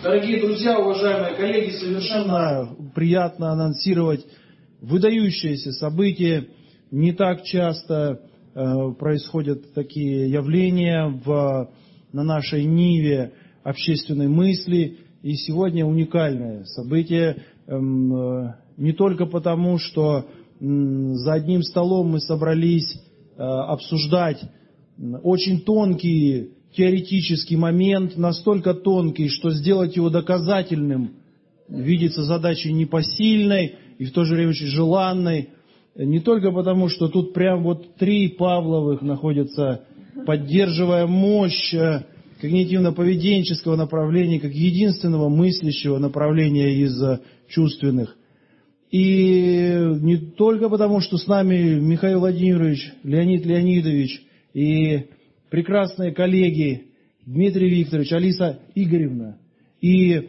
Дорогие друзья, уважаемые коллеги, совершенно приятно анонсировать выдающееся событие. Не так часто происходят такие явления на нашей ниве общественной мысли. И сегодня уникальное событие не только потому, что за одним столом мы собрались обсуждать очень тонкий теоретический момент, настолько тонкий, что сделать его доказательным видится задачей непосильной и в то же время очень желанной. Не только потому, что тут прям вот 3 Павловых находятся, поддерживая мощь когнитивно-поведенческого направления, как единственного мыслящего направления из чувственных. И не только потому, что с нами Михаил Владимирович, Леонид Леонидович и прекрасные коллеги Дмитрий Викторович, Алиса Игоревна и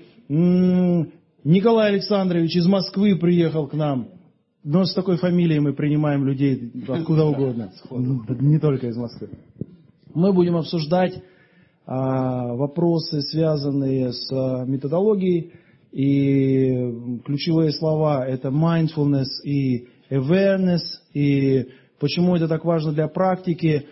Николай Александрович из Москвы приехал к нам. Но с такой фамилией мы принимаем людей откуда угодно, не только из Москвы. Мы будем обсуждать вопросы, связанные с методологией, и ключевые слова это mindfulness и awareness, и почему это так важно для практики.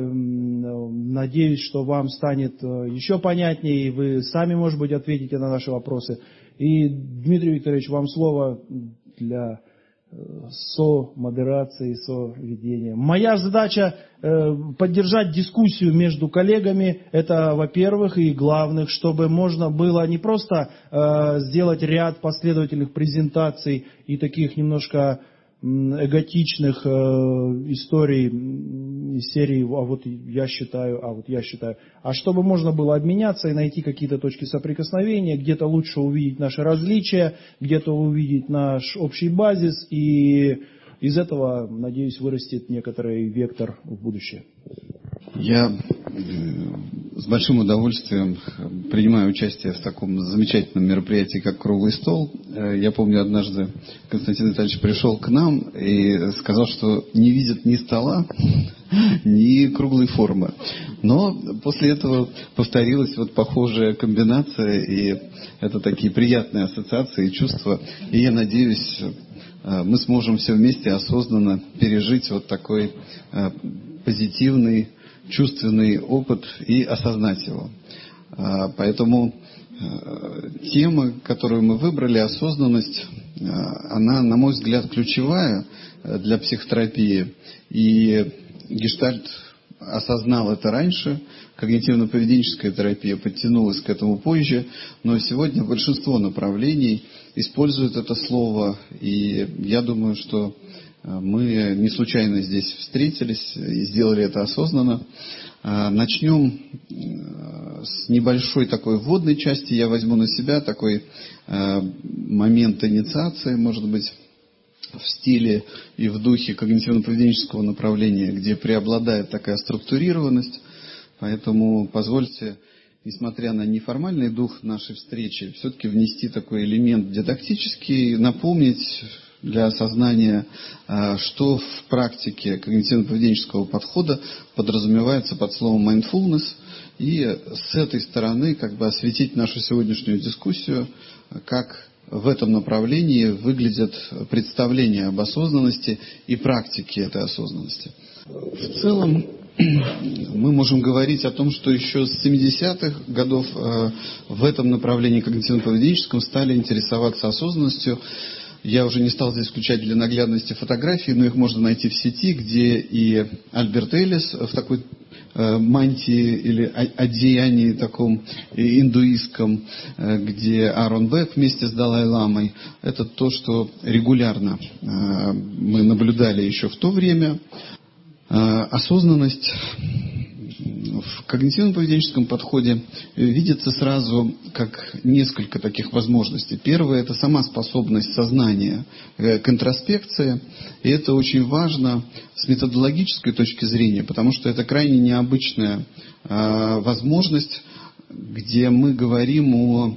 Надеюсь, что вам станет еще понятнее, и вы сами, может быть, ответите на наши вопросы. И, Дмитрий Викторович, вам слово для со-модерации, со-ведения. Моя задача поддержать дискуссию между коллегами, это, во-первых, и главных, чтобы можно было не просто сделать ряд последовательных презентаций и таких немножко эготичных историй из серии «а вот я считаю», а чтобы можно было обменяться и найти какие-то точки соприкосновения, где-то лучше увидеть наши различия, где-то увидеть наш общий базис, и из этого, надеюсь, вырастет некоторый вектор в будущее. Я с большим удовольствием принимаю участие в таком замечательном мероприятии, как «Круглый стол». Я помню, однажды Константин Витальевич пришел к нам и сказал, что не видит ни стола, ни круглой формы. Но после этого повторилась вот похожая комбинация, и это такие приятные ассоциации и чувства. И я надеюсь, мы сможем все вместе осознанно пережить вот такой позитивный, чувственный опыт и осознать его. Поэтому тема, которую мы выбрали, осознанность, она, на мой взгляд, ключевая для психотерапии. И Гештальт осознал это раньше, когнитивно-поведенческая терапия подтянулась к этому позже, но сегодня большинство направлений используют это слово, и я думаю, что мы не случайно здесь встретились и сделали это осознанно. Начнем с небольшой такой вводной части. Я возьму на себя такой момент инициации, может быть, в стиле и в духе когнитивно-поведенческого направления, где преобладает такая структурированность. Поэтому позвольте, несмотря на неформальный дух нашей встречи, все-таки внести такой элемент дидактический, напомнить для осознания, что в практике когнитивно-поведенческого подхода подразумевается под словом mindfulness, и с этой стороны как бы осветить нашу сегодняшнюю дискуссию, как в этом направлении выглядят представления об осознанности и практике этой осознанности. В целом, мы можем говорить о том, что еще с 70-х годов в этом направлении когнитивно-поведенческом стали интересоваться осознанностью. Я уже не стал здесь включать для наглядности фотографии, но их можно найти в сети, где и Альберт Эллис в такой мантии или одеянии таком индуистском, где Аарон Бек вместе с Далай-ламой. Это то, что регулярно мы наблюдали еще в то время. Осознанность в когнитивно-поведенческом подходе видится сразу как несколько таких возможностей. Первое – это сама способность сознания к интроспекции. И это очень важно с методологической точки зрения, потому что это крайне необычная возможность, где мы говорим о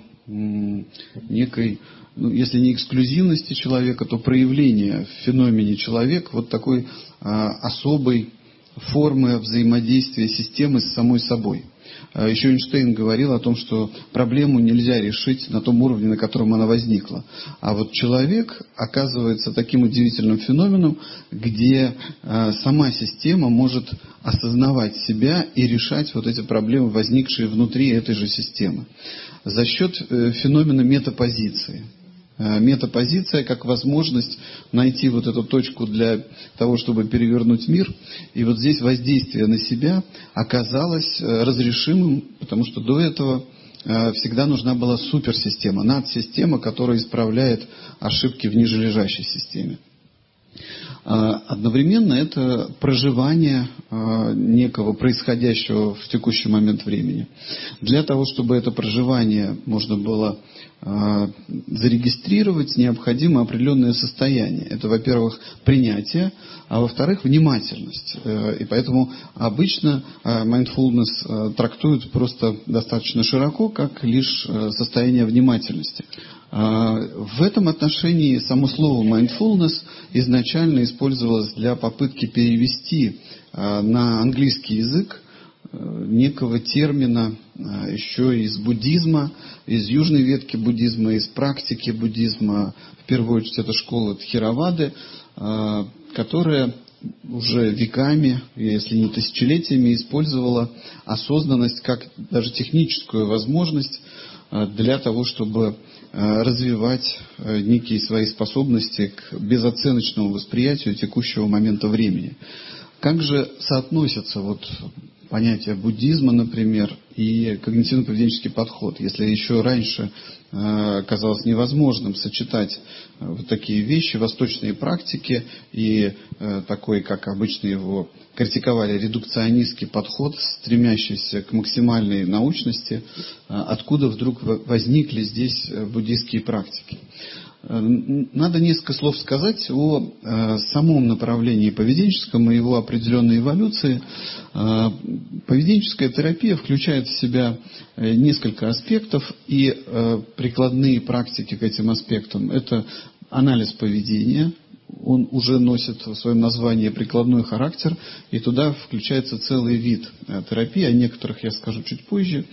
некой, если не эксклюзивности человека, то проявление в феномене человека вот такой особой формы взаимодействия системы с самой собой. Еще Эйнштейн говорил о том, что проблему нельзя решить на том уровне, на котором она возникла. А вот человек оказывается таким удивительным феноменом, где сама система может осознавать себя и решать вот эти проблемы, возникшие внутри этой же системы. За счет феномена метапозиции. Метапозиция как возможность найти вот эту точку для того, чтобы перевернуть мир. И вот здесь воздействие на себя оказалось разрешимым, потому что до этого всегда нужна была суперсистема, надсистема, которая исправляет ошибки в нижележащей системе. Одновременно это проживание некого происходящего в текущий момент времени. Для того, чтобы это проживание можно было зарегистрировать, необходимо определенное состояние. Это, во-первых, принятие, а во-вторых, внимательность. И поэтому обычно mindfulness трактуют просто достаточно широко, как лишь состояние внимательности. В этом отношении само слово mindfulness изначально использовалось для попытки перевести на английский язык некого термина еще из буддизма, из южной ветки буддизма, из практики буддизма. В первую очередь это школа Тхеравады, которая уже веками, если не тысячелетиями, использовала осознанность как даже техническую возможность для того, чтобы развивать некие свои способности к безоценочному восприятию текущего момента времени. Как же соотносятся вот понятие буддизма, например, и когнитивно-поведенческий подход? Если еще раньше казалось невозможным сочетать вот такие вещи, восточные практики и такой, как обычно его критиковали, редукционистский подход, стремящийся к максимальной научности, откуда вдруг возникли здесь буддийские практики? Надо несколько слов сказать о самом направлении поведенческом и его определенной эволюции. Поведенческая терапия включает в себя несколько аспектов, и прикладные практики к этим аспектам – это анализ поведения. Он уже носит в своем названии прикладной характер, и туда включается целый вид терапии, о некоторых я скажу чуть позже.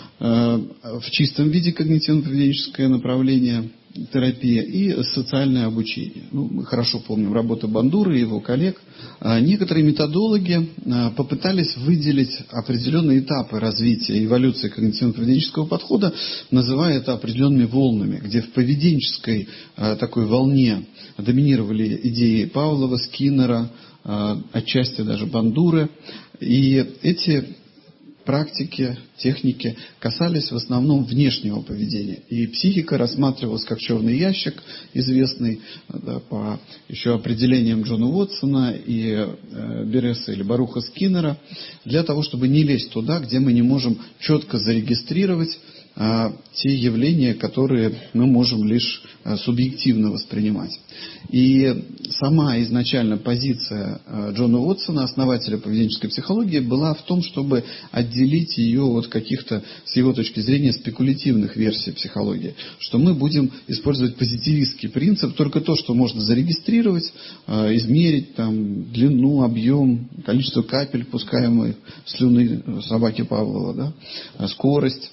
В чистом виде когнитивно-поведенческое направление терапия и социальное обучение. Мы хорошо помним работу Бандуры и его коллег. Некоторые методологи попытались выделить определенные этапы развития, эволюции когнитивно-поведенческого подхода, называя это определенными волнами, где в поведенческой такой волне доминировали идеи Павлова, Скиннера, отчасти даже Бандуры. И эти практики, техники касались в основном внешнего поведения. И психика рассматривалась как черный ящик, известный по еще определениям Джона Уотсона и Береса или Баруха Скиннера, для того, чтобы не лезть туда, где мы не можем четко зарегистрировать те явления, которые мы можем лишь субъективно воспринимать. И сама изначально позиция Джона Уотсона, основателя поведенческой психологии, была в том, чтобы отделить ее от каких-то, с его точки зрения, спекулятивных версий психологии. Что мы будем использовать позитивистский принцип, только то, что можно зарегистрировать, измерить там, длину, объем, количество капель, пускаемых слюны собаки Павлова, да, скорость,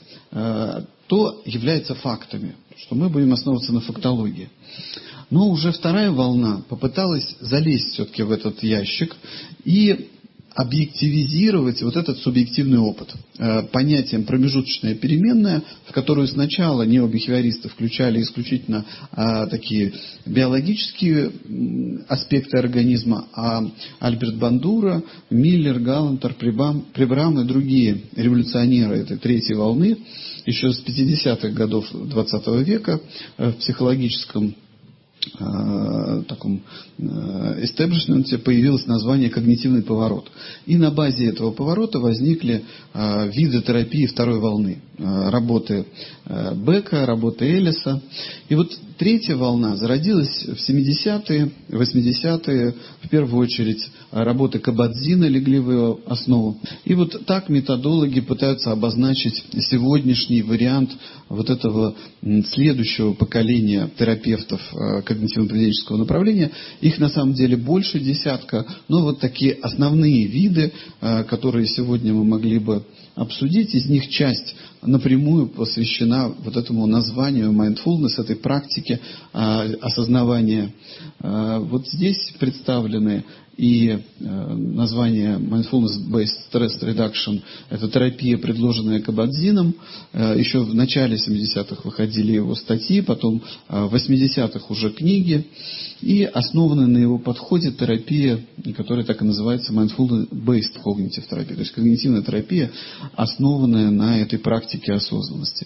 то является фактами, что мы будем основываться на фактологии. Но уже вторая волна попыталась залезть все-таки в этот ящик и объективизировать вот этот субъективный опыт понятием промежуточная переменная, в которую сначала необихевиористы включали исключительно такие биологические аспекты организма, а Альберт Бандура, Миллер, Галлантер, Прибрам и другие революционеры этой третьей волны еще с 50-х годов 20 века в психологическом таком эстеблишменте появилось название «когнитивный поворот». И на базе этого поворота возникли виды терапии второй волны. Работы Бека, работы Эллиса. И вот третья волна зародилась в 70-е, 80-е, в первую очередь работы Кабат-Зинна легли в ее основу. И вот так методологи пытаются обозначить сегодняшний вариант вот этого следующего поколения терапевтов когнитивно-поведенческого направления. Их на самом деле больше десятка, но вот такие основные виды, которые сегодня мы могли бы обсудить, из них часть напрямую посвящена вот этому названию mindfulness, этой практике осознавания. Вот здесь представлены и название Mindfulness-Based Stress Reduction – это терапия, предложенная Кабат-Зинном. Еще в начале 70-х выходили его статьи, потом в 80-х уже книги. И основанная на его подходе терапия, которая так и называется Mindfulness-Based Cognitive Therapy, то есть когнитивная терапия, основанная на этой практике осознанности.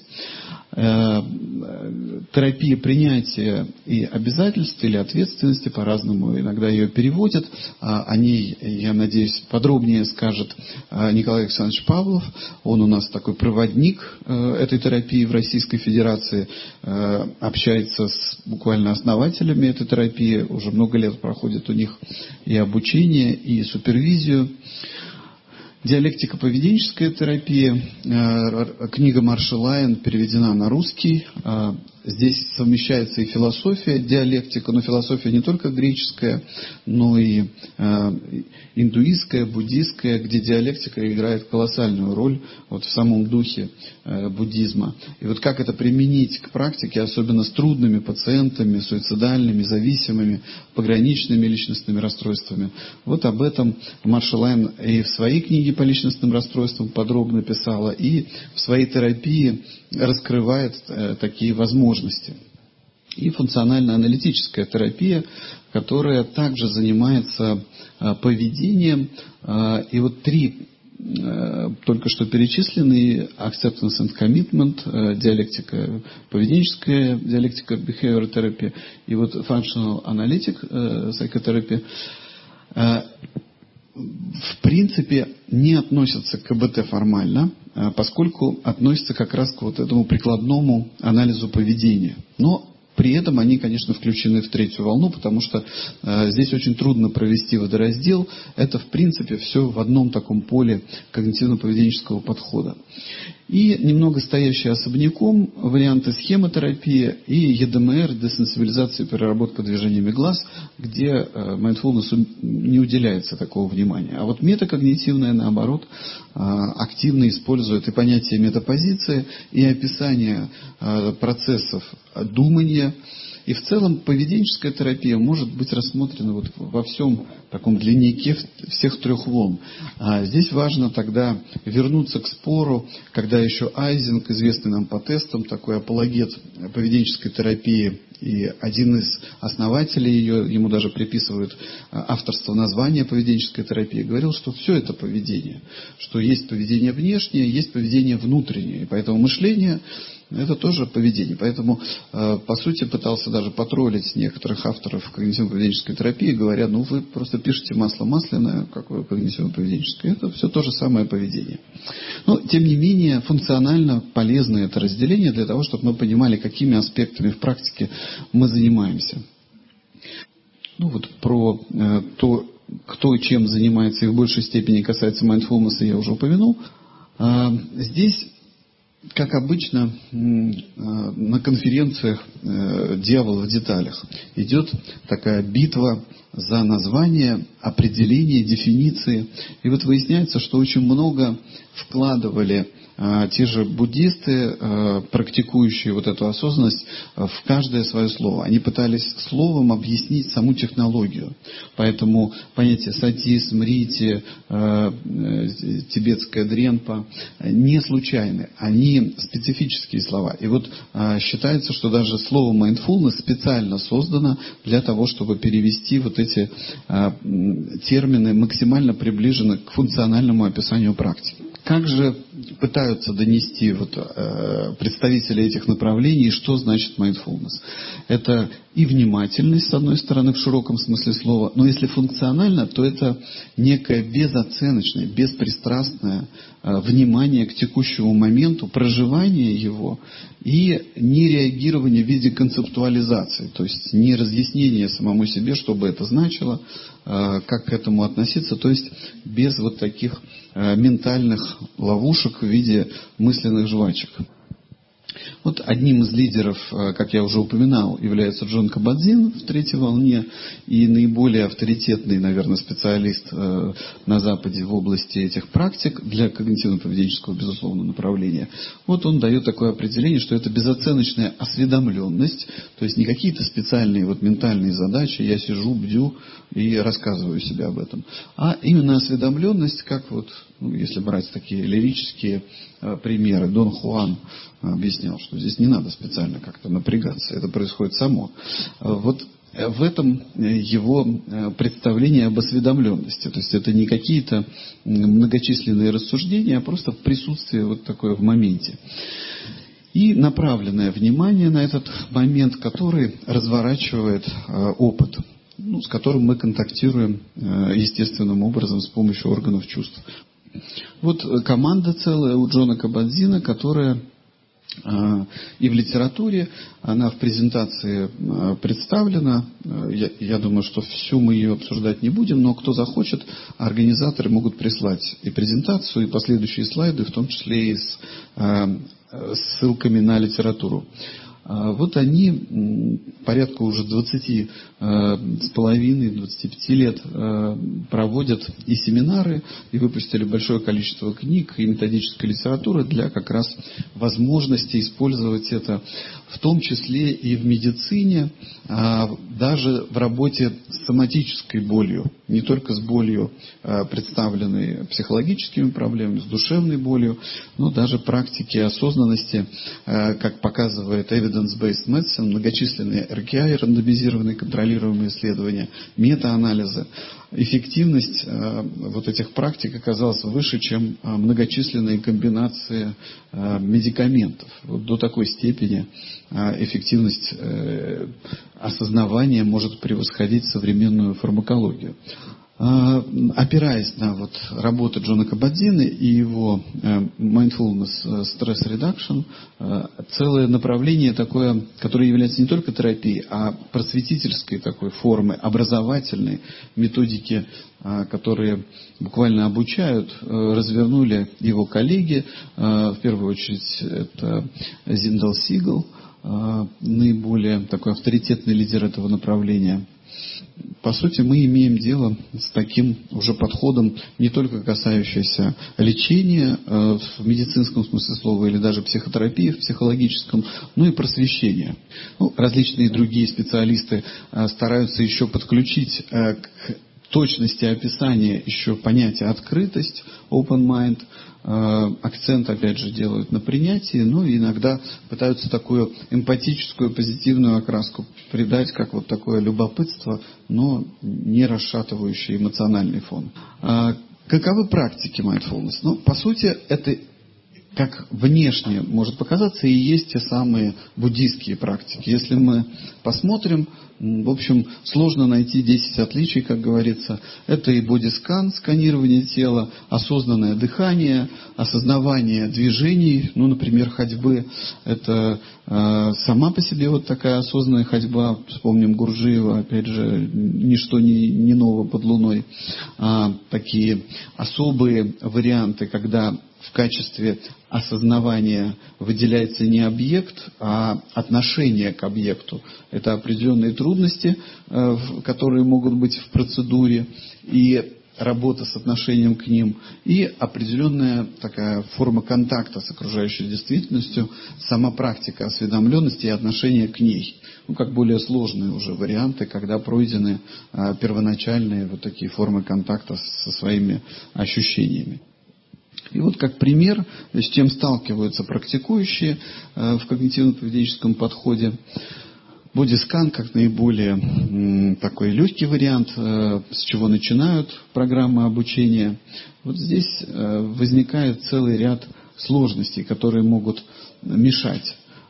Терапия принятия и обязательств или ответственности, по-разному иногда ее переводят. О ней, я надеюсь, подробнее скажет Николай Александрович Павлов. Он у нас такой проводник этой терапии в Российской Федерации, общается с буквально основателями этой терапии. Уже много лет проходит у них и обучение, и супервизию. Диалектико-поведенческая терапия, книга Марша Лайон переведена на русский. Здесь совмещается и философия, диалектика, но философия не только греческая, но и индуистская, буддийская, где диалектика играет колоссальную роль вот в самом духе буддизма. И вот как это применить к практике, особенно с трудными пациентами, суицидальными, зависимыми, пограничными личностными расстройствами. Вот об этом Марша Лайон и в своей книге по личностным расстройствам подробно писала, и в своей терапии раскрывает такие возможности. И функционально-аналитическая терапия, которая также занимается поведением. И вот три только что перечисленные: acceptance and commitment, диалектика поведенческая, диалектика behavior терапия, и вот functional analytic psychotherapy, в принципе не относятся к КБТ формально, поскольку относятся как раз к вот этому прикладному анализу поведения. Но при этом они, конечно, включены в третью волну, потому что здесь очень трудно провести водораздел. Это, в принципе, все в одном таком поле когнитивно-поведенческого подхода. И немного стоящие особняком варианты схемотерапии и ЕДМР, десенсибилизация и переработка движениями глаз, где mindfulness не уделяется такого внимания. А вот метакогнитивная, наоборот, активно использует и понятие метапозиции, и описание процессов думания. И в целом поведенческая терапия может быть рассмотрена вот во всем таком длиннике всех трех волн. Здесь важно тогда вернуться к спору, когда еще Айзенг, известный нам по тестам, такой апологет поведенческой терапии, и один из основателей ее, ему даже приписывают авторство названия поведенческой терапии, говорил, что все это поведение, что есть поведение внешнее, есть поведение внутреннее, и поэтому мышление – это тоже поведение. Поэтому, по сути, пытался даже потроллить некоторых авторов когнитивно-поведенческой терапии, говоря, ну вы просто пишете масло масляное, какое когнитивно-поведенческое. Это все то же самое поведение. Но, тем не менее, функционально полезно это разделение для того, чтобы мы понимали, какими аспектами в практике мы занимаемся. Ну вот про то, кто чем занимается и в большей степени касается mindfulness, я уже упомянул. Здесь, как обычно, на конференциях «Дьявол в деталях» идет такая битва за название, определение, дефиниции. И вот выясняется, что очень много вкладывали те же буддисты, практикующие вот эту осознанность, в каждое свое слово. Они пытались словом объяснить саму технологию. Поэтому понятие садизм, рити, тибетская дренпа не случайны. Они специфические слова. И вот считается, что даже слово mindfulness специально создано для того, чтобы перевести вот эти термины максимально приближены к функциональному описанию практики. Как же пытаются донести вот, представители этих направлений, что значит mindfulness? Это и внимательность, с одной стороны, в широком смысле слова, но если функционально, то это некое безоценочное, беспристрастное внимание к текущему моменту, проживание его и не реагирование в виде концептуализации, то есть не разъяснение самому себе, что бы это значило, как к этому относиться, то есть без вот таких ментальных ловушек в виде мысленных жвачек. Вот одним из лидеров, как я уже упоминал, является Джон Кабат-Зинн в третьей волне и наиболее авторитетный, наверное, специалист на Западе в области этих практик для когнитивно-поведенческого, безусловно, направления. Вот он дает такое определение, что это безоценочная осведомленность, то есть не какие-то специальные вот ментальные задачи, я сижу, бдю и рассказываю себе об этом, а именно осведомленность, как вот, если брать такие лирические примеры, Дон Хуан объяснял, что здесь не надо специально как-то напрягаться, это происходит само. Вот в этом его представление об осведомленности. То есть это не какие-то многочисленные рассуждения, а просто присутствие вот такое в моменте. И направленное внимание на этот момент, который разворачивает опыт, с которым мы контактируем естественным образом с помощью органов чувств. Вот команда целая у Джона Кабат-Зинна, которая и в литературе, она в презентации представлена. Я думаю, что всю мы ее обсуждать не будем, но кто захочет, организаторы могут прислать и презентацию, и последующие слайды, в том числе и с ссылками на литературу. Вот они порядка уже 20,5-25 лет проводят и семинары, и выпустили большое количество книг и методической литературы для как раз возможности использовать это, в том числе и в медицине, даже в работе с соматической болью, не только с болью, представленной психологическими проблемами, с душевной болью, но даже практики осознанности, как показывает Evidence-Based Medicine, многочисленные RKI, рандомизированные контролируемые исследования, метаанализы. Эффективность вот этих практик оказалась выше, чем многочисленные комбинации медикаментов. Вот до такой степени эффективность осознавания может превосходить современную фармакологию. Опираясь на вот работы Джона Кабат-Зинна и его Mindfulness Stress Reduction, целое направление такое, которое является не только терапией, а просветительской такой формой, образовательной методики, которые буквально обучают, развернули его коллеги. В первую очередь это Зиндал Сигал, наиболее такой авторитетный лидер этого направления. По сути, мы имеем дело с таким уже подходом, не только касающимся лечения в медицинском смысле слова или даже психотерапии в психологическом, но и просвещения. Различные другие специалисты стараются еще подключить к точности описания еще понятие открытость, open mind. Акцент, опять же, делают на принятии, но иногда пытаются такую эмпатическую, позитивную окраску придать, как вот такое любопытство, но не расшатывающий эмоциональный фон. Каковы практики mindfulness? По сути, это, как внешне может показаться, и есть те самые буддийские практики. Если мы посмотрим, в общем, сложно найти 10 отличий, как говорится. Это и бодискан, сканирование тела, осознанное дыхание, осознавание движений, например, ходьбы. Это сама по себе вот такая осознанная ходьба. Вспомним Гурджиева, опять же, ничто не ново под луной. Такие особые варианты, когда в качестве осознавания выделяется не объект, а отношение к объекту. Это определенные трудности, которые могут быть в процедуре, и работа с отношением к ним, и определенная такая форма контакта с окружающей действительностью, сама практика осведомленности и отношения к ней. Как более сложные уже варианты, когда пройдены первоначальные вот такие формы контакта со своими ощущениями. И вот как пример, с чем сталкиваются практикующие в когнитивно-поведенческом подходе, бодискан как наиболее такой легкий вариант, с чего начинают программы обучения. Вот здесь возникает целый ряд сложностей, которые могут мешать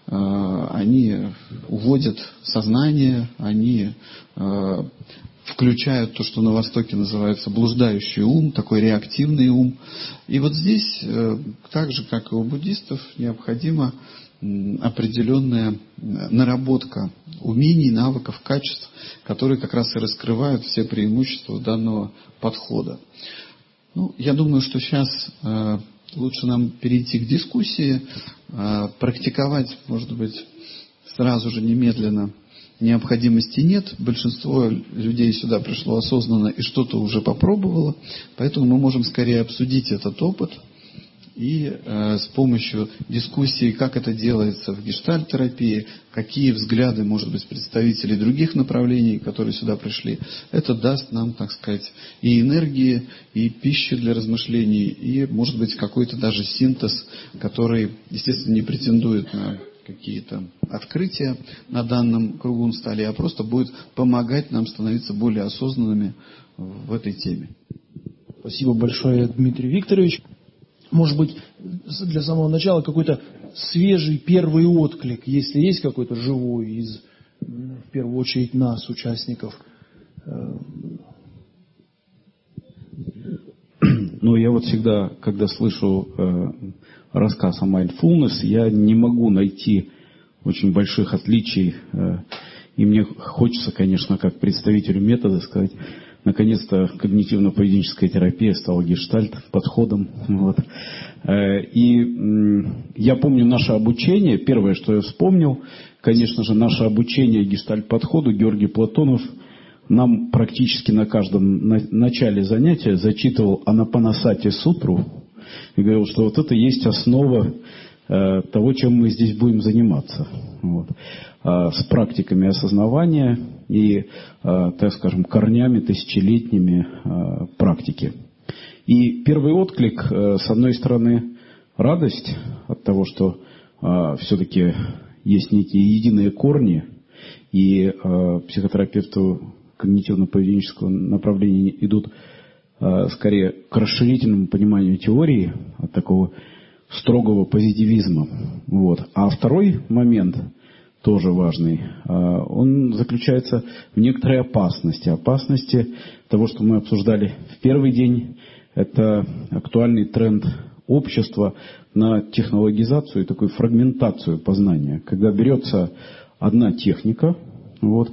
они уводят сознание, они включают то, что на Востоке называется блуждающий ум, такой реактивный ум. И вот здесь, так же, как и у буддистов, необходима определенная наработка умений, навыков, качеств, которые как раз и раскрывают все преимущества данного подхода. Ну, я думаю, что сейчас лучше нам перейти к дискуссии, практиковать, может быть, сразу же, немедленно необходимости нет. Большинство людей сюда пришло осознанно и что-то уже попробовало, поэтому мы можем скорее обсудить этот опыт и с помощью дискуссии, как это делается в гештальт-терапии, какие взгляды, может быть, представителей других направлений, которые сюда пришли, это даст нам, так сказать, и энергии, и пищу для размышлений, и, может быть, какой-то даже синтез, который, естественно, не претендует на какие-то открытия на данном круглом столе, а просто будет помогать нам становиться более осознанными в этой теме. Спасибо большое, Дмитрий Викторович. Может быть, для самого начала какой-то свежий первый отклик, если есть какой-то живой из, в первую очередь, нас, участников. Ну, я вот всегда, когда слышу рассказ о mindfulness, я не могу найти очень больших отличий. И мне хочется, конечно, как представителю метода сказать, наконец-то когнитивно-поведенческая терапия стала гештальт-подходом. Вот. И я помню наше обучение. Первое, что я вспомнил, конечно же, наше обучение гештальт-подходу. Георгий Платонов нам практически на каждом начале занятия зачитывал Анапанасати сутру и говорил, что вот это есть основа того, чем мы здесь будем заниматься. Вот. С практиками осознавания и, так скажем, корнями тысячелетними практики. И первый отклик, с одной стороны, радость от того, что все-таки есть некие единые корни, и психотерапевты когнитивно-поведенческого направления идут скорее к расширительному пониманию теории, от такого строгого позитивизма. Вот. А второй момент, тоже важный, он заключается в некоторой опасности. Опасности того, что мы обсуждали в первый день, это актуальный тренд общества на технологизацию и такую фрагментацию познания. Когда берется одна техника, вот,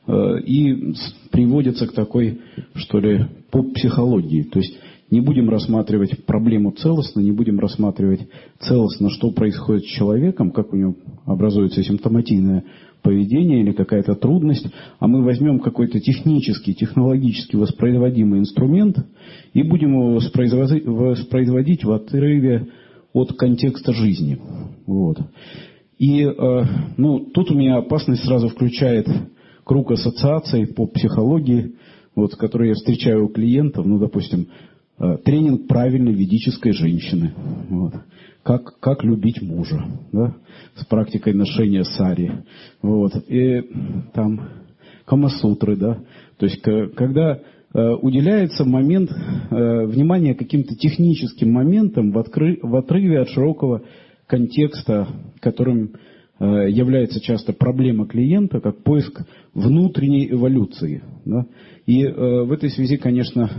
и приводится к такой, что ли, поп-психологии. То есть не будем рассматривать проблему целостно, не будем рассматривать целостно, что происходит с человеком, как у него образуется симптоматичное поведение или какая-то трудность, а мы возьмем какой-то технический, технологически воспроизводимый инструмент и будем его воспроизводить в отрыве от контекста жизни. Вот. И тут у меня опасность сразу включает круг ассоциаций по психологии, вот, которые я встречаю у клиентов, допустим, тренинг правильной ведической женщины. Вот. Как любить мужа, да? С практикой ношения сари. Вот. И там камасутры, да. То есть, когда уделяется момент внимания каким-то техническим моментам в отрыве от широкого контекста, которым является часто проблема клиента, как поиск внутренней эволюции. Да? И в этой связи, конечно,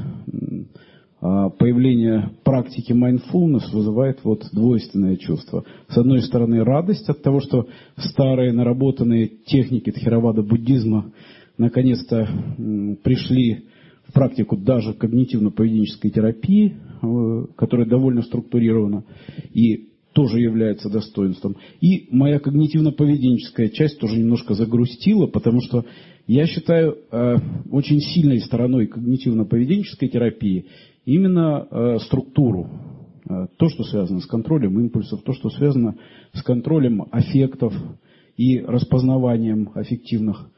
появление практики mindfulness вызывает вот двойственное чувство. С одной стороны, радость от того, что старые наработанные техники тхеравада-буддизма наконец-то пришли в практику даже когнитивно-поведенческой терапии, которая довольно структурирована и тоже является достоинством. И моя когнитивно-поведенческая часть тоже немножко загрустила, потому что я считаю очень сильной стороной когнитивно-поведенческой терапии именно структуру. То, что связано с контролем импульсов, то, что связано с контролем аффектов и распознаванием аффективных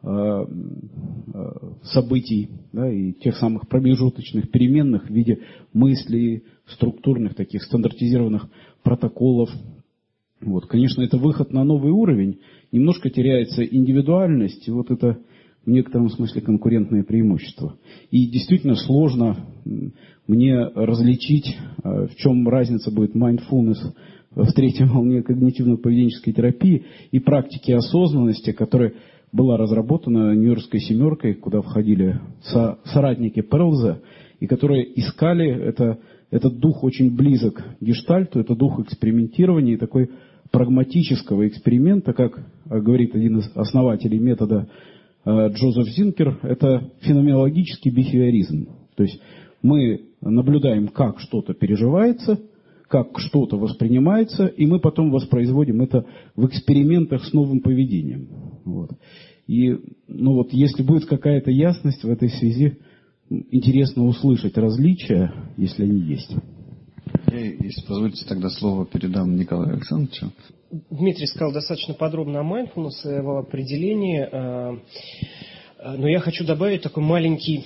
событий, да, и тех самых промежуточных переменных в виде мыслей, структурных таких стандартизированных протоколов. Вот. Конечно, это выход на новый уровень. Немножко теряется индивидуальность. И вот это в некотором смысле конкурентное преимущество. И действительно сложно мне различить, в чем разница будет mindfulness в третьей волне когнитивно-поведенческой терапии и практики осознанности, которая была разработана Нью-Йоркской семеркой, куда входили соратники Перлза, и которые искали этот дух очень близок к гештальту, это дух экспериментирования и такой прагматического эксперимента, как говорит один из основателей метода Джозеф Зинкер, это феноменологический бихевиоризм. То есть мы наблюдаем, как что-то переживается, как что-то воспринимается, и мы потом воспроизводим это в экспериментах с новым поведением. Вот. И если будет какая-то ясность в этой связи, интересно услышать различия, если они есть. Я, если позволите, тогда слово передам Николаю Александровичу. Дмитрий сказал достаточно подробно о mindfulness, о его определении, но я хочу добавить такой маленькую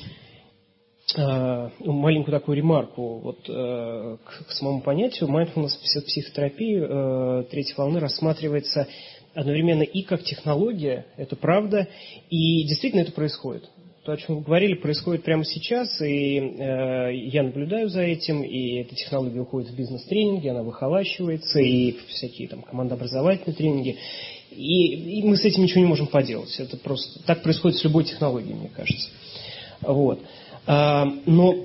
такую ремарку к самому понятию. Mindfulness в психотерапии третьей волны рассматривается одновременно и как технология, это правда, и действительно это происходит. То, о чем вы говорили, происходит прямо сейчас, и я наблюдаю за этим, и эта технология уходит в бизнес-тренинги, она выхолащивается, и всякие там командообразовательные тренинги, и мы с этим ничего не можем поделать. Это просто так происходит с любой технологией, мне кажется. Вот. Но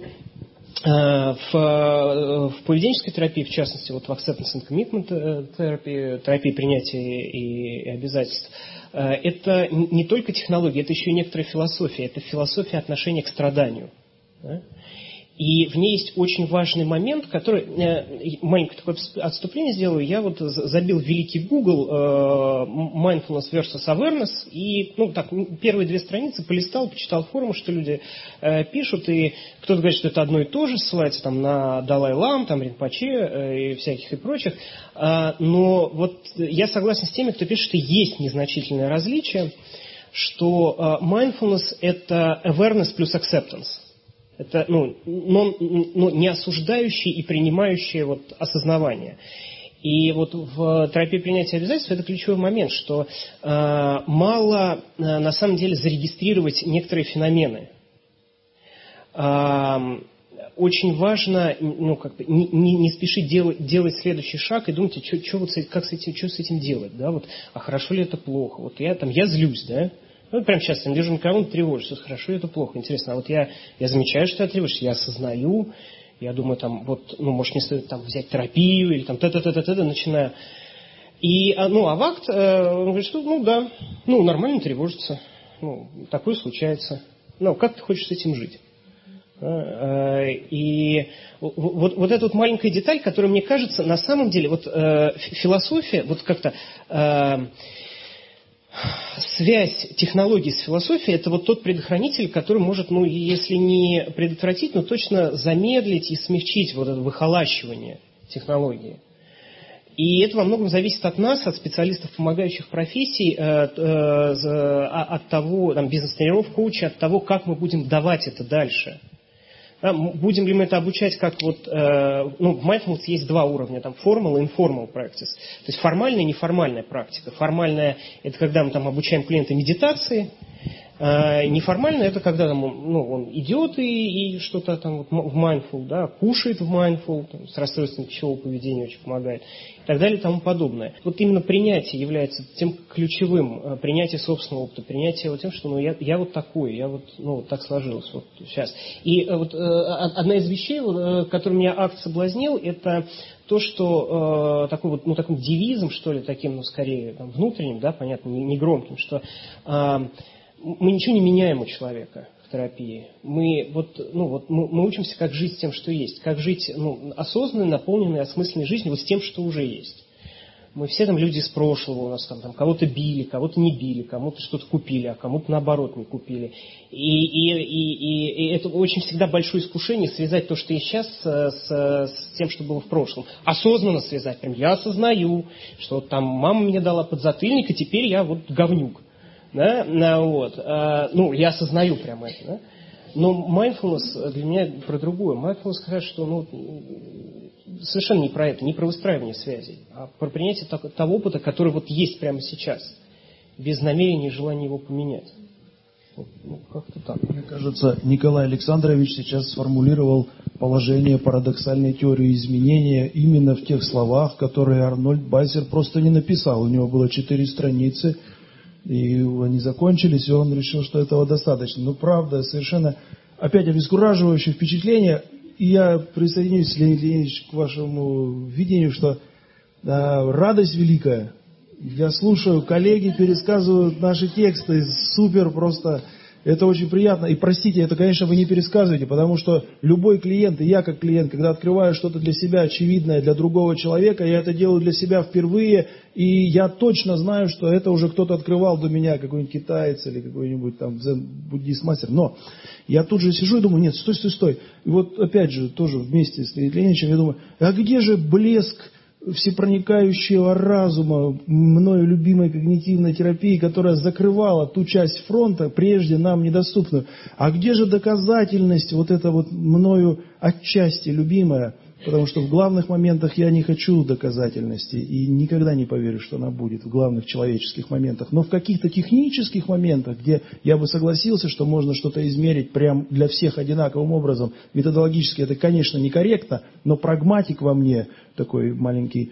в поведенческой терапии, в частности, в acceptance and commitment терапии принятия и обязательств, это не только технология, это еще и некоторая философия. Это философия отношения к страданию. Да? И в ней есть очень важный момент, который... Маленькое такое отступление сделаю. Я забил в великий Google mindfulness versus awareness. И первые 2 страницы полистал, почитал форумы, что люди пишут. И кто-то говорит, что это одно и то же, ссылается там на Далай-Лам, там Ринпоче и всяких и прочих. Но я согласен с теми, кто пишет, что есть незначительное различие, что mindfulness – это awareness плюс acceptance. Это не осуждающее и принимающее осознавание. И в терапии принятия обязательств это ключевой момент, что мало на самом деле зарегистрировать некоторые феномены. Очень важно не спешить делать следующий шаг и думать, что с этим делать. Да? Хорошо ли это плохо? Я злюсь, да? Прямо сейчас я держу микрофон, тревожусь. Хорошо, это плохо, интересно. А я замечаю, что я тревожусь, я осознаю, я думаю, может, мне стоит взять терапию, или начинаю. И, Авакт, он говорит, что, нормально тревожится, такое случается. Как ты хочешь с этим жить? И эта маленькая деталь, которая, мне кажется, на самом деле, философия, как-то... Связь технологий с философией – это тот предохранитель, который может, если не предотвратить, но точно замедлить и смягчить это выхолащивание технологии. И это во многом зависит от нас, от специалистов помогающих профессий, от того, бизнес-тренеров, коучей, от того, как мы будем давать это дальше. Будем ли мы это обучать как в mindfulness есть 2 уровня, formal и informal practice. То есть формальная и неформальная практика. Формальная – это когда мы обучаем клиента медитации. Неформальная – это когда он идет и что-то в mindful, да, кушает в mindful, с расстройством пищевого поведения очень помогает. И так далее и тому подобное. Именно принятие является тем ключевым, принятие собственного опыта, принятие тем, что я такой, я так сложилось сейчас. И одна из вещей, которая меня акт соблазнил, это то, что такой девизом, что ли, таким, скорее внутренним, да, понятно, не громким, что мы ничего не меняем у человека в терапии. Мы учимся, как жить с тем, что есть, как жить осознанной, наполненной, осмысленной жизнью с тем, что уже есть. Мы все люди из прошлого, у нас кого-то били, кого-то не били, кому-то что-то купили, а кому-то наоборот не купили. И это очень всегда большое искушение связать то, что есть сейчас, с тем, что было в прошлом. Осознанно связать. Прям я осознаю, что мама мне дала подзатыльник, и теперь я говнюк. Да? Я осознаю прямо это. Да? Но mindfulness для меня про другое. Mindfulness сказать, что совершенно не про это, не про выстраивание связей, а про принятие того опыта, который есть прямо сейчас, без намерения и желания его поменять. Ну, как-то так. Мне кажется, Николай Александрович сейчас сформулировал положение парадоксальной теории изменения именно в тех словах, которые Арнольд Байзер просто не написал. У него было 4 страницы, и они закончились, и он решил, что этого достаточно. Но правда, совершенно опять обескураживающее впечатление. И я присоединюсь, Леонид Леонидович, к вашему видению, что радость великая. Я слушаю, коллеги пересказывают наши тексты, супер просто, это очень приятно. И простите, это, конечно, вы не пересказываете, потому что любой клиент, и я как клиент, когда открываю что-то для себя очевидное для другого человека, я это делаю для себя впервые, и я точно знаю, что это уже кто-то открывал до меня, какой-нибудь китаец или какой-нибудь там буддист-мастер. Но я тут же сижу и думаю, нет, стой. И вот опять же, тоже вместе с Леонидом Ильичем я думаю, а где же блеск всепроникающего разума, мною любимой когнитивной терапии, которая закрывала ту часть фронта, прежде нам недоступную. А где же доказательность, вот эта вот мною отчасти любимая? Потому что в главных моментах я не хочу доказательности и никогда не поверю, что она будет в главных человеческих моментах. Но в каких-то технических моментах, где я бы согласился, что можно что-то измерить прям для всех одинаковым образом, методологически это, конечно, некорректно, но прагматик во мне, такой маленький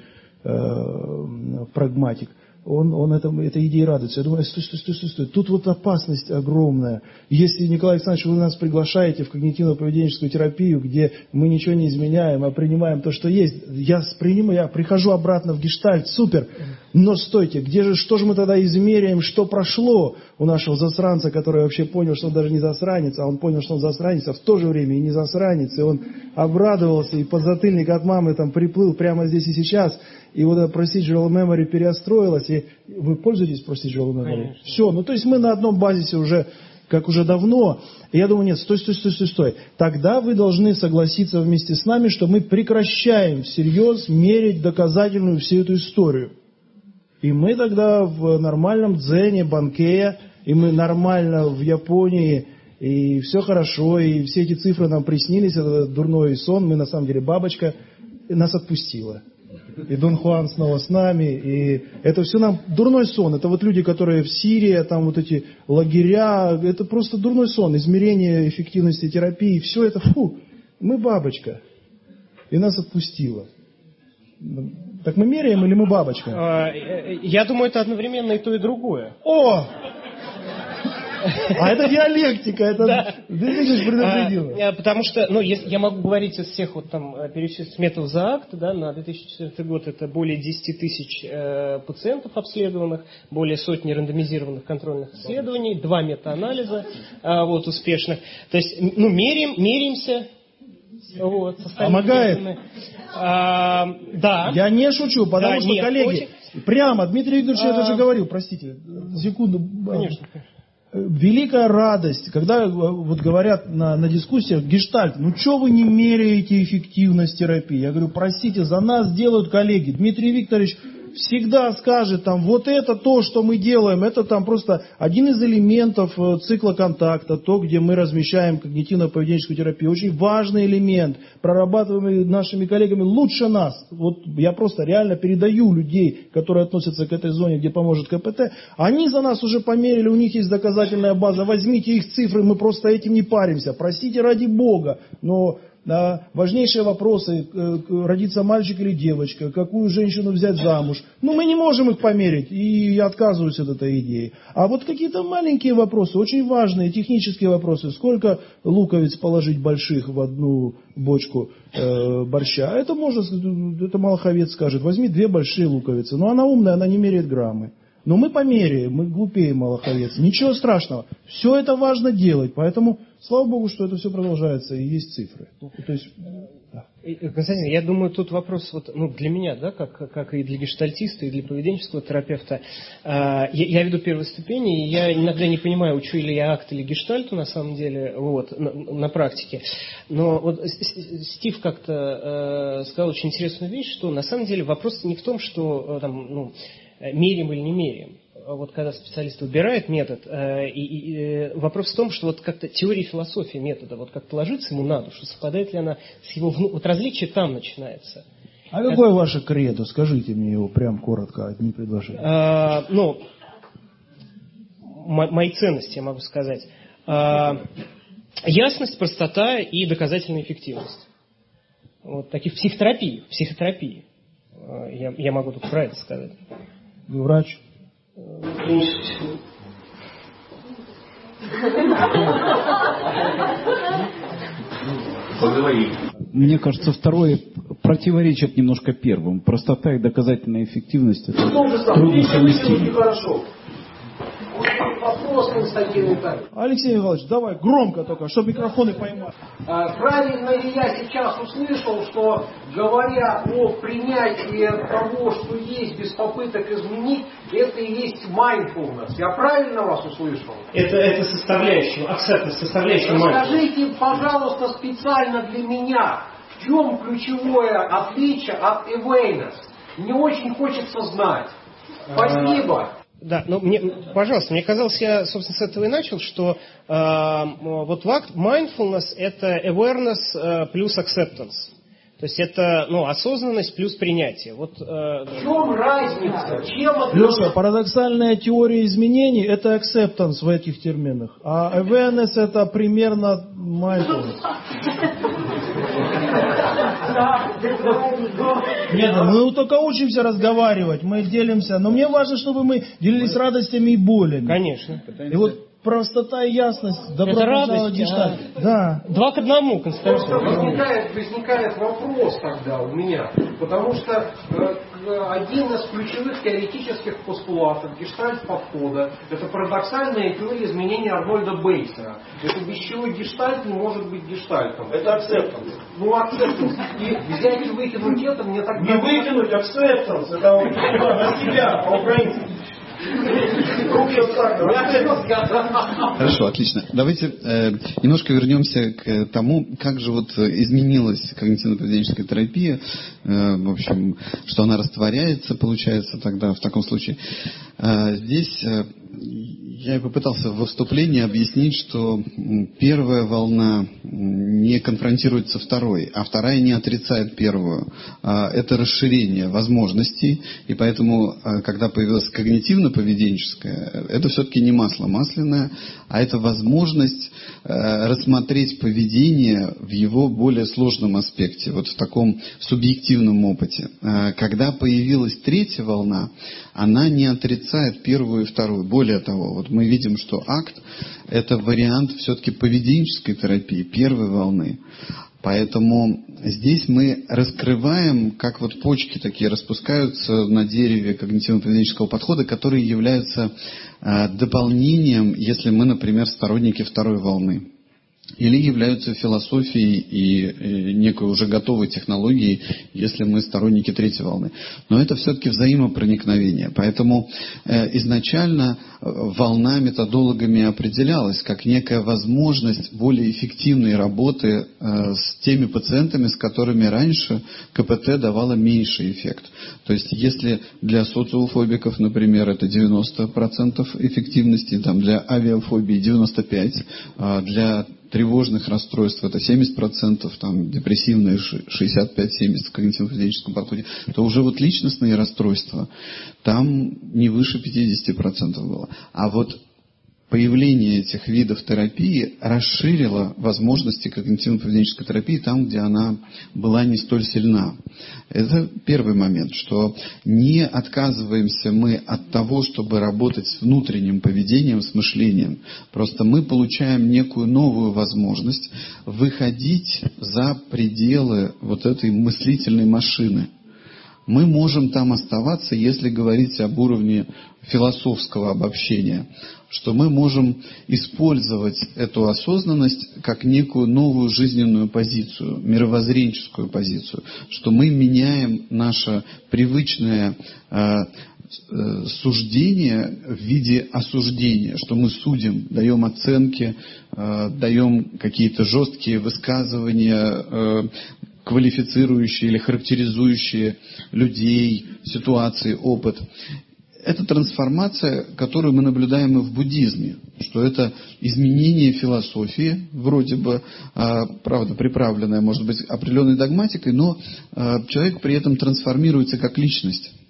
прагматик, он этой идее радуется. Я думаю, стой. Тут вот опасность огромная. Если, Николай Александрович, вы нас приглашаете в когнитивно-поведенческую терапию, где мы ничего не изменяем, а принимаем то, что есть, я прихожу обратно в гештальт, супер. Но стойте, что же мы тогда измеряем, что прошло у нашего засранца, который вообще понял, что он даже не засранец, а он понял, что он засранец, а в то же время и не засранец, и он обрадовался, и подзатыльник от мамы там приплыл прямо здесь и сейчас, и вот это procedural memory перестроилось, и вы пользуетесь procedural memory? Конечно. Все, то есть мы на одном базисе уже давно. И я думаю, нет, стой. Тогда вы должны согласиться вместе с нами, что мы прекращаем всерьез мерить доказательную всю эту историю. И мы тогда в нормальном дзене, банкея, и мы нормально в Японии, и все хорошо, и все эти цифры нам приснились, это дурной сон, мы на самом деле бабочка, и нас отпустила. И Дон Хуан снова с нами, и это все нам дурной сон. Это вот люди, которые в Сирии, там вот эти лагеря, это просто дурной сон, измерение эффективности терапии, все это, мы бабочка. И нас отпустила. Так мы меряем или мы бабочка? Я думаю, это одновременно и то, и другое. О! А это диалектика, это да. Ты видишь, предупредила. Потому что, я могу говорить из всех вот там перечисленных методов за акт, да, на 2004 год это более 10 тысяч пациентов обследованных, более сотни рандомизированных контрольных исследований, 2 метаанализа успешных. То есть, меряемся. Помогает? Да. Я не шучу, потому что, коллеги, прямо, Дмитрий Викторович, я даже говорил, простите, секунду. Конечно. Великая радость, когда вот говорят на дискуссиях, гештальт, что вы не меряете эффективность терапии? Я говорю, простите, за нас делают коллеги. Дмитрий Викторович всегда скажет, вот это то, что мы делаем, это там просто один из элементов цикла контакта, то, где мы размещаем когнитивно-поведенческую терапию. Очень важный элемент, прорабатываемый нашими коллегами лучше нас. Вот я просто реально передаю людей, которые относятся к этой зоне, где поможет КПТ. Они за нас уже померили, у них есть доказательная база, возьмите их цифры, мы просто этим не паримся. Простите ради Бога, но... важнейшие вопросы, родится мальчик или девочка, какую женщину взять замуж. Мы не можем их померить, и я отказываюсь от этой идеи. А вот какие-то маленькие вопросы, очень важные, технические вопросы. Сколько луковиц положить больших в одну бочку борща? Это Малаховец скажет, возьми 2 большие луковицы. Но она умная, она не меряет граммы. Но мы померяем, мы глупее Малаховец. Ничего страшного. Все это важно делать, поэтому... Слава Богу, что это все продолжается, и есть цифры. То есть, да. Константин, я думаю, тут вопрос для меня, да, как и для гештальтиста, и для поведенческого терапевта. Я веду первой ступени, и я иногда не понимаю, учу ли я акт или гештальту на самом деле, на практике. Но Стив как-то сказал очень интересную вещь, что на самом деле вопрос не в том, что меряем или не меряем. Когда специалист выбирает метод, и вопрос в том, что как-то теория и философия метода, как-то ложится ему на душу, совпадает ли она с его... различие там начинается. А какое ваше кредо? Скажите мне его прям коротко, одним предложением. Мои ценности, я могу сказать. ясность, простота и доказательная эффективность. Вот таких психотерапии. Я могу только про это сказать. Вы врач? Поговорим. Мне кажется, второе противоречит немножко первому. Простота и доказательная эффективность — это трудно совместить. Вопрос, Константин Витальевич. Алексей Михайлович, давай громко только, чтобы микрофоны поймали. Правильно ли я сейчас услышал, что, говоря о принятии того, что есть, без попыток изменить, это и есть mindfulness? Я правильно вас услышал? Это составляющая, составляющая mindfulness. Расскажите, пожалуйста, специально для меня, в чем ключевое отличие от awareness? Мне очень хочется знать. Спасибо. Да, но пожалуйста, мне казалось, я, собственно, с этого и начал, что вот mindfulness – это awareness плюс acceptance. То есть это осознанность плюс принятие. В чем разница? Леша, парадоксальная теория изменений – это acceptance в этих терминах, а awareness – это примерно mindfulness. Нет, мы только учимся разговаривать, мы делимся, но мне важно, чтобы мы делились радостями и болями. Конечно. И вот простота и ясность, добро пожаловать в Гештальт. Да. 2 к 1, Константин. Возникает вопрос тогда у меня, потому что один из ключевых теоретических постулатов гештальт-подхода – это парадоксальная теория изменения Арнольда Бейсера. Это без чего гештальт не может быть гештальтом. Это акцептанс. Акцептанс. И взять и выкинуть это мне так... Не выкинуть, акцептанс. Это на себя, по-украински. Хорошо, отлично. Давайте немножко вернемся к тому, как же изменилась когнитивно-поведенческая терапия, в общем, что она растворяется, получается, тогда в таком случае. Здесь я и попытался в вступлении объяснить, что первая волна не конфронтируется со второй, а вторая не отрицает первую. Это расширение возможностей, и поэтому, когда появилась когнитивно-поведенческая, это все-таки не масло масляное, а это возможность рассмотреть поведение в его более сложном аспекте, в таком субъективном опыте. Когда появилась третья волна, она не отрицает первую и вторую. Более того, мы видим, что акт – это вариант все-таки поведенческой терапии первой волны. Поэтому здесь мы раскрываем, как почки такие распускаются на дереве когнитивно-поведенческого подхода, которые являются дополнением, если мы, например, сторонники второй волны. Или являются философией и некой уже готовой технологией, если мы сторонники третьей волны. Но это все-таки взаимопроникновение. Поэтому изначально волна методологами определялась как некая возможность более эффективной работы с теми пациентами, с которыми раньше КПТ давала меньший эффект. То есть если для социофобиков, например, это 90% эффективности, для авиафобии 95%, для тревожных расстройств это 70%, депрессивные 65-70% в когнитивно-поведенческом подходе, то уже личностные расстройства там не выше 50% было. А появление этих видов терапии расширило возможности когнитивно-поведенческой терапии там, где она была не столь сильна. Это первый момент, что не отказываемся мы от того, чтобы работать с внутренним поведением, с мышлением. Просто мы получаем некую новую возможность выходить за пределы этой мыслительной машины. Мы можем там оставаться, если говорить об уровне философского обобщения, что мы можем использовать эту осознанность как некую новую жизненную позицию, мировоззренческую позицию, что мы меняем наше привычное суждение в виде осуждения, что мы судим, даем оценки, даем какие-то жесткие высказывания, квалифицирующие или характеризующие людей, ситуации, опыт. Это трансформация, которую мы наблюдаем и в буддизме, что это изменение философии, вроде бы, правда, приправленное, может быть, определенной догматикой, но человек при этом трансформируется как личность.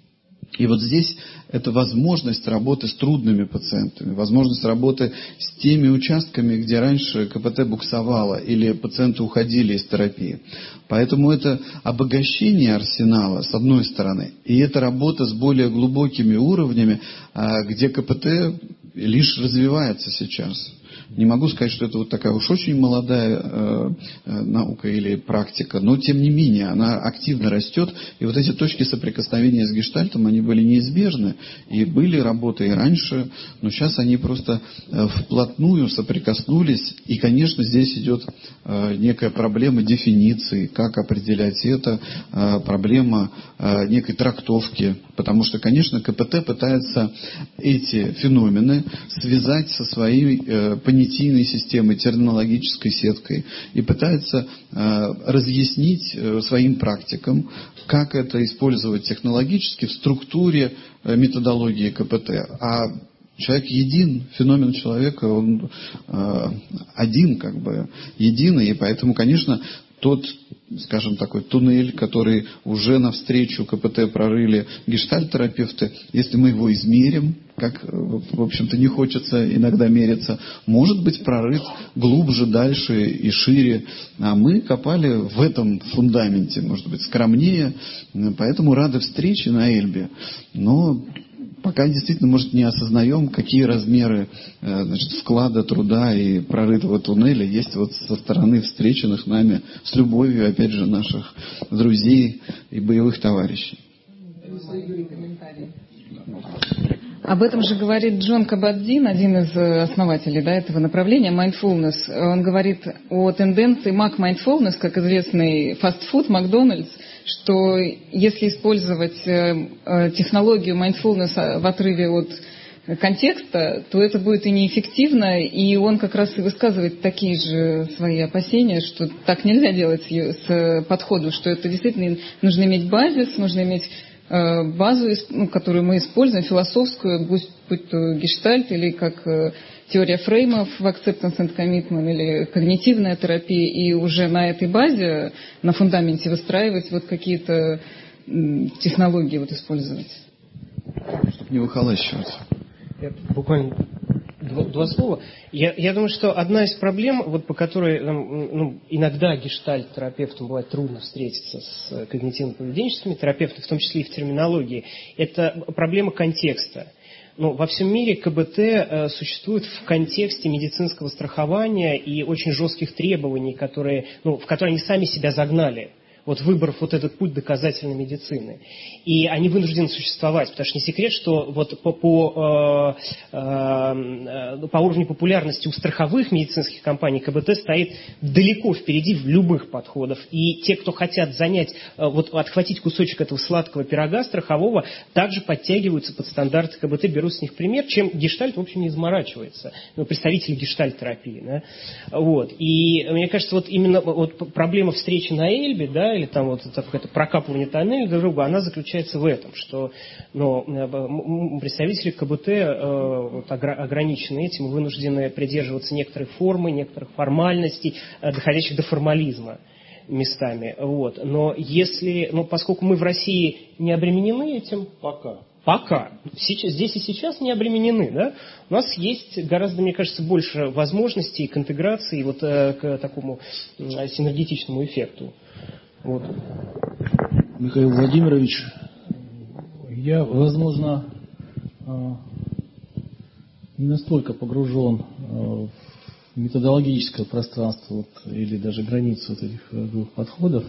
И вот здесь это возможность работы с трудными пациентами, возможность работы с теми участками, где раньше КПТ буксовало или пациенты уходили из терапии. Поэтому это обогащение арсенала, с одной стороны, и это работа с более глубокими уровнями, где КПТ лишь развивается сейчас. Не могу сказать, что это вот такая уж очень молодая наука или практика, но тем не менее она активно растет, и вот эти точки соприкосновения с гештальтом, они были неизбежны, и были работы и раньше, но сейчас они просто вплотную соприкоснулись, и, конечно, здесь идет некая проблема дефиниции, как определять это, проблема некой трактовки, потому что, конечно, КПТ пытается эти феномены связать со своей понятийной системой, терминологической сеткой и пытается разъяснить своим практикам, как это использовать технологически в структуре методологии КПТ. А человек един, феномен человека, он один, как бы, единый, и поэтому, конечно, тот, скажем, такой туннель, который уже навстречу КПТ прорыли гештальт-терапевты, если мы его измерим, как, в общем-то, не хочется иногда мериться, может быть прорыт глубже, дальше и шире. А мы копали в этом фундаменте, может быть, скромнее, поэтому рады встрече на Эльбе. Но пока действительно, может, не осознаем, какие размеры вклада, труда и прорытого туннеля есть вот со стороны встреченных нами с любовью, опять же, наших друзей и боевых товарищей. Об этом же говорит Джон Кабат-Зинн, один из основателей этого направления, mindfulness. Он говорит о тенденции Mac-mindfulness, как известный фастфуд Макдональдс, что если использовать технологию mindfulness в отрыве от контекста, то это будет и неэффективно, и он как раз и высказывает такие же свои опасения, что так нельзя делать с подходом, что это действительно нужно иметь базис, нужно иметь базу, которую мы используем, философскую, будь то гештальт или как теория фреймов в Acceptance and Commitment или когнитивная терапия, и уже на этой базе, на фундаменте выстраивать вот какие-то технологии использовать. Чтобы не выхолащивать. Буквально два слова. Я думаю, что одна из проблем, по которой иногда гештальт-терапевтам бывает трудно встретиться с когнитивно-поведенческими терапевтами, в том числе и в терминологии, это проблема контекста. Во всем мире КБТ существует в контексте медицинского страхования и очень жестких требований, в которые они сами себя загнали. Выбрав этот путь доказательной медицины. И они вынуждены существовать, потому что не секрет, что по уровню популярности у страховых медицинских компаний КБТ стоит далеко впереди в любых подходах. И те, кто хотят занять, отхватить кусочек этого сладкого пирога страхового, также подтягиваются под стандарты КБТ, берут с них пример, чем гештальт, в общем, не заморачивается. Представители гештальт-терапии. Да? И мне кажется, именно проблема встречи на Эльбе, да, или там какое-то прокапывание тоннеля друг друга, она заключается в этом, что представители КБТ ограничены этим, вынуждены придерживаться некоторой формы, некоторых формальностей, доходящих до формализма местами. Но поскольку мы в России не обременены этим, пока. Здесь и сейчас не обременены. Да? У нас есть гораздо, мне кажется, больше возможностей к интеграции, к такому синергетичному эффекту. Михаил Владимирович, я, возможно, не настолько погружен в методологическое пространство или даже границу этих двух подходов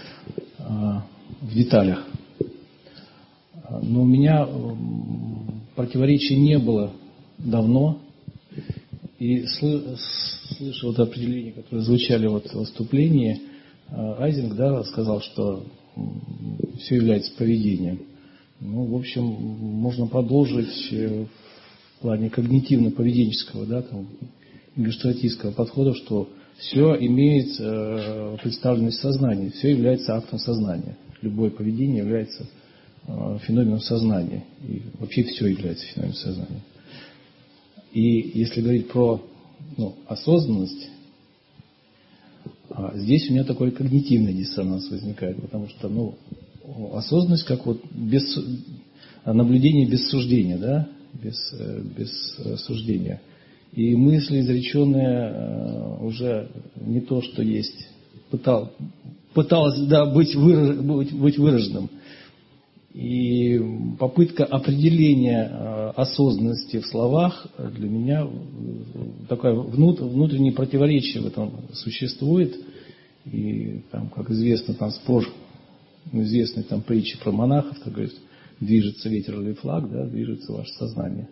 в деталях. Но у меня противоречий не было давно. И слышу определения, которые звучали в выступлении, Айзенг, сказал, что все является поведением. В общем, можно продолжить в плане когнитивно-поведенческого, гештальтистского подхода, что все имеет представленность сознания, все является актом сознания. Любое поведение является феноменом сознания. И вообще все является феноменом сознания. И если говорить про осознанность, здесь у меня такой когнитивный диссонанс возникает, потому что осознанность как наблюдение без суждения, да, без суждения. И мысли изреченные уже не то, что есть, пыталось да, быть выраженным. И попытка определения осознанности в словах для меня такое внутреннее противоречие в этом существует. И там, как известно, там спор, известной там притчи про монахов, как говорит, движется ветер или флаг, да, движется ваше сознание.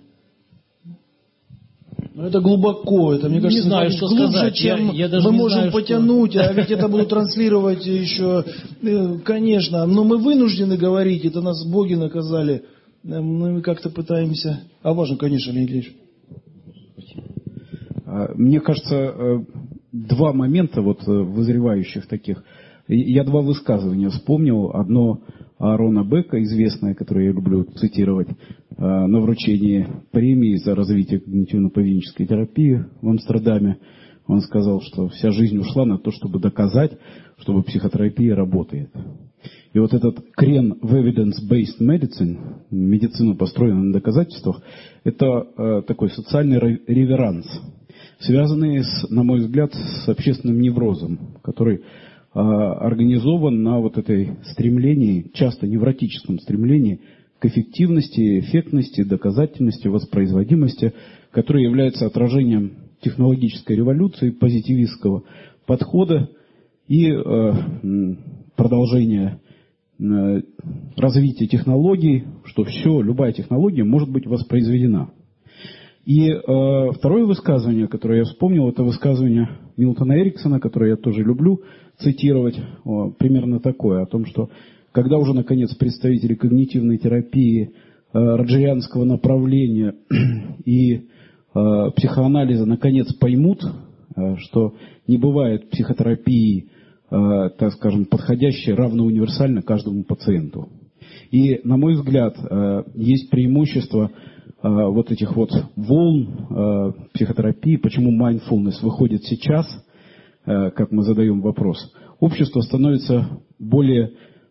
Ну, это глубоко, это, мне кажется, не знаю, что глубже, сказать. чем я даже мы не можем знаю, потянуть, что... а ведь это будут транслировать еще, конечно, но мы вынуждены говорить, это нас боги наказали, мы как-то пытаемся, важно, конечно, Леонид Ильич. Мне кажется, два момента вот вызревающих таких. Я два высказывания вспомнил. Одно Аарона Бека, известное, которое я люблю цитировать, на вручении премии за развитие когнитивно-поведенческой терапии в Амстердаме. Он сказал, что вся жизнь ушла на то, чтобы доказать, чтобы психотерапия работает. И вот этот крен в evidence-based medicine, медицину, построенную на доказательствах, это такой социальный реверанс, связанный, на мой взгляд, с общественным неврозом, который организован на вот этой стремлении, часто невротическом стремлении к эффективности, эффектности, доказательности, воспроизводимости, которое является отражением технологической революции, позитивистского подхода и продолжения развития технологий, что все, любая технология может быть воспроизведена. И второе высказывание, которое я вспомнил, это высказывание Милтона Эриксона, которое я тоже люблю цитировать, примерно такое, о том, что когда уже, наконец, представители когнитивной терапии, роджерианского направления и психоанализа, наконец, поймут, что не бывает психотерапии, так скажем, подходящей равноуниверсально каждому пациенту. И, на мой взгляд, есть преимущество вот этих вот волн психотерапии, почему mindfulness выходит сейчас, как мы задаем вопрос. Общество становится более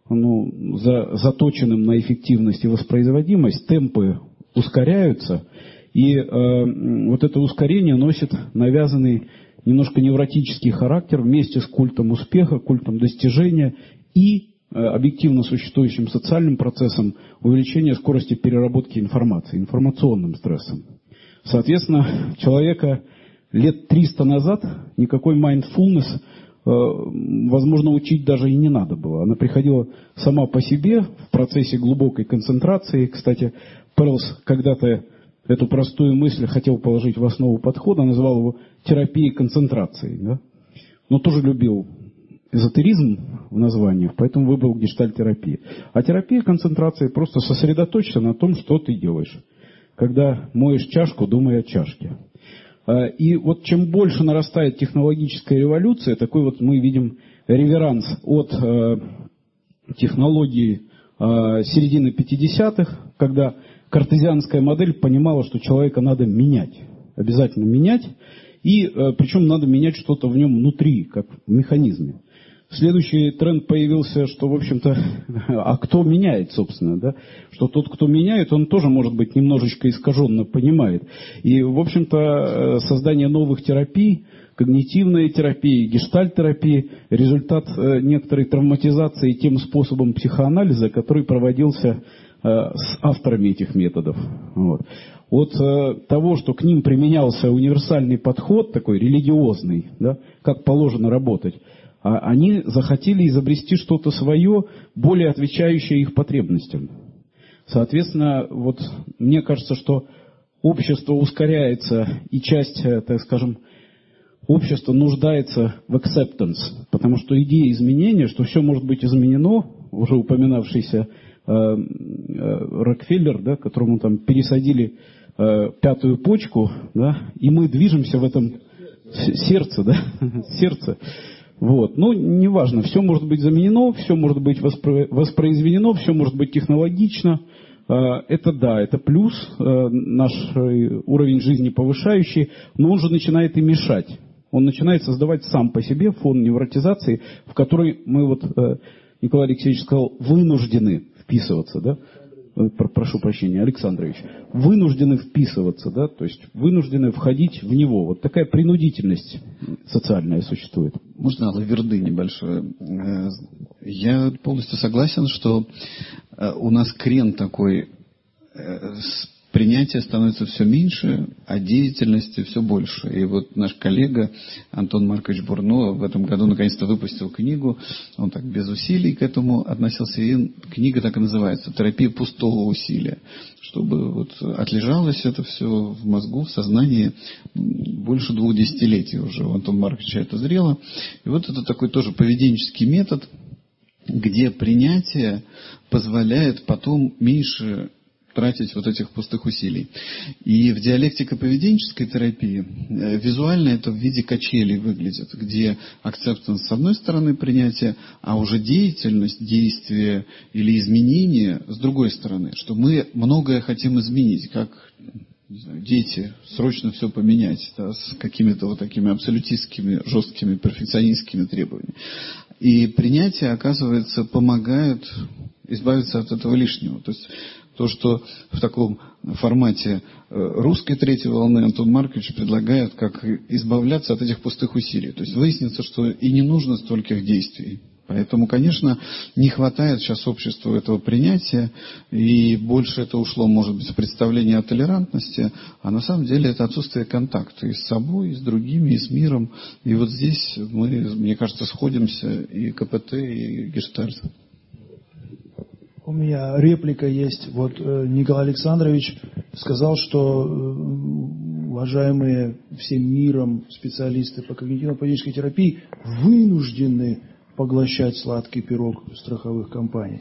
заточенным на эффективность и воспроизводимость, темпы ускоряются, и вот это ускорение носит навязанный немножко невротический характер вместе с культом успеха, культом достижения и объективно существующим социальным процессом увеличения скорости переработки информации, информационным стрессом. Соответственно, человека лет 300 назад никакой mindfulness, возможно, учить даже и не надо было. Она приходила сама по себе в процессе глубокой концентрации. Кстати, Перлс когда-то эту простую мысль хотел положить в основу подхода, назвал его терапией концентрации. Да? Но тоже любил эзотеризм в названиях, поэтому выбрал гештальт-терапию. А терапия концентрации просто сосредоточься на том, что ты делаешь. Когда моешь чашку, думай о чашке. И вот чем больше нарастает технологическая революция, такой вот мы видим реверанс от технологии середины 50-х, когда картезианская модель понимала, что человека надо менять, обязательно менять, и причем надо менять что-то в нем внутри, как в механизме. Следующий тренд появился, что, в общем-то, а кто меняет, собственно, да? Что тот, кто меняет, он тоже, может быть, немножечко искаженно понимает. И, в общем-то, создание новых терапий, когнитивная терапия, гештальт-терапия, результат некоторой травматизации тем способом психоанализа, который проводился с авторами этих методов. Вот. От того, что к ним применялся универсальный подход, такой религиозный, да, как положено работать, они захотели изобрести что-то свое, более отвечающее их потребностям. Соответственно, вот мне кажется, что общество ускоряется, и часть, так скажем, общества нуждается в acceptance, потому что идея изменения, что все может быть изменено, уже упоминавшийся Рокфеллер, да, которому там пересадили пятую почку, да, и мы движемся в этом сердце, да, сердце. Вот. Ну, неважно, все может быть заменено, все может быть воспроизведено, все может быть технологично. Это да, это плюс, наш уровень жизни повышающий, но он же начинает и мешать. Он начинает создавать сам по себе фон невротизации, в который мы, вот Николай Алексеевич сказал, вынуждены вписываться. Да? прошу прощения, Александрович, вынуждены вписываться, да, то есть вынуждены входить в него. Вот такая принудительность социальная существует. Можно лаверды небольшое? Я полностью согласен, что у нас крен такой, принятие становится все меньше, а деятельности все больше. И вот наш коллега Антон Маркович Бурно в этом году наконец-то выпустил книгу. Он так без усилий к этому относился. И книга так и называется «Терапия пустого усилия». Чтобы вот отлежалось это все в мозгу, в сознании больше 2 десятилетий уже у Антона Марковича это зрело. И вот это такой тоже поведенческий метод, где принятие позволяет потом меньше тратить вот этих пустых усилий. И в диалектико-поведенческой терапии визуально это в виде качелей выглядит, где акцептанс с одной стороны принятия, а уже деятельность, действие или изменение с другой стороны, что мы многое хотим изменить, как не знаю, дети, срочно все поменять, да, с какими-то вот такими абсолютистскими, жесткими, перфекционистскими требованиями. И принятие, оказывается, помогает избавиться от этого лишнего. То есть то, что в таком формате русской третьей волны Антон Маркович предлагает, как избавляться от этих пустых усилий. То есть выяснится, что и не нужно стольких действий. Поэтому, конечно, не хватает сейчас обществу этого принятия, и больше это ушло, может быть, в представление о толерантности, а на самом деле это отсутствие контакта и с собой, и с другими, и с миром. И вот здесь мы, мне кажется, сходимся и КПТ, и Гештальт. У меня реплика есть. Вот Николай Александрович сказал, что уважаемые всем миром специалисты по когнитивно-поведенческой терапии вынуждены поглощать сладкий пирог страховых компаний.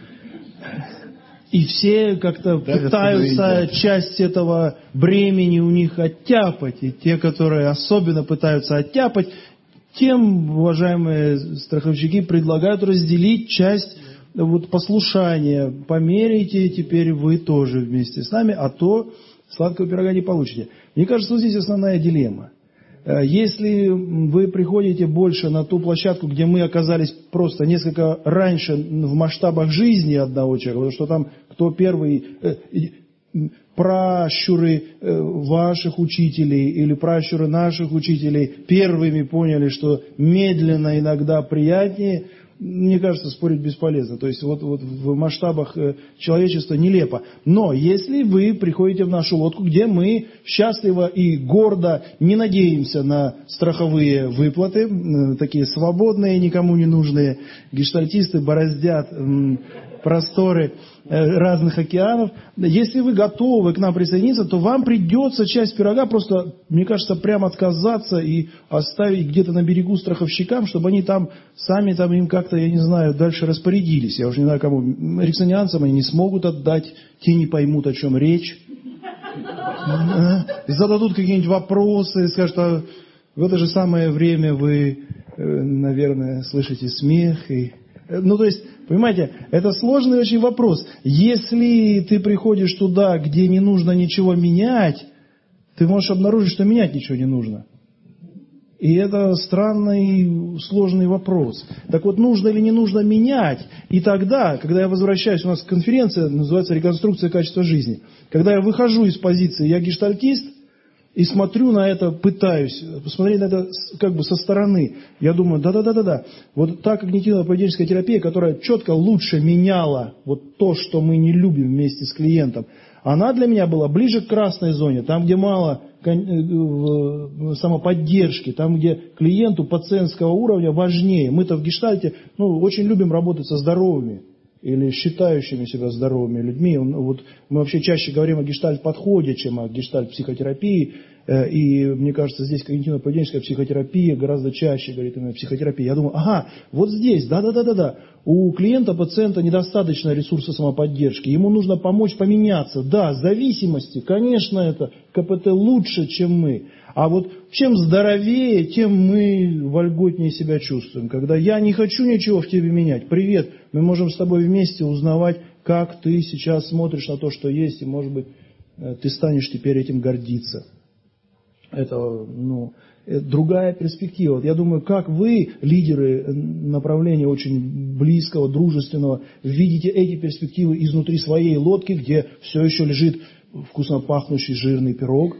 И все как-то пытаются часть этого бремени у них оттяпать. И те, которые особенно пытаются оттяпать, тем, уважаемые страховщики, предлагают разделить часть вот послушания. Померяйте теперь вы тоже вместе с нами, а то сладкого пирога не получите. Мне кажется, вот здесь основная дилемма. Если вы приходите больше на ту площадку, где мы оказались просто несколько раньше в масштабах жизни одного человека, потому что там кто первый, пращуры ваших учителей или пращуры наших учителей первыми поняли, что медленно иногда приятнее, мне кажется, спорить бесполезно. То есть вот в масштабах человечества нелепо. Но если вы приходите в нашу лодку, где мы счастливо и гордо не надеемся на страховые выплаты, такие свободные, никому не нужные гештальтисты бороздят просторы разных океанов. Если вы готовы к нам присоединиться, то вам придется часть пирога просто, мне кажется, прямо отказаться и оставить где-то на берегу страховщикам, чтобы они там сами там им как-то, я не знаю, дальше распорядились. Я уже не знаю, кому. Эриксонианцам они не смогут отдать, те не поймут, о чем речь. Зададут какие-нибудь вопросы, скажут, а в это же самое время вы, наверное, слышите смех и... Ну, то есть, понимаете, это сложный очень вопрос. Если ты приходишь туда, где не нужно ничего менять, ты можешь обнаружить, что менять ничего не нужно. И это странный, сложный вопрос. Так вот, нужно или не нужно менять? И тогда, когда я возвращаюсь, у нас конференция называется «Реконструкция качества жизни». Когда я выхожу из позиции «я гештальтист», и смотрю на это, пытаюсь посмотреть на это как бы со стороны. Я думаю, да. Вот та когнитивно-поведенческая терапия, которая четко лучше меняла вот то, что мы не любим вместе с клиентом, она для меня была ближе к красной зоне, там, где мало самоподдержки, там, где клиенту пациентского уровня важнее. Мы-то в гештальте очень любим работать со здоровыми или считающими себя здоровыми людьми. Вот мы вообще чаще говорим о гештальт-подходе, чем о гештальт-психотерапии. И мне кажется, здесь когнитивно-поведенческая психотерапия гораздо чаще говорит именно о психотерапии. Я думаю, вот здесь, да. У клиента, пациента недостаточно ресурса самоподдержки. Ему нужно помочь поменяться. Да, зависимости, конечно, это КПТ лучше, чем мы. А вот чем здоровее, тем мы вольготнее себя чувствуем. Когда я не хочу ничего в тебе менять. Привет, мы можем с тобой вместе узнавать, как ты сейчас смотришь на то, что есть, и, может быть, ты станешь теперь этим гордиться. Это, другая перспектива. Вот я думаю, как вы, лидеры направления очень близкого, дружественного, видите эти перспективы изнутри своей лодки, где все еще лежит вкусно пахнущий жирный пирог?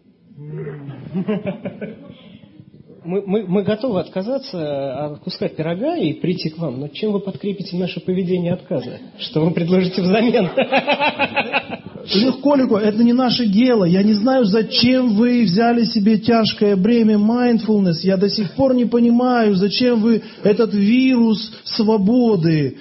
Мы готовы отказаться от куска пирога и прийти к вам, но чем вы подкрепите наше поведение отказа? Что вы предложите взамен? Легко, это не наше дело. Я не знаю, зачем вы взяли себе тяжкое бремя mindfulness. Я до сих пор не понимаю, зачем вы этот вирус свободы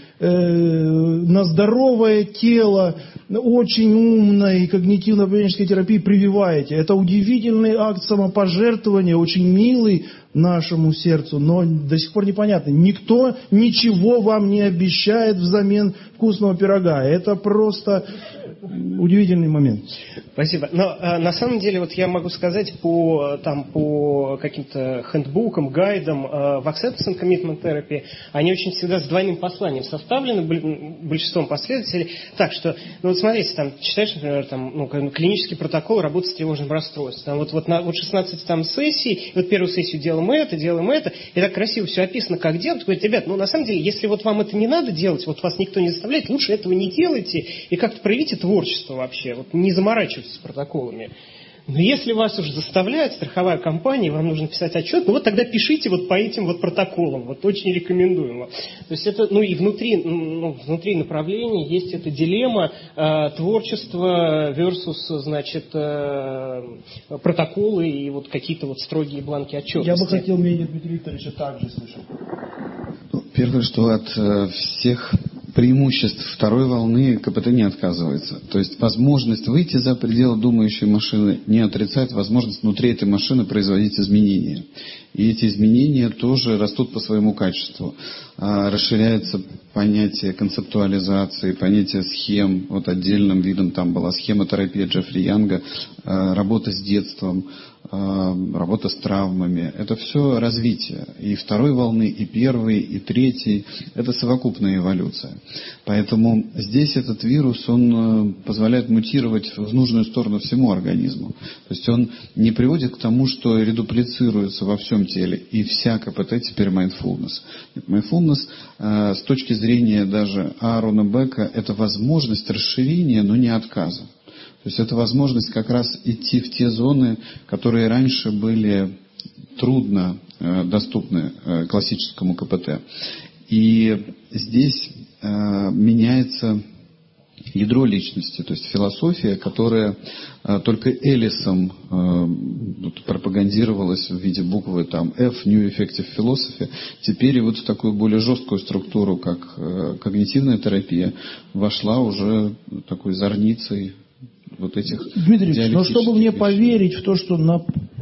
на здоровое тело очень умной когнитивно-поведенческой терапии прививаете. Это удивительный акт самопожертвования, очень милый нашему сердцу, но до сих пор непонятно. Никто ничего вам не обещает взамен вкусного пирога. Это просто удивительный момент. Спасибо. Но на самом деле, вот я могу сказать по каким-то хендбукам, гайдам в Acceptance and Commitment Therapy, они очень всегда с двойным посланием составлены большинством последователей. Так что, вот смотрите, там читаешь, например, клинический протокол работы с тревожным расстройством. Вот 16 там сессий, вот первую сессию делаем это, и так красиво все описано, как делать. Говорит, ребят, на самом деле, если вот вам это не надо делать, вот вас никто не заставляет, лучше этого не делайте и как-то проявите творчество вообще, вот не заморачивайтесь с протоколами. Но если вас уже заставляет страховая компания, вам нужно писать отчет, вот тогда пишите вот по этим вот протоколам, вот очень рекомендуем вам. То есть это, и внутри направления есть эта дилемма творчества versus, значит, протоколы и вот какие-то вот строгие бланки отчетности. Я бы хотел мнение Дмитрия Викторовича также слышать. Первое, что от всех преимуществ второй волны КПТ не отказывается. То есть возможность выйти за пределы думающей машины не отрицает возможность внутри этой машины производить изменения. И эти изменения тоже растут по своему качеству. Расширяется понятие концептуализации, понятие схем. Вот отдельным видом там была схемотерапия Джеффри Янга, работа с детством, работа с травмами. Это все развитие. И второй волны, и первой, и третьей. Это совокупная эволюция. Поэтому здесь этот вирус, он позволяет мутировать в нужную сторону всему организму. То есть он не приводит к тому, что редуплицируется во всем теле. И вся КПТ теперь mindfulness. Mindfulness с точки зрения даже Аарона Бека, это возможность расширения, но не отказа. То есть это возможность как раз идти в те зоны, которые раньше были трудно доступны классическому КПТ. И здесь меняется ядро личности, то есть философия, которая только Эллисом пропагандировалась в виде буквы там F, New Effective Philosophy, теперь и вот в такую более жесткую структуру, как когнитивная терапия, вошла уже такой зорницей вот этих Дмитрий Ильич, но чтобы мне вещей. поверить в то, что на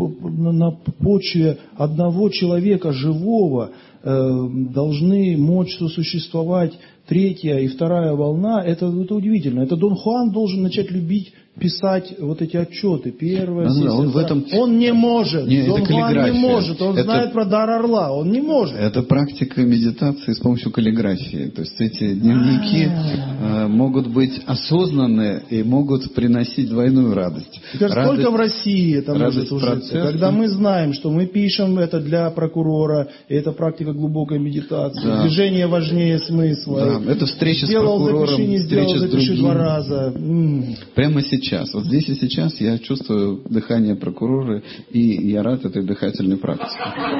почве одного человека живого должны мочь сосуществовать третья и вторая волна, это удивительно. Это Дон Хуан должен начать любить писать вот эти отчеты. Первая сессия. Он не может. Дон Хуан не может. Он знает про дар орла. Он не может. Это практика медитации с помощью каллиграфии. То есть эти дневники могут быть осознанны и могут приносить двойную радость. Только в России это может ужиться. Когда мы знаем, что мы пишем это для прокурора, и это практика глубокой медитации. Да. Движение важнее смысла. Да. Это встреча с прокурором, встреча с другим. 2 раза. Прямо сейчас. Вот здесь и сейчас я чувствую дыхание прокурора, и я рад этой дыхательной практике.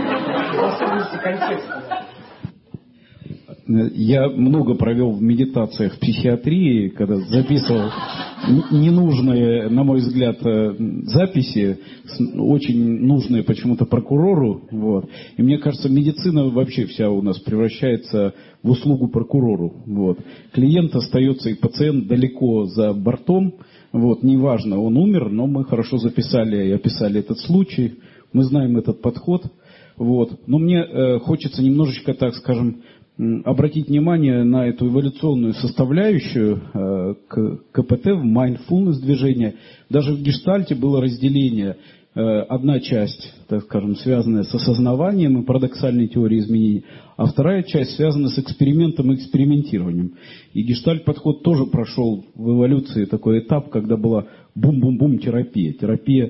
Я много провел в медитациях в психиатрии, когда записывал ненужные, на мой взгляд, записи, очень нужные почему-то прокурору. Вот. И мне кажется, медицина вообще вся у нас превращается в услугу прокурору. Вот. Клиент остается и пациент далеко за бортом. Вот. Неважно, он умер, но мы хорошо записали и описали этот случай. Мы знаем этот подход. Вот. Но мне хочется немножечко, так скажем, обратить внимание на эту эволюционную составляющую КПТ, в mindfulness движения. Даже в гештальте было разделение. Одна часть, так скажем, связанная с осознаванием и парадоксальной теорией изменений, а вторая часть связана с экспериментом и экспериментированием. И гештальт-подход тоже прошел в эволюции такой этап, когда была бум-бум-бум терапия. Терапия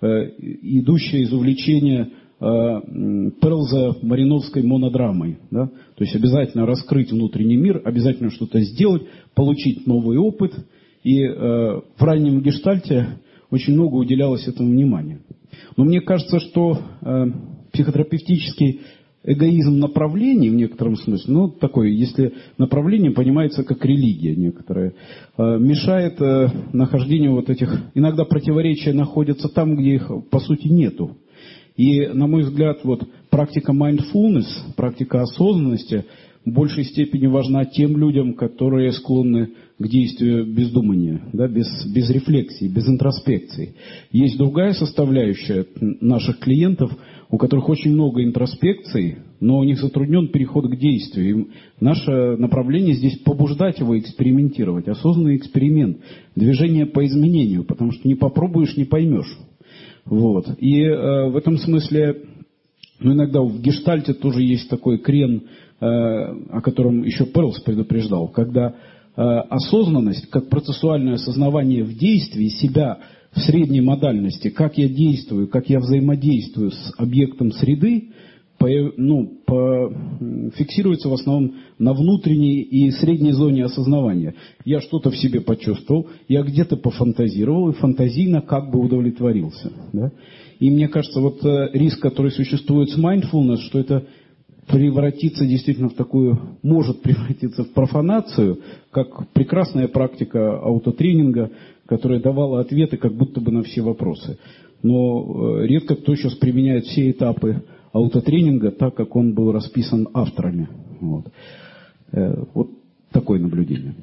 идущая из увлечения Перлза мариновской монодрамой. Да? То есть обязательно раскрыть внутренний мир, обязательно что-то сделать, получить новый опыт. И в раннем гештальте очень много уделялось этому внимания. Но мне кажется, что психотерапевтический эгоизм направлений в некотором смысле, ну, такое, если направление понимается как религия некоторая, мешает нахождению вот этих, иногда противоречия находятся там, где их по сути нету. И, на мой взгляд, вот практика mindfulness, практика осознанности в большей степени важна тем людям, которые склонны к действию без думания, да, без рефлексии, без интроспекции. Есть другая составляющая наших клиентов, у которых очень много интроспекции, но у них затруднен переход к действию. И наше направление здесь побуждать его экспериментировать. Осознанный эксперимент, движение по изменению, потому что не попробуешь, не поймешь. Вот. И в этом смысле, ну, иногда в гештальте тоже есть такой крен, о котором еще Перлс предупреждал, когда осознанность, как процессуальное осознавание в действии себя в средней модальности, как я действую, как я взаимодействую с объектом среды, фиксируется в основном на внутренней и средней зоне осознавания. Я что-то в себе почувствовал, я где-то пофантазировал и фантазийно как бы удовлетворился. Да? И мне кажется, вот риск, который существует с mindfulness, что это превратится действительно в такую, может превратиться в профанацию, как прекрасная практика аутотренинга, которая давала ответы как будто бы на все вопросы. Но редко кто сейчас применяет все этапы аутотренинга так, как он был расписан авторами. Вот, вот такое наблюдение.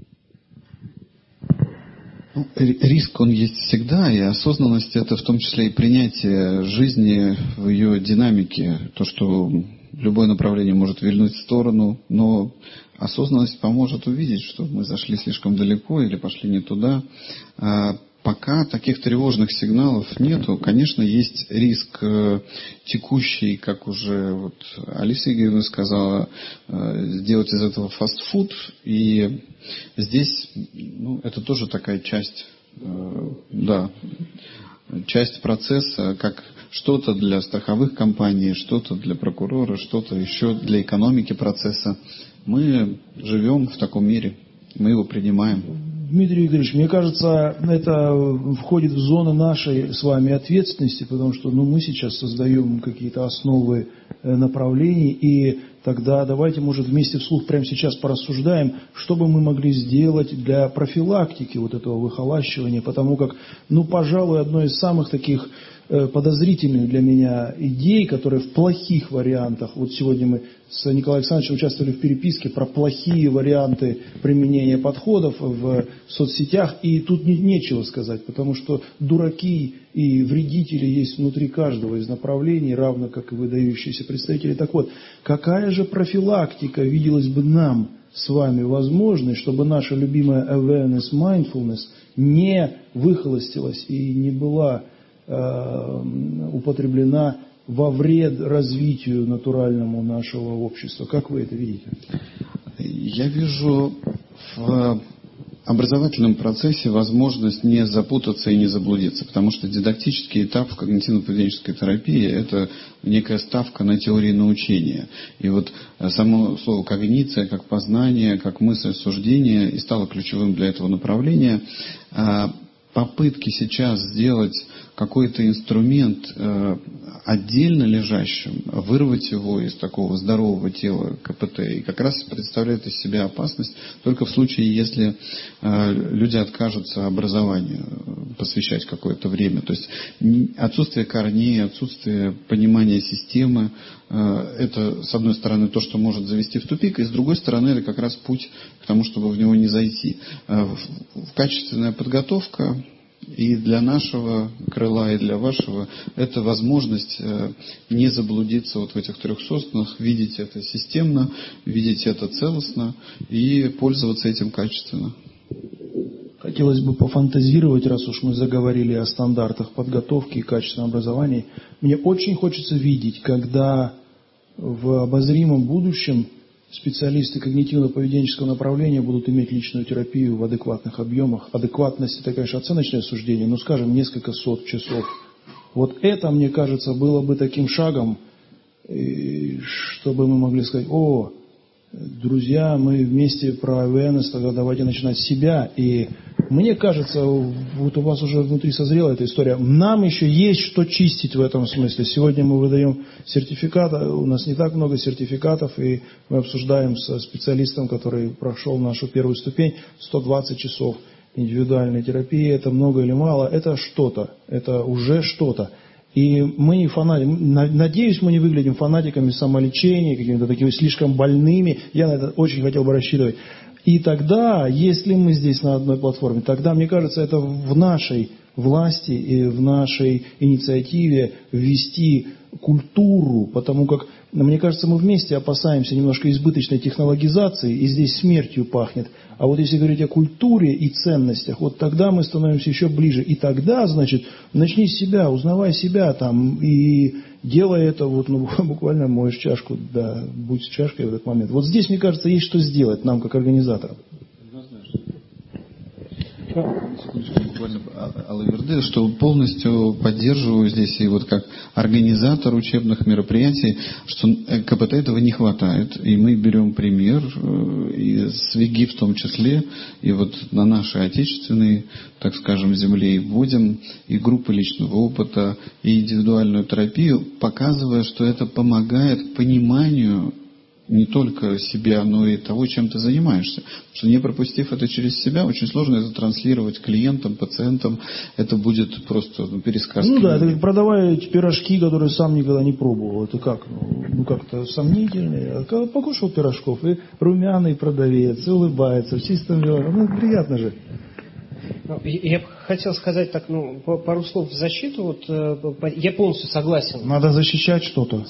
Ну, риск, он есть всегда, и осознанность — это в том числе и принятие жизни в ее динамике. То, что любое направление может вильнуть в сторону, но осознанность поможет увидеть, что мы зашли слишком далеко или пошли не туда. Пока таких тревожных сигналов нету, конечно, есть риск текущий, как уже вот Алиса Игоревна сказала, сделать из этого фастфуд. И здесь, ну, это тоже такая часть, часть процесса, как что-то для страховых компаний, что-то для прокурора, что-то еще для экономики процесса. Мы живем в таком мире, мы его принимаем. Дмитрий Викторович, мне кажется, это входит в зону нашей с вами ответственности, потому что мы сейчас создаем какие-то основы направлений, и тогда давайте, может, вместе вслух прямо сейчас порассуждаем, что бы мы могли сделать для профилактики вот этого выхолащивания, потому как, пожалуй, одно из самых таких подозрительных для меня идей, которые в плохих вариантах, вот сегодня мы с Николаем Александровичем участвовали в переписке про плохие варианты применения подходов в соцсетях, и тут нечего сказать, потому что дураки и вредители есть внутри каждого из направлений, равно как и выдающиеся представители. Так вот, какая же профилактика виделась бы нам с вами возможной, чтобы наша любимая awareness, mindfulness не выхолостилась и не была употреблена во вред развитию натуральному нашего общества? Как вы это видите? Я вижу в образовательном процессе возможность не запутаться и не заблудиться, потому что дидактический этап в когнитивно-поведенческой терапии – это некая ставка на теории научения. И вот само слово когниция, как познание, как мысль, суждение и стало ключевым для этого направления. Попытки сейчас сделать какой-то инструмент отдельно лежащим, вырвать его из такого здорового тела КПТ, и как раз представляет из себя опасность только в случае, если люди откажутся образованию посвящать какое-то время. То есть отсутствие корней, отсутствие понимания системы – это, с одной стороны, то, что может завести в тупик, и с другой стороны, это как раз путь к тому, чтобы в него не зайти. Качественная подготовка и для нашего крыла, и для вашего – это возможность не заблудиться вот в этих трех соснах, видеть это системно, видеть это целостно и пользоваться этим качественно. Хотелось бы пофантазировать, раз уж мы заговорили о стандартах подготовки и качественном образовании. Мне очень хочется видеть, когда в обозримом будущем специалисты когнитивно-поведенческого направления будут иметь личную терапию в адекватных объемах. Адекватность – это, конечно, оценочное суждение, но, скажем, несколько сот часов Вот это, мне кажется, было бы таким шагом, чтобы мы могли сказать: о, друзья, мы вместе про awareness, тогда давайте начинать с себя. И мне кажется, вот у вас уже внутри созрела эта история. Нам еще есть что чистить в этом смысле. Сегодня мы выдаем сертификаты, у нас не так много сертификатов, и мы обсуждаем со специалистом, который прошел нашу первую ступень, 120 часов индивидуальной терапии. Это много или мало? Это что-то, это уже что-то. И мы не фанатики, надеюсь, мы не выглядим фанатиками самолечения, какими-то такими слишком больными. Я на это очень хотел бы рассчитывать. И тогда, если мы здесь на одной платформе, тогда, мне кажется, это в нашей власти и в нашей инициативе ввести культуру, потому как, мне кажется, мы вместе опасаемся немножко избыточной технологизации, и здесь смертью пахнет. А вот если говорить о культуре и ценностях, вот тогда мы становимся еще ближе. И тогда, значит, начни с себя, узнавай себя там, и делай это, вот, ну, буквально моешь чашку, да, будь с чашкой в этот момент. Вот здесь, мне кажется, есть что сделать нам, как организаторам. Секундочку, буквально, Алла Верды, что полностью поддерживаю здесь и вот как организатор учебных мероприятий, что КПТ этого не хватает. И мы берем пример, и с ВИГИ в том числе, и вот на нашей отечественной, так скажем, земле и вводим и группы личного опыта, и индивидуальную терапию, показывая, что это помогает пониманию не только себя, но и того, чем ты занимаешься. Потому что не пропустив это через себя, очень сложно это транслировать клиентам, пациентам. Это будет просто пересказ. Ну да, это как продавая пирожки, которые сам никогда не пробовал. Это как? Ну как-то сомнительно. А когда покушал пирожков, и румяный продавец, и улыбается в чистом виде. Ну, приятно же. Я бы хотел сказать так, пару слов в защиту. Вот, я полностью согласен. Надо защищать что-то.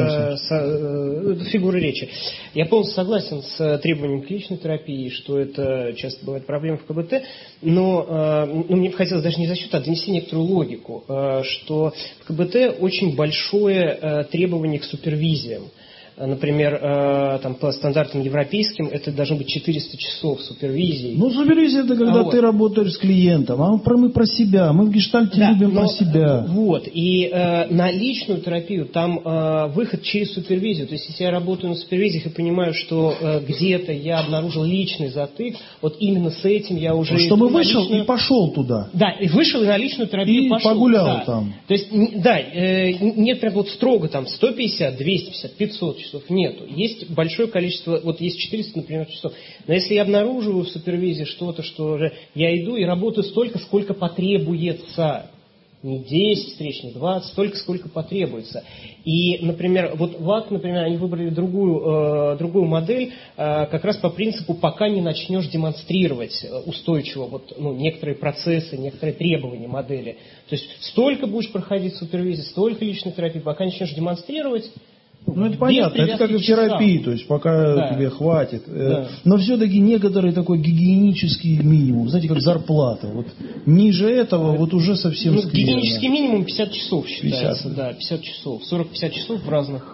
Фигуры речи. Я полностью согласен с требованием к личной терапии, что это часто бывает проблема в КБТ. Но мне бы хотелось даже не защиту, а донести некоторую логику, что в КБТ очень большое требование к супервизиям. Например, там, по стандартам европейским это должно быть 400 часов супервизии. Ну, супервизия — это когда ты работаешь с клиентом, а мы про себя, мы в гештальте любим про себя. Вот, и на личную терапию там выход через супервизию. То есть, если я работаю на супервизиях и понимаю, что где-то я обнаружил личный затык, вот именно с этим я уже... Чтобы вышел и пошел туда. Да, и вышел, и на личную терапию и пошел. Погулял там. То есть, да, нет прям вот строго там 150, 250, 500 часов. Нету. Есть большое количество, вот есть 400, например, часов. Но если я обнаруживаю в супервизии что-то, что я иду и работаю столько, сколько потребуется. Не 10 встреч, не 20, столько, сколько потребуется. И, например, вот ВАК, например, они выбрали другую модель, как раз по принципу, пока не начнешь демонстрировать устойчиво некоторые процессы, некоторые требования модели. То есть столько будешь проходить супервизии, столько личной терапии, пока начнешь демонстрировать. Ну, это понятно, это как и в терапии, то есть пока тебе хватит. Да. Но все-таки некоторый такой гигиенический минимум, знаете, как зарплата. Вот ниже этого вот уже совсем скверно. Гигиенический минимум 50 часов считается, 50. Да, 50 часов, 40-50 часов в разных...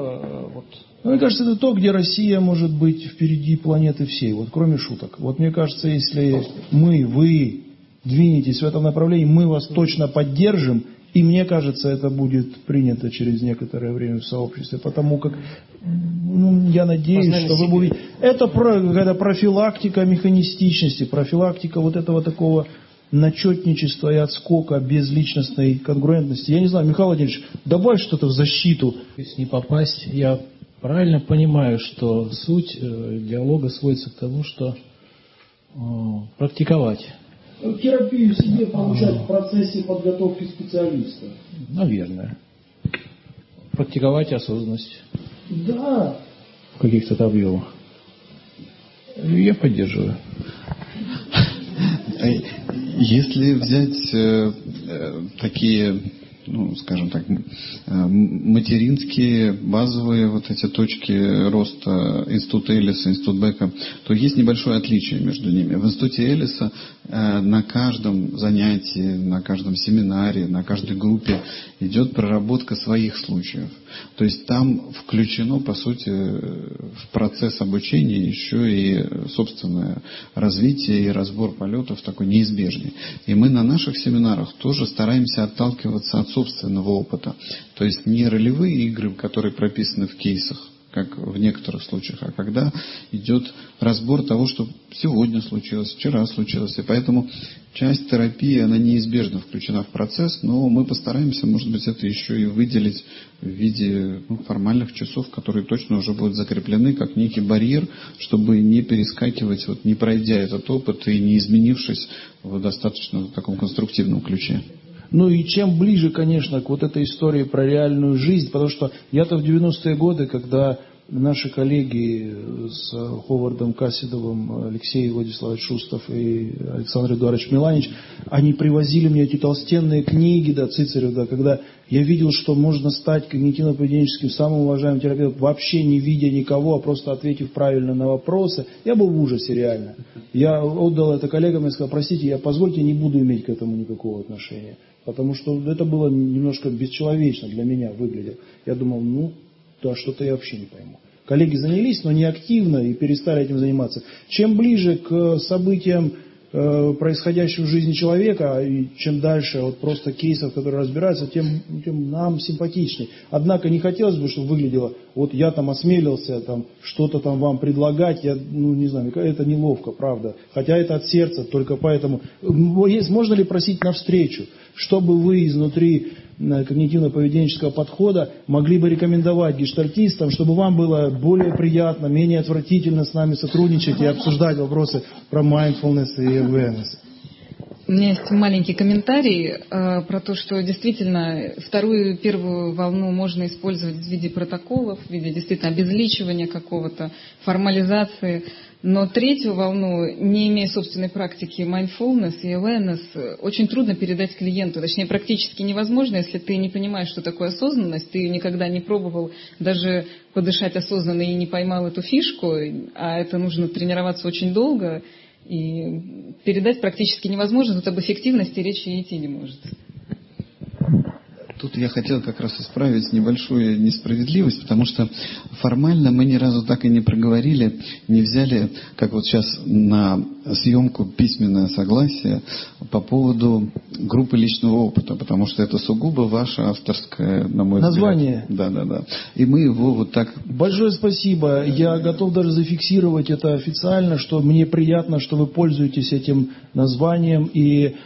Мне кажется, это то, где Россия может быть впереди планеты всей, вот кроме шуток. Вот мне кажется, если вы двинетесь в этом направлении, мы вас точно поддержим. И мне кажется, это будет принято через некоторое время в сообществе, потому как, я надеюсь, что вы будете... Это какая-то профилактика механистичности, профилактика вот этого такого начетничества и отскока без личностной конгруентности. Я не знаю, Михаил Владимирович, добавь что-то в защиту. Если не попасть, я правильно понимаю, что суть диалога сводится к тому, что практиковать. Терапию себе получать в процессе подготовки специалиста. Наверное. Практиковать осознанность. Да. В каких-то объемах. Я поддерживаю. Если взять такие, скажем так, материнские, базовые вот эти точки роста Института Эллиса, Института Бека, то есть небольшое отличие между ними. В Институте Эллиса на каждом занятии, на каждом семинаре, на каждой группе идет проработка своих случаев. То есть там включено, по сути, в процесс обучения еще и собственное развитие и разбор полетов такой неизбежный. И мы на наших семинарах тоже стараемся отталкиваться от собственного опыта. То есть не ролевые игры, которые прописаны в кейсах, как в некоторых случаях, а когда идет разбор того, что сегодня случилось, вчера случилось. И поэтому часть терапии, она неизбежно включена в процесс, но мы постараемся, может быть, это еще и выделить в виде формальных часов, которые точно уже будут закреплены как некий барьер, чтобы не перескакивать, вот, не пройдя этот опыт и не изменившись в достаточно таком конструктивном ключе. Ну и чем ближе, конечно, к вот этой истории про реальную жизнь, потому что я-то в 90-е годы, когда наши коллеги с Ховардом Кассидовым, Алексей Владиславович Шустов и Александр Эдуардович Миланич, они привозили мне эти толстенные книги, да, Цицерев, да, когда я видел, что можно стать когнитивно-поведенческим самым уважаемым терапевтом, вообще не видя никого, а просто ответив правильно на вопросы. Я был в ужасе реально. Я отдал это коллегам и сказал: простите, я, позвольте, не буду иметь к этому никакого отношения. Потому что это было немножко бесчеловечно для меня выглядело. Я думал, да, что-то я вообще не пойму. Коллеги занялись, но не активно и перестали этим заниматься. Чем ближе к событиям, происходящим в жизни человека, и чем дальше от просто кейсов, которые разбираются, тем нам симпатичнее. Однако не хотелось бы, чтобы выглядело, вот я там осмелился там что-то там вам предлагать, я, не знаю, это неловко, правда. Хотя это от сердца, только поэтому. Можно ли просить навстречу, чтобы вы изнутри когнитивно-поведенческого подхода могли бы рекомендовать гештальтистам, чтобы вам было более приятно, менее отвратительно с нами сотрудничать и обсуждать вопросы про mindfulness и awareness? У меня есть маленький комментарий про то, что действительно вторую и первую волну можно использовать в виде протоколов, в виде действительно обезличивания какого-то, формализации. Но третью волну, не имея собственной практики mindfulness и awareness, очень трудно передать клиенту. Точнее, практически невозможно, если ты не понимаешь, что такое осознанность, ты никогда не пробовал даже подышать осознанно и не поймал эту фишку, а это нужно тренироваться очень долго, и передать практически невозможно, тут об эффективности речи и идти не может. Тут я хотел как раз исправить небольшую несправедливость, потому что формально мы ни разу так и не проговорили, не взяли, как вот сейчас на съемку, письменное согласие по поводу группы личного опыта, потому что это сугубо ваше авторское, на мой название. взгляд. Да. И мы его вот так... Большое спасибо. Я готов даже зафиксировать это официально, что мне приятно, что вы пользуетесь этим названием, и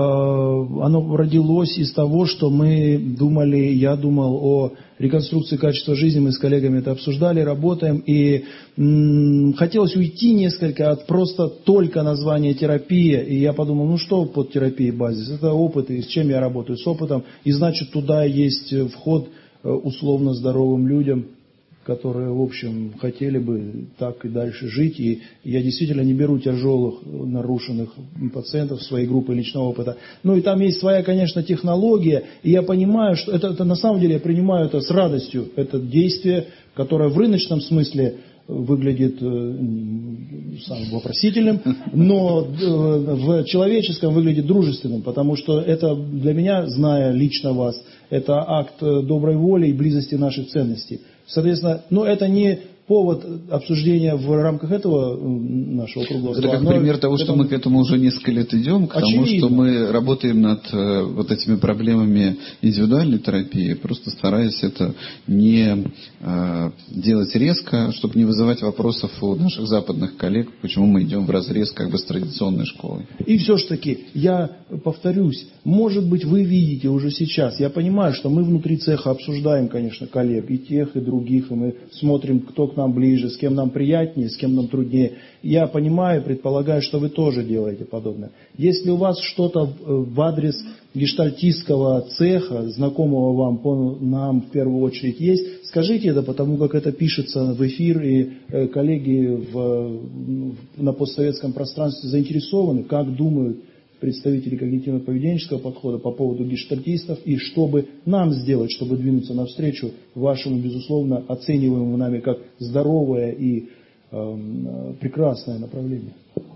оно родилось из того, что мы думали, я думал о реконструкции качества жизни, мы с коллегами это обсуждали, работаем, и хотелось уйти несколько от просто только названия терапия, и я подумал, что под терапией базис? Это опыт, и с чем я работаю? С опытом, и значит туда есть вход условно здоровым людям, которые, в общем, хотели бы так и дальше жить. И я действительно не беру тяжелых, нарушенных пациентов своей группы личного опыта. Ну и там есть своя, конечно, технология. И я понимаю, что это на самом деле я принимаю это с радостью. Это действие, которое в рыночном смысле выглядит вопросительным, но в человеческом выглядит дружественным, потому что это для меня, зная лично вас, это акт доброй воли и близости наших ценностей. Соответственно, это не повод обсуждения в рамках этого нашего круглого стола. Это как пример того, что мы к этому уже несколько лет идем, к тому, что мы работаем над вот этими проблемами индивидуальной терапии, просто стараясь это не делать резко, чтобы не вызывать вопросов у наших западных коллег, почему мы идем вразрез с традиционной школой. И все-таки, я повторюсь, может быть, вы видите уже сейчас, я понимаю, что мы внутри цеха обсуждаем, конечно, коллег, и тех, и других, и мы смотрим, кто к нам ближе, с кем нам приятнее, с кем нам труднее. Я понимаю, предполагаю, что вы тоже делаете подобное. Если у вас что-то в адрес гештальтистского цеха, знакомого вам, нам в первую очередь есть, скажите это, потому как это пишется в эфир, и коллеги на постсоветском пространстве заинтересованы, как думают представители когнитивно-поведенческого подхода по поводу гештальтистов, и чтобы нам сделать, чтобы двинуться навстречу вашему, безусловно, оцениваемому нами как здоровое и прекрасное направление.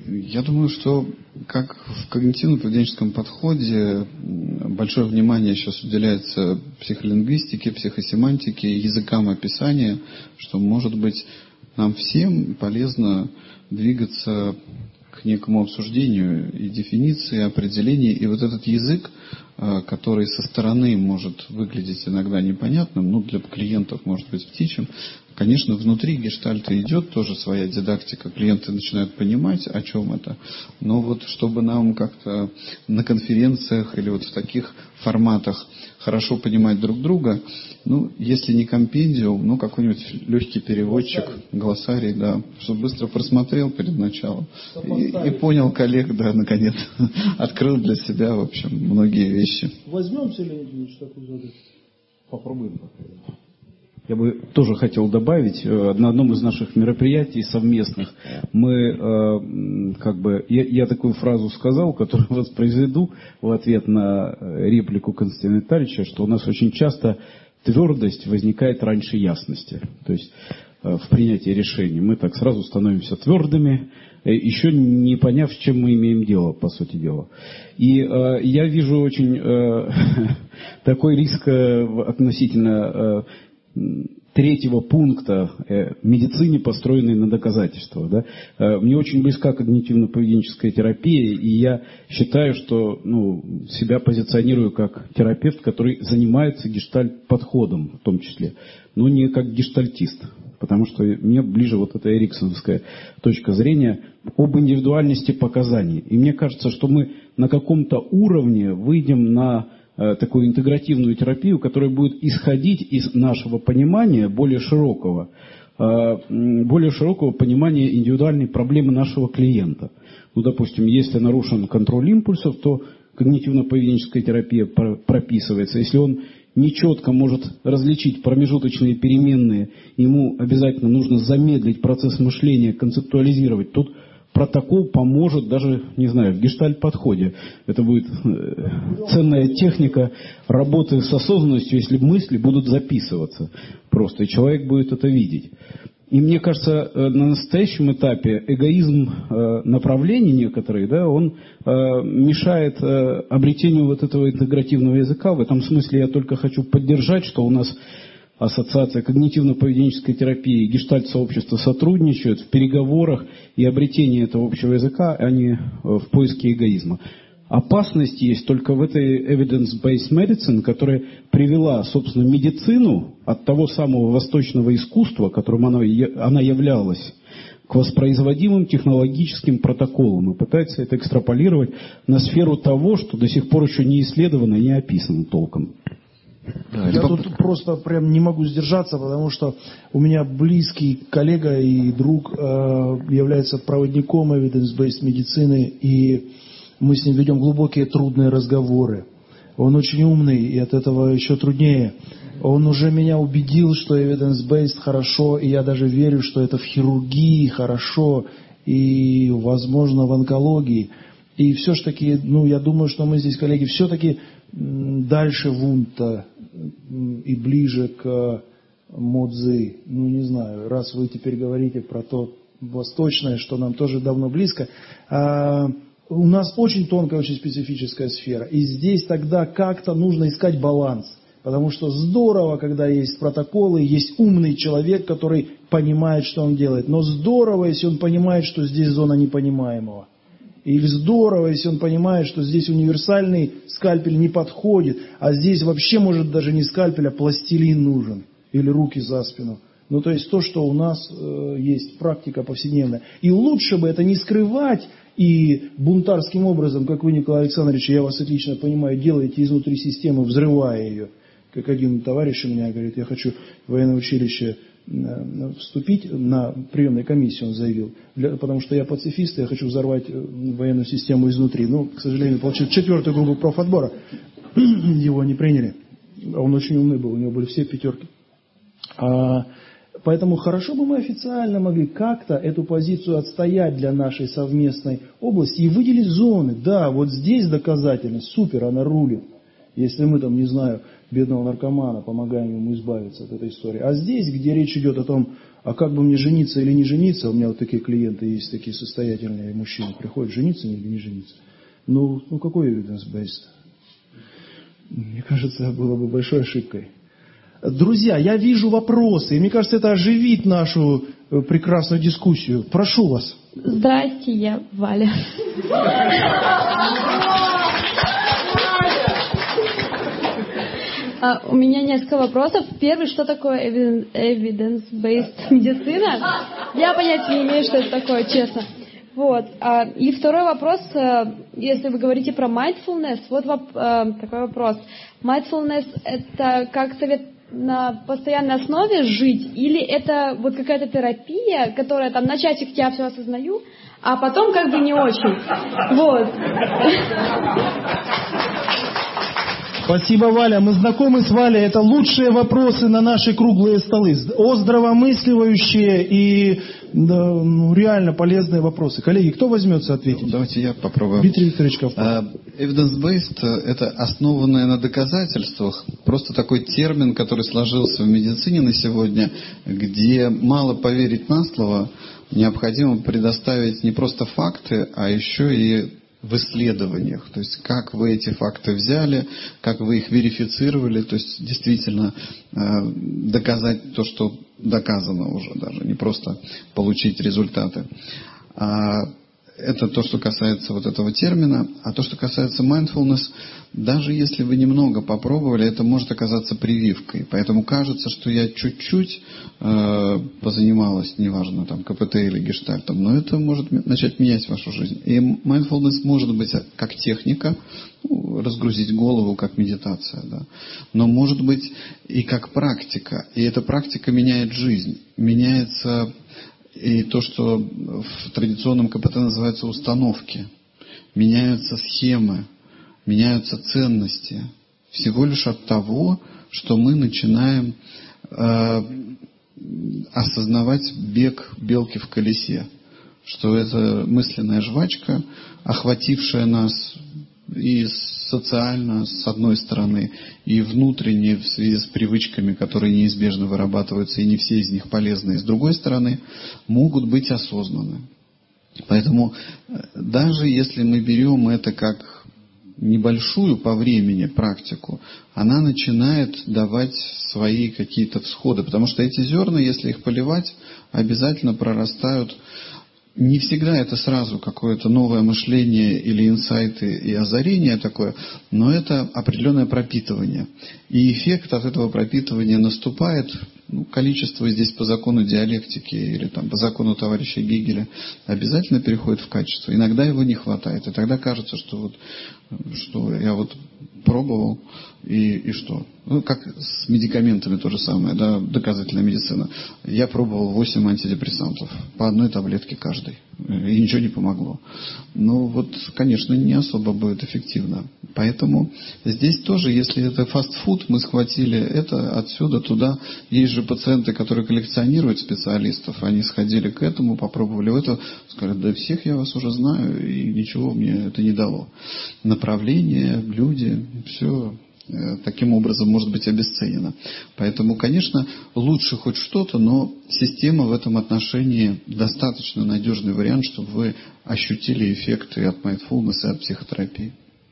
Я думаю, что как в когнитивно-поведенческом подходе большое внимание сейчас уделяется психолингвистике, психосемантике, языкам описания, что, может быть, нам всем полезно двигаться к некому обсуждению и дефиниции, и определений. И вот этот язык, который со стороны может выглядеть иногда непонятным, ну, для клиентов может быть птичьим, конечно, внутри гештальта идет тоже своя дидактика, клиенты начинают понимать, о чем это, но вот чтобы нам как-то на конференциях или вот в таких форматах хорошо понимать друг друга, ну, если не компендиум, ну, какой-нибудь легкий переводчик, глоссарий, да, чтобы быстро просмотрел перед началом и понял коллег, да, наконец, открыл для себя, в общем, многие вещи. Возьмемся, Леонид Ильич, такую задачу? Попробуем. Я бы тоже хотел добавить, на одном из наших мероприятий совместных мы, я такую фразу сказал, которую воспроизведу в ответ на реплику Константина Витальевича, что у нас очень часто твердость возникает раньше ясности. То есть в принятии решений мы так сразу становимся твердыми, еще не поняв, с чем мы имеем дело, по сути дела. И я вижу очень такой риск относительно третьего пункта медицине, построенной на доказательствах. Да? Мне очень близка когнитивно-поведенческая терапия, и я считаю, что себя позиционирую как терапевт, который занимается гештальт-подходом в том числе, но не как гештальтист. Потому что мне ближе вот эта эриксоновская точка зрения об индивидуальности показаний. И мне кажется, что мы на каком-то уровне выйдем на такую интегративную терапию, которая будет исходить из нашего понимания более широкого понимания индивидуальной проблемы нашего клиента. Ну, допустим, если нарушен контроль импульсов, то когнитивно-поведенческая терапия прописывается. Если он нечетко может различить промежуточные переменные, ему обязательно нужно замедлить процесс мышления, концептуализировать. Тут протокол поможет даже, не знаю, в гештальт-подходе. Это будет ценная техника работы с осознанностью, если мысли будут записываться просто, и человек будет это видеть. И мне кажется, на настоящем этапе эгоизм направлений некоторых, да, он мешает обретению вот этого интегративного языка. В этом смысле я только хочу поддержать, что у нас Ассоциация когнитивно-поведенческой терапии и гештальт-сообщества сотрудничают в переговорах и обретении этого общего языка, а не в поиске эгоизма. Опасность есть только в этой evidence-based medicine, которая привела, собственно, медицину от того самого восточного искусства, которым она являлась, к воспроизводимым технологическим протоколам и пытается это экстраполировать на сферу того, что до сих пор еще не исследовано и не описано толком. Я тут просто прям не могу сдержаться, потому что у меня близкий коллега и друг является проводником evidence-based медицины, и мы с ним ведем глубокие трудные разговоры. Он очень умный, и от этого еще труднее. Он уже меня убедил, что evidence-based хорошо, и я даже верю, что это в хирургии хорошо, и, возможно, в онкологии. И все-таки, я думаю, что мы здесь, коллеги, все-таки дальше Вунта и ближе к Модзи. Не знаю, раз вы теперь говорите про то восточное, что нам тоже давно близко. У нас очень тонкая, очень специфическая сфера. И здесь тогда как-то нужно искать баланс. Потому что здорово, когда есть протоколы, есть умный человек, который понимает, что он делает. Но здорово, если он понимает, что здесь зона непонимаемого. Или здорово, если он понимает, что здесь универсальный скальпель не подходит, а здесь вообще может даже не скальпель, а пластилин нужен. Или руки за спину. То есть то, что у нас есть практика повседневная. И лучше бы это не скрывать и бунтарским образом, как вы, Николай Александрович, я вас отлично понимаю, делаете изнутри системы, взрывая ее. Как один товарищ у меня говорит, я хочу в военное училище вступить, на приемной комиссии он заявил, потому что я пацифист, и я хочу взорвать военную систему изнутри. К сожалению, получил 4-ю группу профотбора, его не приняли. Он очень умный был, у него были все 5. Поэтому хорошо бы мы официально могли как-то эту позицию отстоять для нашей совместной области и выделить зоны. Да, вот здесь доказательность, супер, она рулит. Если мы там, не знаю, бедного наркомана помогаем ему избавиться от этой истории. А здесь, где речь идет о том, а как бы мне жениться или не жениться, у меня вот такие клиенты есть, такие состоятельные мужчины, приходят, жениться или не жениться. Ну какой evidence-based? Мне кажется, было бы большой ошибкой. Друзья, я вижу вопросы, и мне кажется, это оживит нашу прекрасную дискуссию. Прошу вас. Здрасте, я Валя. У меня несколько вопросов. Первый, что такое evidence-based медицина? Я понятия не имею, что это такое, честно. Вот. И второй вопрос, если вы говорите про mindfulness, вот такой вопрос. Mindfulness – это как совет на постоянной основе жить, или это вот какая-то терапия, которая там на часик я все осознаю, а потом как бы не очень. Вот. Спасибо, Валя. Мы знакомы с Валей. Это лучшие вопросы на наши круглые столы. Здравомысливающие и реально полезные вопросы. Коллеги, кто возьмется ответить? Давайте я попробую. Дмитрий Викторович Ковтун. Evidence-based – это основанное на доказательствах. Просто такой термин, который сложился в медицине на сегодня, где мало поверить на слово, необходимо предоставить не просто факты, а еще и в исследованиях, то есть как вы эти факты взяли, как вы их верифицировали, то есть действительно доказать то, что доказано уже даже, не просто получить результаты. Это то, что касается вот этого термина. А то, что касается mindfulness, даже если вы немного попробовали, это может оказаться прививкой. Поэтому кажется, что я чуть-чуть позанималась, неважно, там, КПТ или гештальтом, но это может начать менять вашу жизнь. И mindfulness может быть как техника, разгрузить голову, как медитация, да, но может быть и как практика. И эта практика меняет жизнь, меняется... И то, что в традиционном КПТ называется установки, меняются схемы, меняются ценности. Всего лишь от того, что мы начинаем осознавать бег белки в колесе. Что это мысленная жвачка, охватившая нас и социально, с одной стороны, и внутренне в связи с привычками, которые неизбежно вырабатываются, и не все из них полезны, с другой стороны, могут быть осознаны. Поэтому даже если мы берем это как небольшую по времени практику, она начинает давать свои какие-то всходы, потому что эти зерна, если их поливать, обязательно прорастают. Не всегда это сразу какое-то новое мышление или инсайты и озарение такое, но это определенное пропитывание. И эффект от этого пропитывания наступает, количество здесь по закону диалектики или там, по закону товарища Гегеля обязательно переходит в качество. Иногда его не хватает. И тогда кажется, что я пробовал и что? Как с медикаментами то же самое, да, доказательная медицина. Я пробовал 8 антидепрессантов, по одной таблетке каждый. И ничего не помогло. Конечно, не особо будет эффективно. Поэтому здесь тоже, если это фастфуд, мы схватили это отсюда, туда. Есть же пациенты, которые коллекционируют специалистов. Они сходили к этому, попробовали это, сказали, да всех я вас уже знаю, и ничего мне это не дало. Направление, люди, все таким образом может быть обесценено. Поэтому, конечно, лучше хоть что-то, но система в этом отношении достаточно надежный вариант, чтобы вы ощутили эффекты от mindfulness и от психотерапии.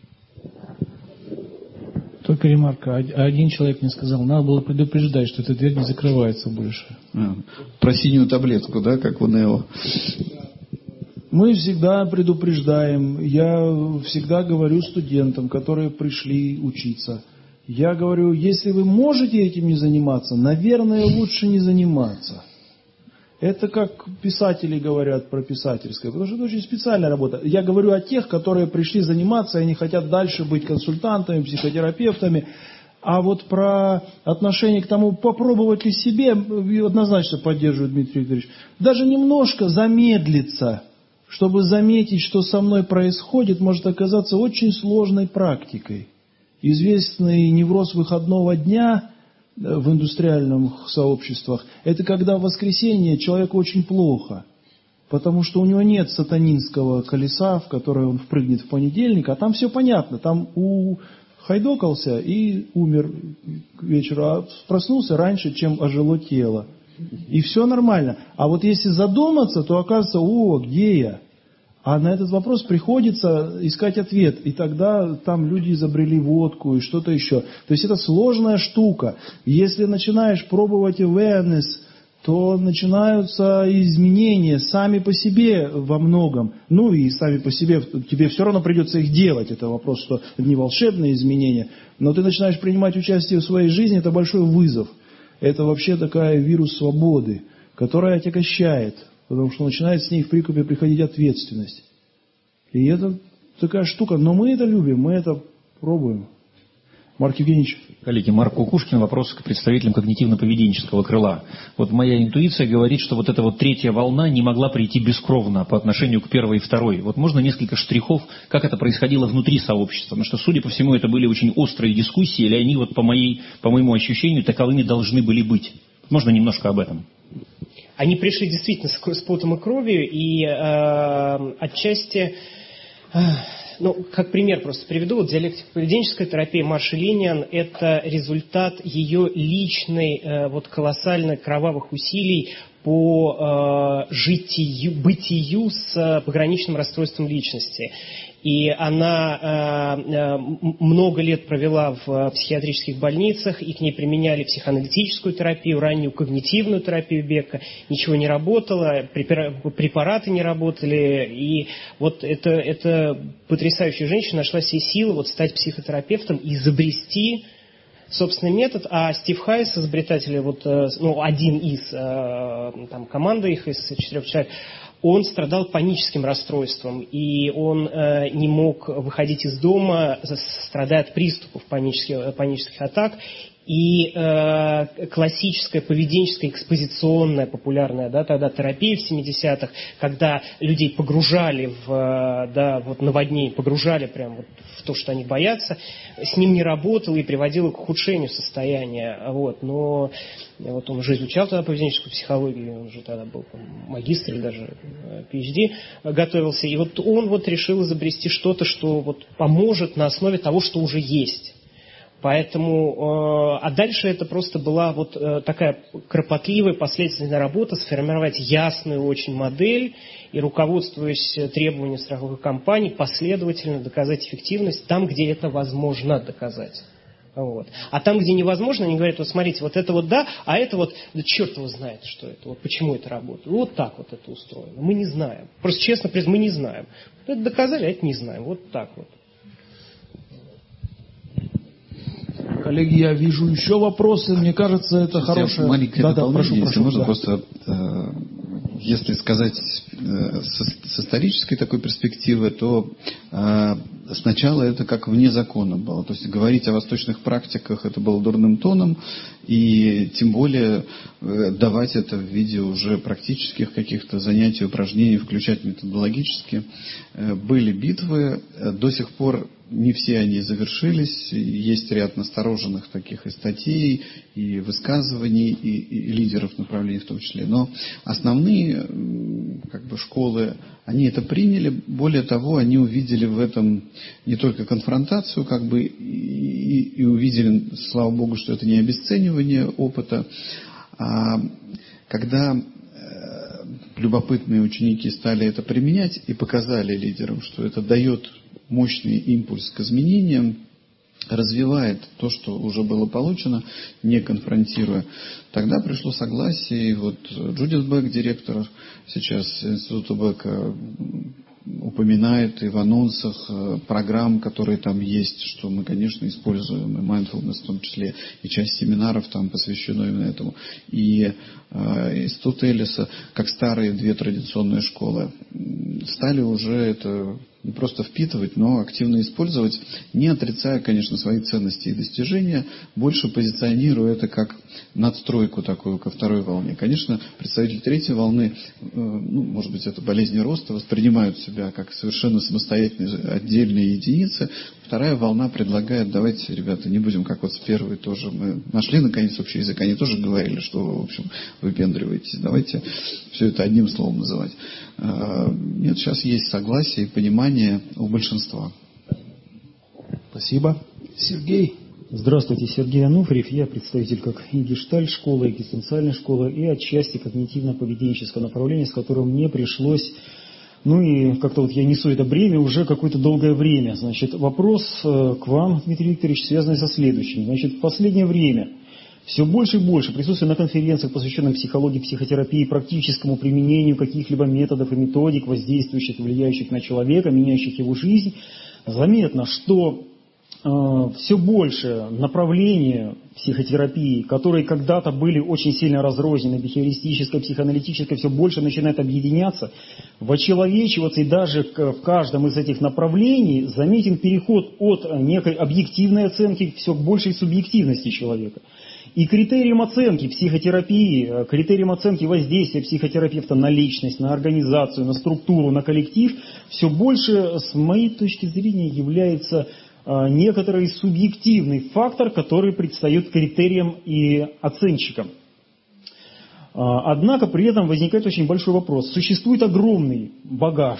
Только ремарка. Один человек мне сказал, надо было предупреждать, что эта дверь не закрывается больше. Про синюю таблетку, да, как у Нео. Мы всегда предупреждаем. Я всегда говорю студентам, которые пришли учиться. Я говорю, если вы можете этим не заниматься, наверное, лучше не заниматься. Это как писатели говорят про писательское, потому что это очень специальная работа. Я говорю о тех, которые пришли заниматься, и они хотят дальше быть консультантами, психотерапевтами. А вот про отношение к тому, попробовать ли себе, однозначно поддерживает Дмитрий Викторович, даже немножко замедлиться, чтобы заметить, что со мной происходит, может оказаться очень сложной практикой. Известный невроз выходного дня в индустриальных сообществах, это когда в воскресенье человеку очень плохо, потому что у него нет сатанинского колеса, в которое он впрыгнет в понедельник, а там все понятно, там ухайдокался и умер к вечеру, а проснулся раньше, чем ожило тело. И все нормально. А вот если задуматься, то окажется, где я? А на этот вопрос приходится искать ответ. И тогда там люди изобрели водку и что-то еще. То есть это сложная штука. Если начинаешь пробовать awareness, то начинаются изменения сами по себе во многом. Ну и сами по себе, тебе все равно придется их делать. Это вопрос, что это не волшебные изменения. Но ты начинаешь принимать участие в своей жизни, это большой вызов. Это вообще такая вирус свободы, которая отягощает. Потому что начинает с ней в прикупе приходить ответственность. И это такая штука. Но мы это любим, мы это пробуем. Марк Евгеньевич. Коллеги, Марк Кукушкин, вопрос к представителям когнитивно-поведенческого крыла. Вот моя интуиция говорит, что вот эта вот третья волна не могла прийти бескровно по отношению к первой и второй. Вот можно несколько штрихов, как это происходило внутри сообщества? Потому что, судя по всему, это были очень острые дискуссии, или они вот по моему ощущению таковыми должны были быть. Можно немножко об этом? Они пришли действительно с потом и кровью, и отчасти... как пример просто приведу, вот диалектико-поведенческая терапия Марши Линиан – это результат ее личной, колоссальных кровавых усилий по бытию с пограничным расстройством личности. И она много лет провела в психиатрических больницах, и к ней применяли психоаналитическую терапию, раннюю когнитивную терапию Бекка. Ничего не работало, препараты не работали. И вот эта потрясающая женщина нашла себе силы стать психотерапевтом и изобрести собственный метод. А Стив Хайс, изобретатель, один из команды их, из 4 человек, он страдал паническим расстройством, и он не мог выходить из дома, страдая от приступов панических атак. И классическая поведенческая экспозиционная популярная тогда терапия в 70-х, когда людей погружали наводнение, погружали прямо в то, что они боятся, с ним не работало и приводило к ухудшению состояния. Но он уже изучал тогда поведенческую психологию, он уже тогда был магистр или даже PhD готовился. И он решил изобрести что-то, что поможет на основе того, что уже есть. Поэтому, а дальше это просто была такая кропотливая последовательная работа, сформировать ясную очень модель и, руководствуясь требованиями страховых компаний, последовательно доказать эффективность там, где это возможно доказать. А там, где невозможно, они говорят, смотрите, это да, а это да черт его знает, что это, почему это работает. Так это устроено. Мы не знаем. Просто честно признать, мы не знаем. Это доказали, а это не знаем. Так. Коллеги, я вижу еще вопросы. Мне кажется, это хорошее... Маленькое дополнение, если можно, просто если сказать с исторической такой перспективы, то сначала это как вне закона было. То есть говорить о восточных практиках это было дурным тоном, и тем более давать это в виде уже практических каких-то занятий, упражнений, включать методологически. Были битвы, до сих пор не все они завершились, есть ряд настороженных таких и статей, и высказываний, и лидеров направлений в том числе. Но основные школы, они это приняли, более того, они увидели в этом не только конфронтацию, и увидели, слава Богу, что это не обесценивание опыта, а когда любопытные ученики стали это применять и показали лидерам, что это дает мощный импульс к изменениям, развивает то, что уже было получено, не конфронтируя. Тогда пришло согласие, и Джудит Бек, директор сейчас Института Бека, упоминает и в анонсах программ, которые там есть, что мы, конечно, используем, и mindfulness в том числе, и часть семинаров там посвящена именно этому. И Институт Эллиса, как старые 2 традиционные школы, стали уже это не просто впитывать, но активно использовать, не отрицая, конечно, свои ценности и достижения, больше позиционируя это как надстройку такую ко второй волне. Конечно, представители третьей волны, может быть, это болезни роста, воспринимают себя как совершенно самостоятельные отдельные единицы. Вторая волна предлагает, давайте, ребята, не будем как с первой тоже. Мы нашли, наконец, общий язык. Они тоже говорили, что вы, в общем, выпендриваетесь. Давайте все это одним словом называть. Нет, сейчас есть согласие и понимание у большинства. Спасибо. Сергей. Здравствуйте, Сергей Ануфриев. Я представитель как и гештальт-школы, и экзистенциальной школы, и отчасти когнитивно-поведенческого направления, с которым мне пришлось, и как-то вот я несу это бремя уже какое-то долгое время. Значит, вопрос к вам, Дмитрий Викторович, связанный со следующим. Значит, в последнее время все больше и больше присутствие на конференциях, посвященных психологии, психотерапии, практическому применению каких-либо методов и методик, воздействующих и влияющих на человека, меняющих его жизнь, заметно, что все больше направлений психотерапии, которые когда-то были очень сильно разрознены, бихевиористическое, психоаналитическое, все больше начинает объединяться, вочеловечиваться, и даже в каждом из этих направлений заметен переход от некой объективной оценки все к большей субъективности человека. И критерием оценки психотерапии, критерием оценки воздействия психотерапевта на личность, на организацию, на структуру, на коллектив, все больше, с моей точки зрения, является некоторый субъективный фактор, который предстает критерием и оценщиком. Однако при этом возникает очень большой вопрос. Существует огромный багаж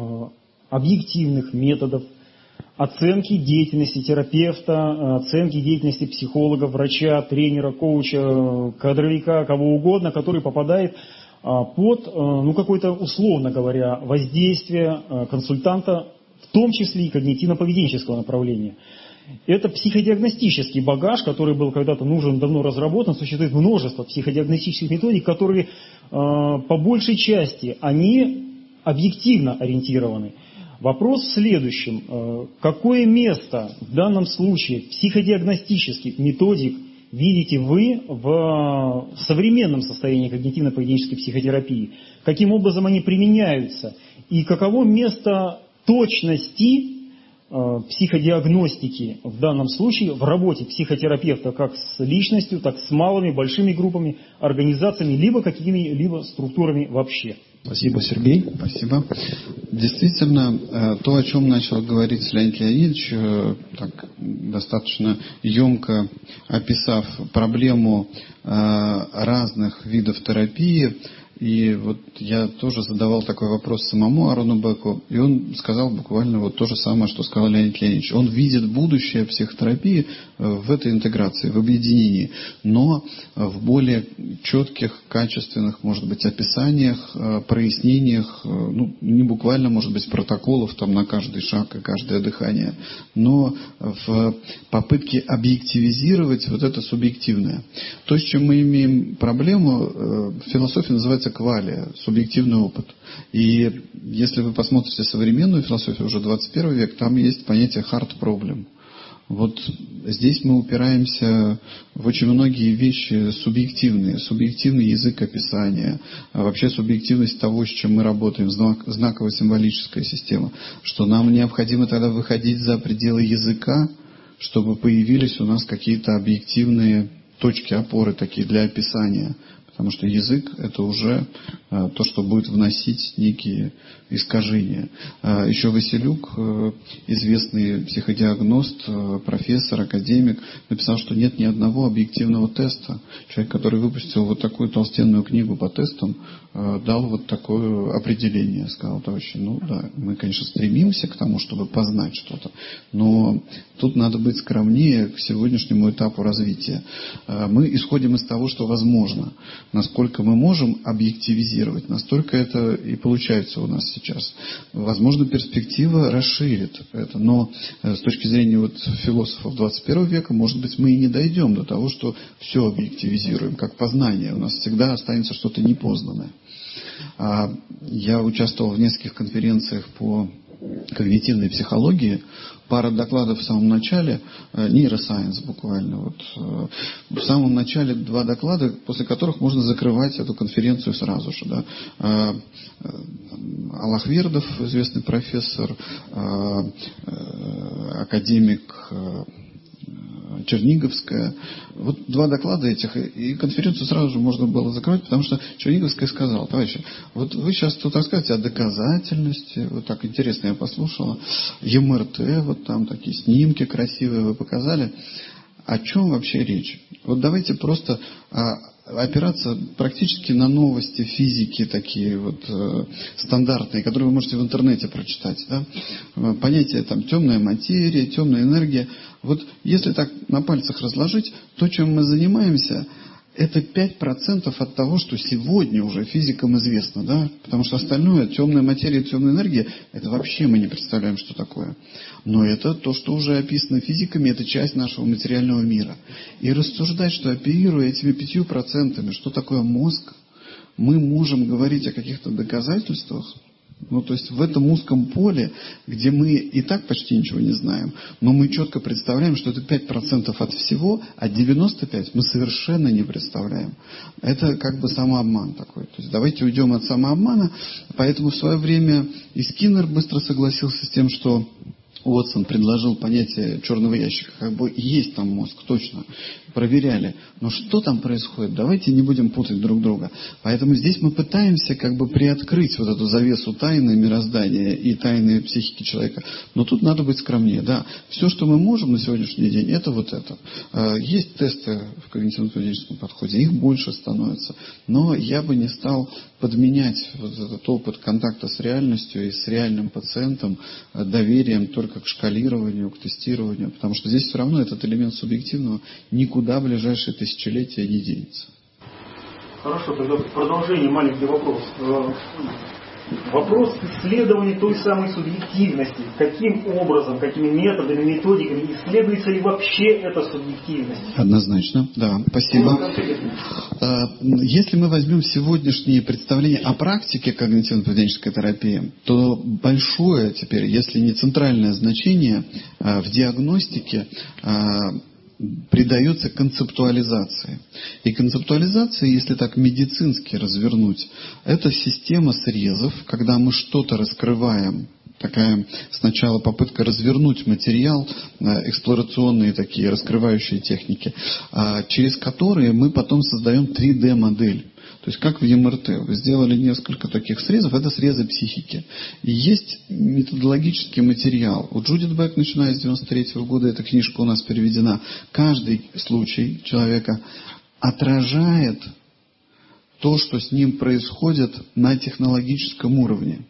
объективных методов оценки деятельности терапевта, оценки деятельности психолога, врача, тренера, коуча, кадровика, кого угодно, который попадает под какое-то, условно говоря, воздействие консультанта, в том числе и когнитивно-поведенческого направления. Это психодиагностический багаж, который был когда-то нужен, давно разработан. Существует множество психодиагностических методик, которые по большей части, они объективно ориентированы. Вопрос в следующем. Какое место в данном случае психодиагностических методик видите вы в современном состоянии когнитивно-поведенческой психотерапии? Каким образом они применяются? И каково место точности психодиагностики в данном случае в работе психотерапевта как с личностью, так с малыми, большими группами, организациями, либо какими-либо структурами вообще? Спасибо, Сергей. Спасибо. Действительно, то, о чем начал говорить Леонид Леонидович, так достаточно емко описав проблему разных видов терапии, и вот я тоже задавал такой вопрос самому Арону Беку, и он сказал буквально вот то же самое, что сказал Леонид Леонидович. Он видит будущее психотерапии в этой интеграции, в объединении, но в более четких, качественных, может быть, описаниях, прояснениях, не буквально, может быть, протоколов там на каждый шаг и каждое дыхание, но в попытке объективизировать вот это субъективное. То, с чем мы имеем проблему, в философии называется квалия, субъективный опыт. И если вы посмотрите современную философию, уже 21 век, там есть понятие hard problem. Вот здесь мы упираемся в очень многие вещи субъективные. Субъективный язык описания, вообще субъективность того, с чем мы работаем, знаково-символическая система. Что нам необходимо тогда выходить за пределы языка, чтобы появились у нас какие-то объективные точки опоры такие для описания. Потому что язык – это уже то, что будет вносить некие искажения. Еще Василюк, известный психодиагност, профессор, академик, написал, что нет ни одного объективного теста. Человек, который выпустил вот такую толстенную книгу по тестам, дал вот такое определение. Сказал, товарищи, мы, конечно, стремимся к тому, чтобы познать что-то, но тут надо быть скромнее к сегодняшнему этапу развития. Мы исходим из того, что возможно. Насколько мы можем объективизировать, настолько это и получается у нас сейчас. Возможно, перспектива расширит это, но с точки зрения философов 21 века, может быть, мы и не дойдем до того, что все объективизируем, как познание. У нас всегда останется что-то непознанное. Я участвовал в нескольких конференциях по когнитивной психологии. Пара докладов в самом начале, нейросайенс буквально. В самом начале 2 доклада, после которых можно закрывать эту конференцию сразу же. Да. Аллахвердов, известный профессор, академик Черниговская. 2 доклада этих, и конференцию сразу же можно было закрывать, потому что Черниговская сказала: товарищи, вы сейчас тут рассказываете о доказательности, так интересно я послушала, ЕМРТ, там такие снимки красивые вы показали. О чем вообще речь? Давайте просто опираться практически на новости физики, такие вот стандартные, которые вы можете в интернете прочитать. Да? Понятие там темная материя, темная энергия. Вот если так на пальцах разложить, то, чем мы занимаемся, это 5% от того, что сегодня уже физикам известно, да? Потому что остальное, темная материя, темная энергия, это вообще мы не представляем, что такое. Но это то, что уже описано физиками, это часть нашего материального мира. И рассуждать, что оперируя этими 5%, что такое мозг, мы можем говорить о каких-то доказательствах. Ну, то есть в этом узком поле, где мы и так почти ничего не знаем, но мы четко представляем, что это 5% от всего, а 95% мы совершенно не представляем. Это как бы самообман такой. То есть давайте уйдем от самообмана. Поэтому в свое время и Скиннер быстро согласился с тем, что Уотсон предложил понятие черного ящика. Как бы есть там мозг, точно. Проверяли. Но что там происходит? Давайте не будем путать друг друга. Поэтому здесь мы пытаемся как бы приоткрыть вот эту завесу тайны мироздания и тайны психики человека. Но тут надо быть скромнее. Да, все, что мы можем на сегодняшний день, это вот это. Есть тесты в когнитивно-поведенческом подходе. Их больше становится. Но я бы не стал подменять вот этот опыт контакта с реальностью и с реальным пациентом доверием только к шкалированию, к тестированию, потому что здесь все равно этот элемент субъективного никуда в ближайшие тысячелетия не денется. Хорошо, тогда в продолжение маленький вопрос. Вопрос исследования той самой субъективности. Каким образом, какими методами, методиками исследуется ли вообще эта субъективность? Однозначно, да, спасибо. Если мы возьмем сегодняшние представления о практике когнитивно-поведенческой терапии, то большое теперь, если не центральное значение в диагностике придается концептуализации. И концептуализация, если так медицински развернуть, это система срезов, когда мы что-то раскрываем. Такая сначала попытка развернуть материал, эксплурационные такие раскрывающие техники, через которые мы потом создаем 3D-модель. То есть как в ЕМРТ. Вы сделали несколько таких срезов, это срезы психики. И есть методологический материал. У Джудит Бек, начиная с 1993 года, эта книжка у нас переведена. Каждый случай человека отражает то, что с ним происходит на технологическом уровне.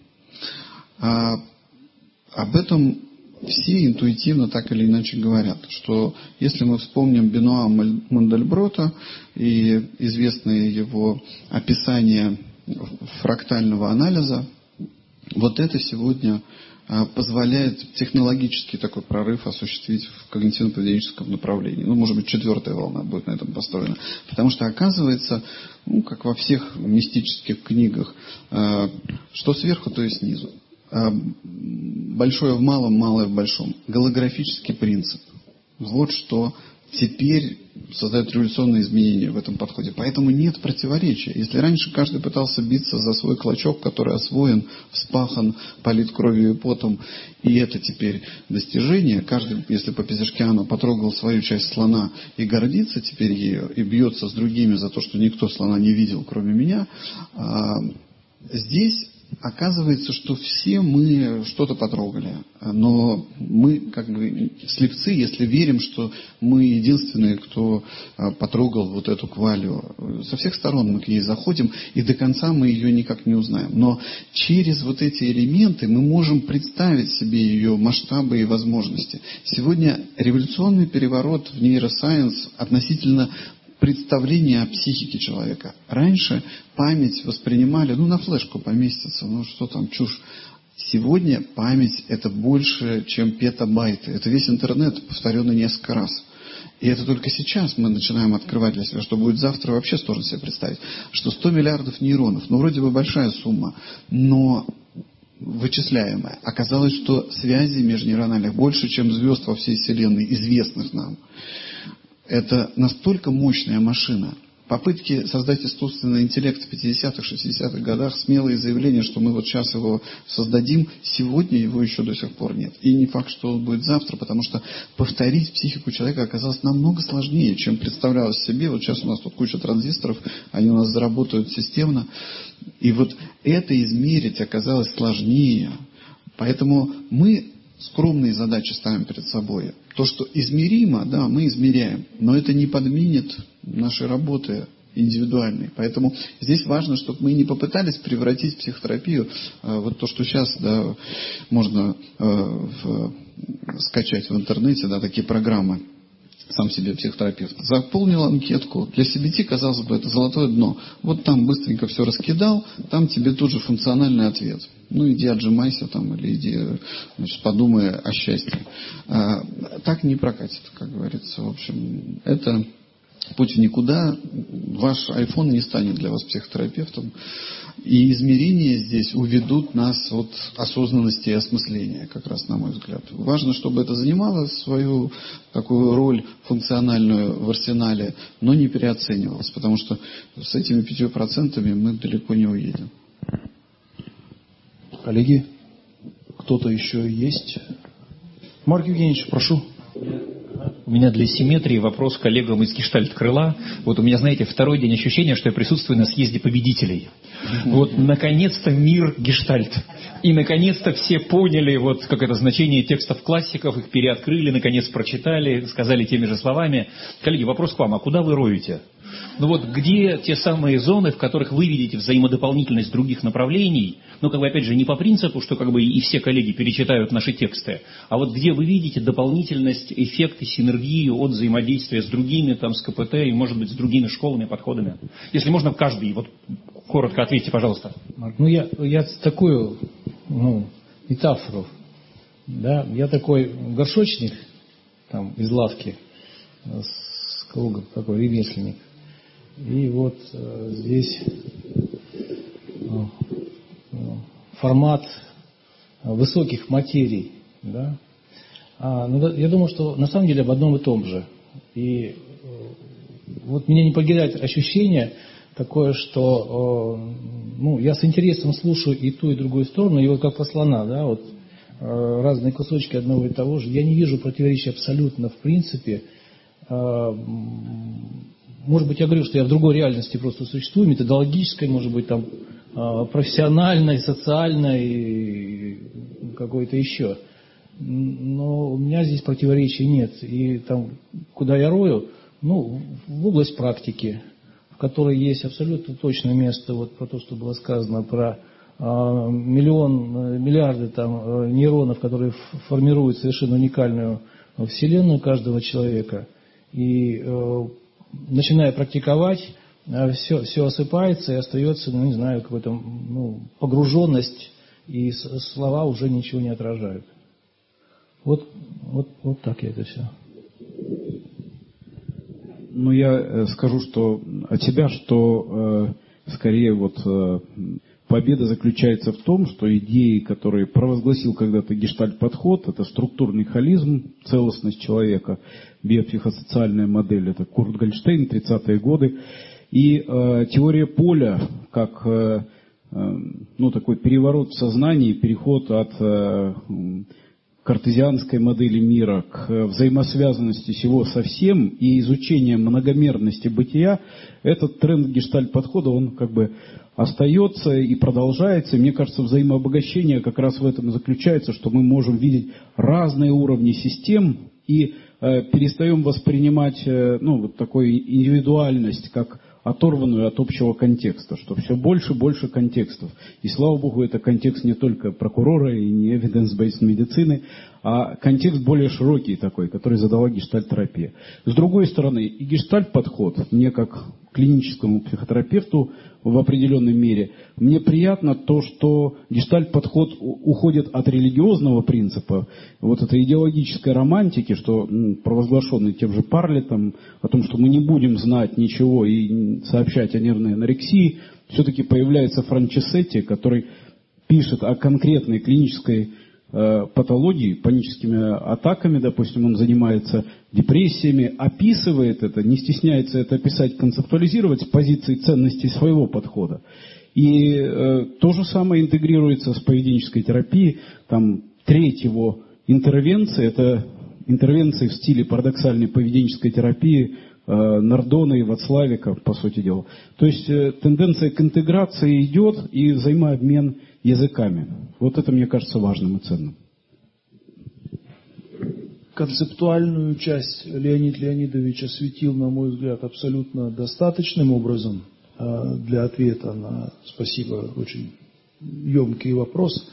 Об этом все интуитивно так или иначе говорят, что если мы вспомним Бенуа Мандельброта и известные его описания фрактального анализа, вот это сегодня позволяет технологический такой прорыв осуществить в когнитивно-поведенческом направлении. Ну, может быть, 4-я волна будет на этом построена. Потому что оказывается, ну, как во всех мистических книгах, что сверху, то и снизу. Большое в малом, малое в большом. Голографический принцип. Вот что теперь создает революционные изменения в этом подходе. Поэтому нет противоречия. Если раньше каждый пытался биться за свой клочок, который освоен, вспахан, полит кровью и потом, и это теперь достижение, каждый, если по Пизишкиану потрогал свою часть слона и гордится теперь ею, и бьется с другими за то, что никто слона не видел, кроме меня, здесь оказывается, что все мы что-то потрогали, но мы как бы слепцы, если верим, что мы единственные, кто потрогал вот эту квалию. Со всех сторон мы к ней заходим, и до конца мы ее никак не узнаем. Но через вот эти элементы мы можем представить себе ее масштабы и возможности. Сегодня революционный переворот в нейросайенс относительно представление о психике человека. Раньше память воспринимали, на флешку поместится, что там, чушь. Сегодня память это больше, чем петабайты. Это весь интернет, повторенный несколько раз. И это только сейчас мы начинаем открывать для себя, что будет завтра, вообще сложно себе представить, что 100 миллиардов нейронов, вроде бы большая сумма, но вычисляемая. Оказалось, что связей межнейрональных больше, чем звезд во всей Вселенной, известных нам. Это настолько мощная машина. Попытки создать искусственный интеллект в 50-х, 60-х годах, смелые заявления, что мы вот сейчас его создадим, сегодня его еще до сих пор нет. И не факт, что он будет завтра, потому что повторить психику человека оказалось намного сложнее, чем представлялось себе. Вот сейчас у нас тут куча транзисторов, они у нас заработают системно. И вот это измерить оказалось сложнее. Поэтому мы скромные задачи ставим перед собой. То, что измеримо, да, мы измеряем, но это не подменит нашей работы индивидуальный. Поэтому здесь важно, чтобы мы не попытались превратить психотерапию, вот то, что сейчас, да, можно скачать в интернете, да, такие программы. Сам себе психотерапевт. Заполнил анкетку. Для CBT, казалось бы, это золотое дно. Вот там быстренько все раскидал, там тебе тут же функциональный ответ. Ну, иди отжимайся там, или иди, значит, подумай о счастье. Так не прокатит, как говорится. В общем, это путь в никуда. Ваш iPhone не станет для вас психотерапевтом. И измерения здесь уведут нас от осознанности и осмысления, как раз на мой взгляд. Важно, чтобы это занимало свою такую роль функциональную в арсенале, но не переоценивалось, потому что с этими 5% мы далеко не уедем. Коллеги, кто-то еще есть? Марк Евгеньевич, прошу. У меня для симметрии вопрос к коллегам из Гештальт-крыла. Вот у меня, знаете, второй день ощущения, что я присутствую на съезде победителей. Вот, наконец-то мир Гештальт. И, наконец-то, все поняли, вот, как это значение текстов классиков, их переоткрыли, наконец прочитали, сказали теми же словами. Коллеги, вопрос к вам, а куда вы роете? Ну вот, где те самые зоны, в которых вы видите взаимодополнительность других направлений, ну, как бы, опять же, не по принципу, что, как бы, и все коллеги перечитают наши тексты, а вот где вы видите дополнительность, эффект и синергию от взаимодействия с другими, там, с КПТ и, может быть, с другими школами, подходами? Если можно, каждый, вот, коротко ответьте, пожалуйста. Ну, я такую, метафору, да, я такой горшочник, там, из лавки, с кругом, такой ремесленник. И вот здесь формат высоких материй, да. Я думаю, что на самом деле об одном и том же. И вот меня не покидает ощущение такое, что я с интересом слушаю и ту, и другую сторону, и вот как по слона, да, вот разные кусочки одного и того же. Я не вижу противоречия абсолютно в принципе. Может быть, я говорю, что я в другой реальности просто существую, методологической, может быть, там, профессиональной, социальной, какой-то еще. Но у меня здесь противоречий нет. И там, куда я рою, в область практики, в которой есть абсолютно точное место, вот про то, что было сказано, про миллиарды там, нейронов, которые формируют совершенно уникальную вселенную каждого человека. И начиная практиковать, все осыпается и остается, не знаю, какая-то погруженность, и слова уже ничего не отражают. Вот так я это все. Я скажу, что от себя, что скорее победа заключается в том, что идеи, которые провозгласил когда-то гештальт-подход, это структурный холизм, целостность человека, биопсихосоциальная модель, это Курт Гольштейн, 30-е годы, и теория поля, как такой переворот в сознании, переход от картезианской модели мира к взаимосвязанности всего со всем и изучение многомерности бытия, этот тренд гештальт-подхода, он как бы остается и продолжается. И мне кажется, взаимообогащение как раз в этом и заключается, что мы можем видеть разные уровни систем и перестаем воспринимать такую индивидуальность как оторванную от общего контекста, что все больше и больше контекстов. И слава богу, это контекст не только прокурора и не evidence-based медицины, а контекст более широкий такой, который задала гештальт-терапия. С другой стороны, и гештальт-подход, мне как клиническому психотерапевту в определенной мере, мне приятно то, что гештальт-подход уходит от религиозного принципа, вот этой идеологической романтики, что провозглашенный тем же Парлетом, о том, что мы не будем знать ничего и сообщать о нервной анорексии, все-таки появляется Франчесетти, который пишет о конкретной клинической патологии, паническими атаками, допустим, он занимается депрессиями, описывает это, не стесняется это описать, концептуализировать с позиции ценностей своего подхода. И то же самое интегрируется с поведенческой терапией. Там треть его интервенции, это интервенции в стиле парадоксальной поведенческой терапии Нардона и Вацлавика, по сути дела. То есть тенденция к интеграции идет и взаимообмен языками. Вот это, мне кажется, важным и ценным. концептуальную часть Леонид Леонидович осветил, на мой взгляд, абсолютно достаточным образом для ответа на, спасибо, очень емкий вопрос.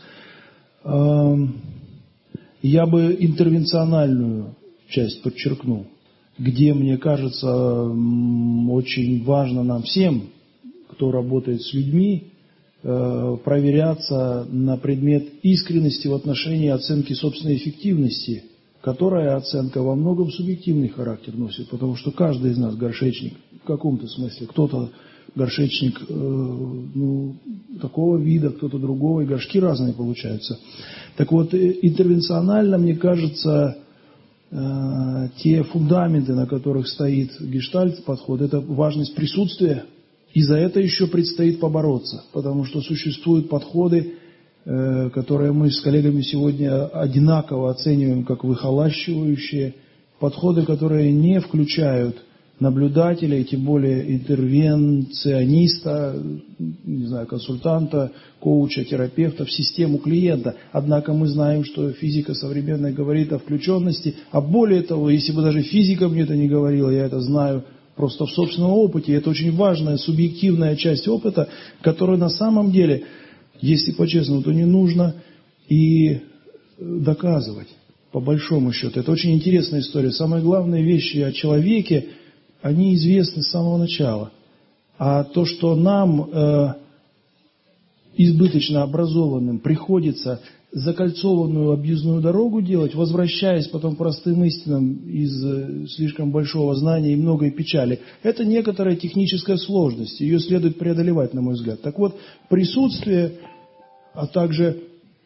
Я бы интервенциональную часть подчеркнул, где, мне кажется, очень важно нам всем, кто работает с людьми, проверяться на предмет искренности в отношении оценки собственной эффективности, которая оценка во многом субъективный характер носит, потому что каждый из нас горшечник в каком-то смысле. Кто-то горшечник такого вида, кто-то другого, и горшки разные получаются. Так вот, интервенционально, мне кажется, те фундаменты, на которых стоит гештальт-подход, это важность присутствия, и за это еще предстоит побороться, потому что существуют подходы, которые мы с коллегами сегодня одинаково оцениваем как выхолащивающие, подходы, которые не включают наблюдателя, и тем более интервенциониста, не знаю, консультанта, коуча, терапевта в систему клиента. Однако мы знаем, что физика современная говорит о включенности, а более того, если бы даже физика мне это не говорила, я это знаю просто в собственном опыте, это очень важная субъективная часть опыта, которую на самом деле, если по-честному, то не нужно и доказывать, по большому счету. Это очень интересная история. Самые главные вещи о человеке, они известны с самого начала. А то, что нам, избыточно образованным, приходится закольцованную объездную дорогу делать, возвращаясь потом к простым истинам из слишком большого знания и многой печали, это некоторая техническая сложность. Ее следует преодолевать, на мой взгляд. Так вот, присутствие, а также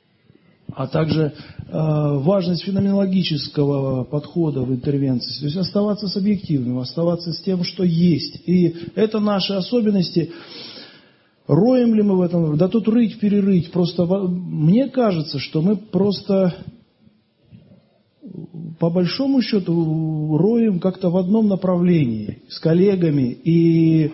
важность феноменологического подхода в интервенции, то есть оставаться с объективным, оставаться с тем, что есть. И это наши особенности. Роем ли мы в этом? Да тут рыть, перерыть. Просто мне кажется, что мы просто по большому счету роем как-то в одном направлении с коллегами и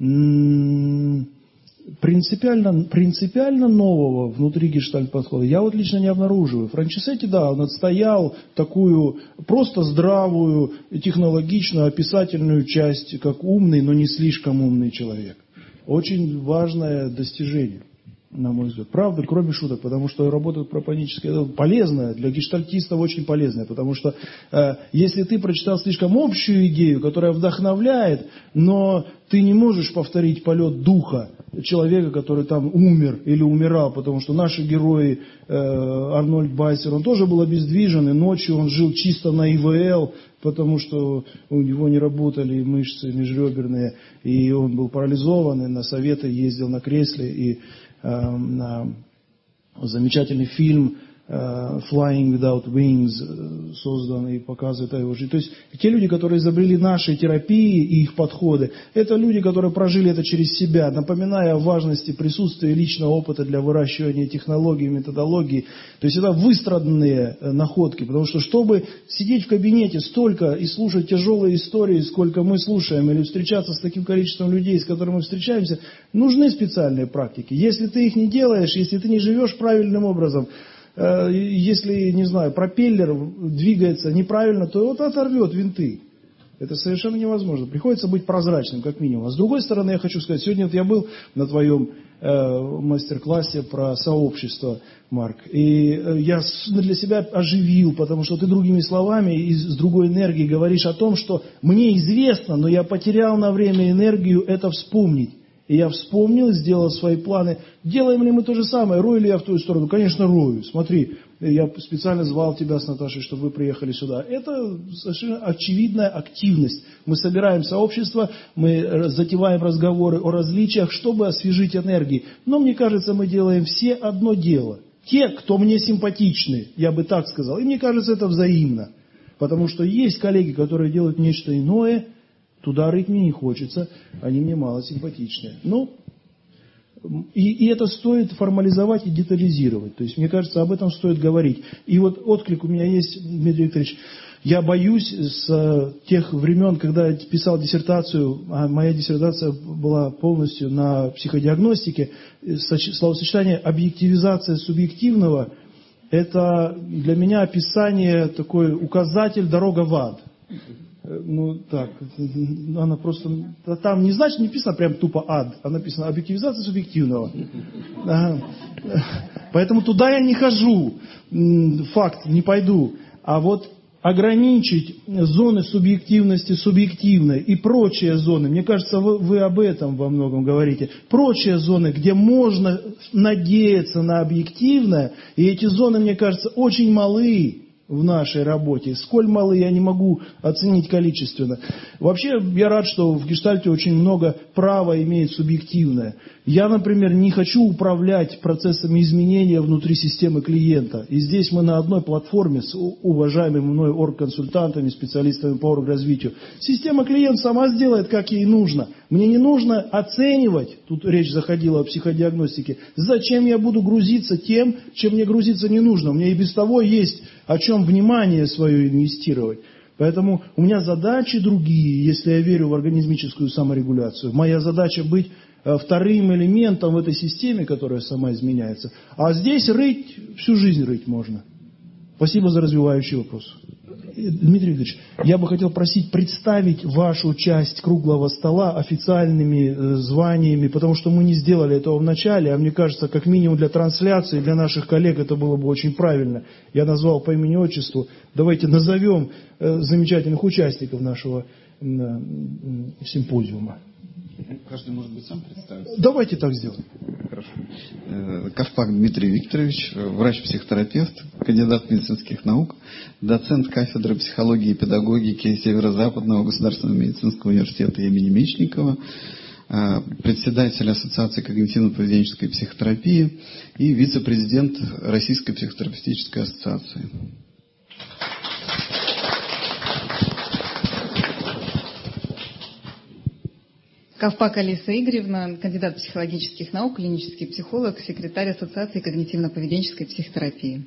принципиально нового внутри гештальт-подхода я вот лично не обнаруживаю. Франчесетти, да, он отстоял такую просто здравую, технологичную, описательную часть, как умный, но не слишком умный человек. Очень важное достижение, на мой взгляд. Правда, кроме шуток, потому что работа пропоническая полезная, для гештальтистов очень полезная, потому что если ты прочитал слишком общую идею, которая вдохновляет, но ты не можешь повторить полет духа человека, который там умер или умирал, потому что наши герои, Арнольд Байсер, он тоже был обездвижен, и ночью он жил чисто на ИВЛ, потому что у него не работали мышцы межреберные, и он был парализован, и на советы ездил на кресле, и на замечательный фильм Flying Without Wings создан и показывает о его жизни. То есть те люди, которые изобрели наши терапии и их подходы, это люди, которые прожили это через себя, напоминая о важности присутствия личного опыта для выращивания технологий, методологий. То есть это выстраданные находки, потому что чтобы сидеть в кабинете столько и слушать тяжелые истории, сколько мы слушаем, или встречаться с таким количеством людей, с которыми мы встречаемся, нужны специальные практики. Если ты их не делаешь, если ты не живешь правильным образом, если, не знаю, пропеллер двигается неправильно, то вот оторвет винты. Это совершенно невозможно. Приходится быть прозрачным, как минимум. А с другой стороны, я хочу сказать, сегодня я был на твоем мастер-классе про сообщество, Марк, и я для себя оживил, потому что ты другими словами и с другой энергией говоришь о том, что мне известно, но я потерял на время энергию это вспомнить. И я вспомнил, сделал свои планы. Делаем ли мы то же самое? Рою ли я в ту сторону? Конечно, рою. Смотри, я специально звал тебя с Наташей, чтобы вы приехали сюда. Это совершенно очевидная активность. Мы собираем сообщество, мы затеваем разговоры о различиях, чтобы освежить энергии. Но мне кажется, мы делаем все одно дело. Те, кто мне симпатичны, я бы так сказал. И мне кажется, это взаимно. Потому что есть коллеги, которые делают нечто иное. Туда рыть мне не хочется, они мне мало симпатичны. Ну, и это стоит формализовать и детализировать. То есть, мне кажется, об этом стоит говорить. И вот отклик у меня есть, Дмитрий Викторович. Я боюсь с тех времен, когда я писал диссертацию, а моя диссертация была полностью на психодиагностике, словосочетание объективизация субъективного это для меня описание, такой указатель «дорога в ад». Ну, так, она просто... Там не значит, не написано прям тупо ад, а написано объективизация субъективного. Поэтому туда я не хожу, факт, не пойду. А вот ограничить зоны субъективности субъективной и прочие зоны, мне кажется, вы об этом во многом говорите, прочие зоны, где можно надеяться на объективное, и эти зоны, мне кажется, очень малы в нашей работе. Сколь малы, я не могу оценить количественно. Вообще, я рад, что в гештальте очень много права имеет субъективное. Я, например, не хочу управлять процессами изменения внутри системы клиента. И здесь мы на одной платформе с уважаемыми мной оргконсультантами, специалистами по оргразвитию. Система клиент сама сделает, как ей нужно. Мне не нужно оценивать, тут речь заходила о психодиагностике, зачем я буду грузиться тем, чем мне грузиться не нужно. У меня и без того есть о чем внимание свое инвестировать. Поэтому у меня задачи другие, если я верю в организмическую саморегуляцию. Моя задача быть вторым элементом в этой системе, которая сама изменяется. А здесь рыть, всю жизнь рыть можно. Спасибо за развивающий вопрос. Дмитрий Викторович, я бы хотел просить представить вашу часть круглого стола официальными званиями, потому что мы не сделали этого в начале, а мне кажется, как минимум для трансляции, для наших коллег это было бы очень правильно. Я назвал по имени-отчеству. Давайте назовем замечательных участников нашего симпозиума. Каждый, может быть, сам представится? Давайте так сделаем. Хорошо. Ковпак Дмитрий Викторович, врач-психотерапевт, кандидат медицинских наук, доцент кафедры психологии и педагогики Северо-Западного государственного медицинского университета имени Мечникова, председатель Ассоциации когнитивно-поведенческой психотерапии и вице-президент Российской психотерапевтической ассоциации. Ковпак Алиса Игоревна, кандидат психологических наук, клинический психолог, секретарь Ассоциации когнитивно-поведенческой психотерапии.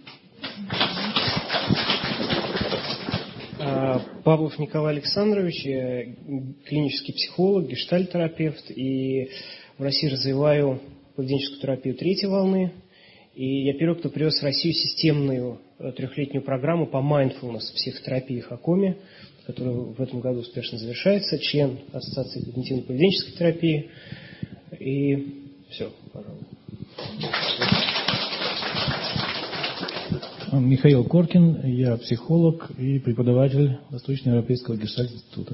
Павлов Николай Александрович, клинический психолог, гештальт-терапевт, и в России развиваю поведенческую терапию третьей волны. И я первый, кто привез в Россию системную трехлетнюю программу по mindfulness психотерапии Хакоми, которая в этом году успешно завершается, член Ассоциации когнитивно-поведенческой терапии. И все, пожалуй. Михаил Коркин, я психолог и преподаватель Восточноевропейского гештальт-института.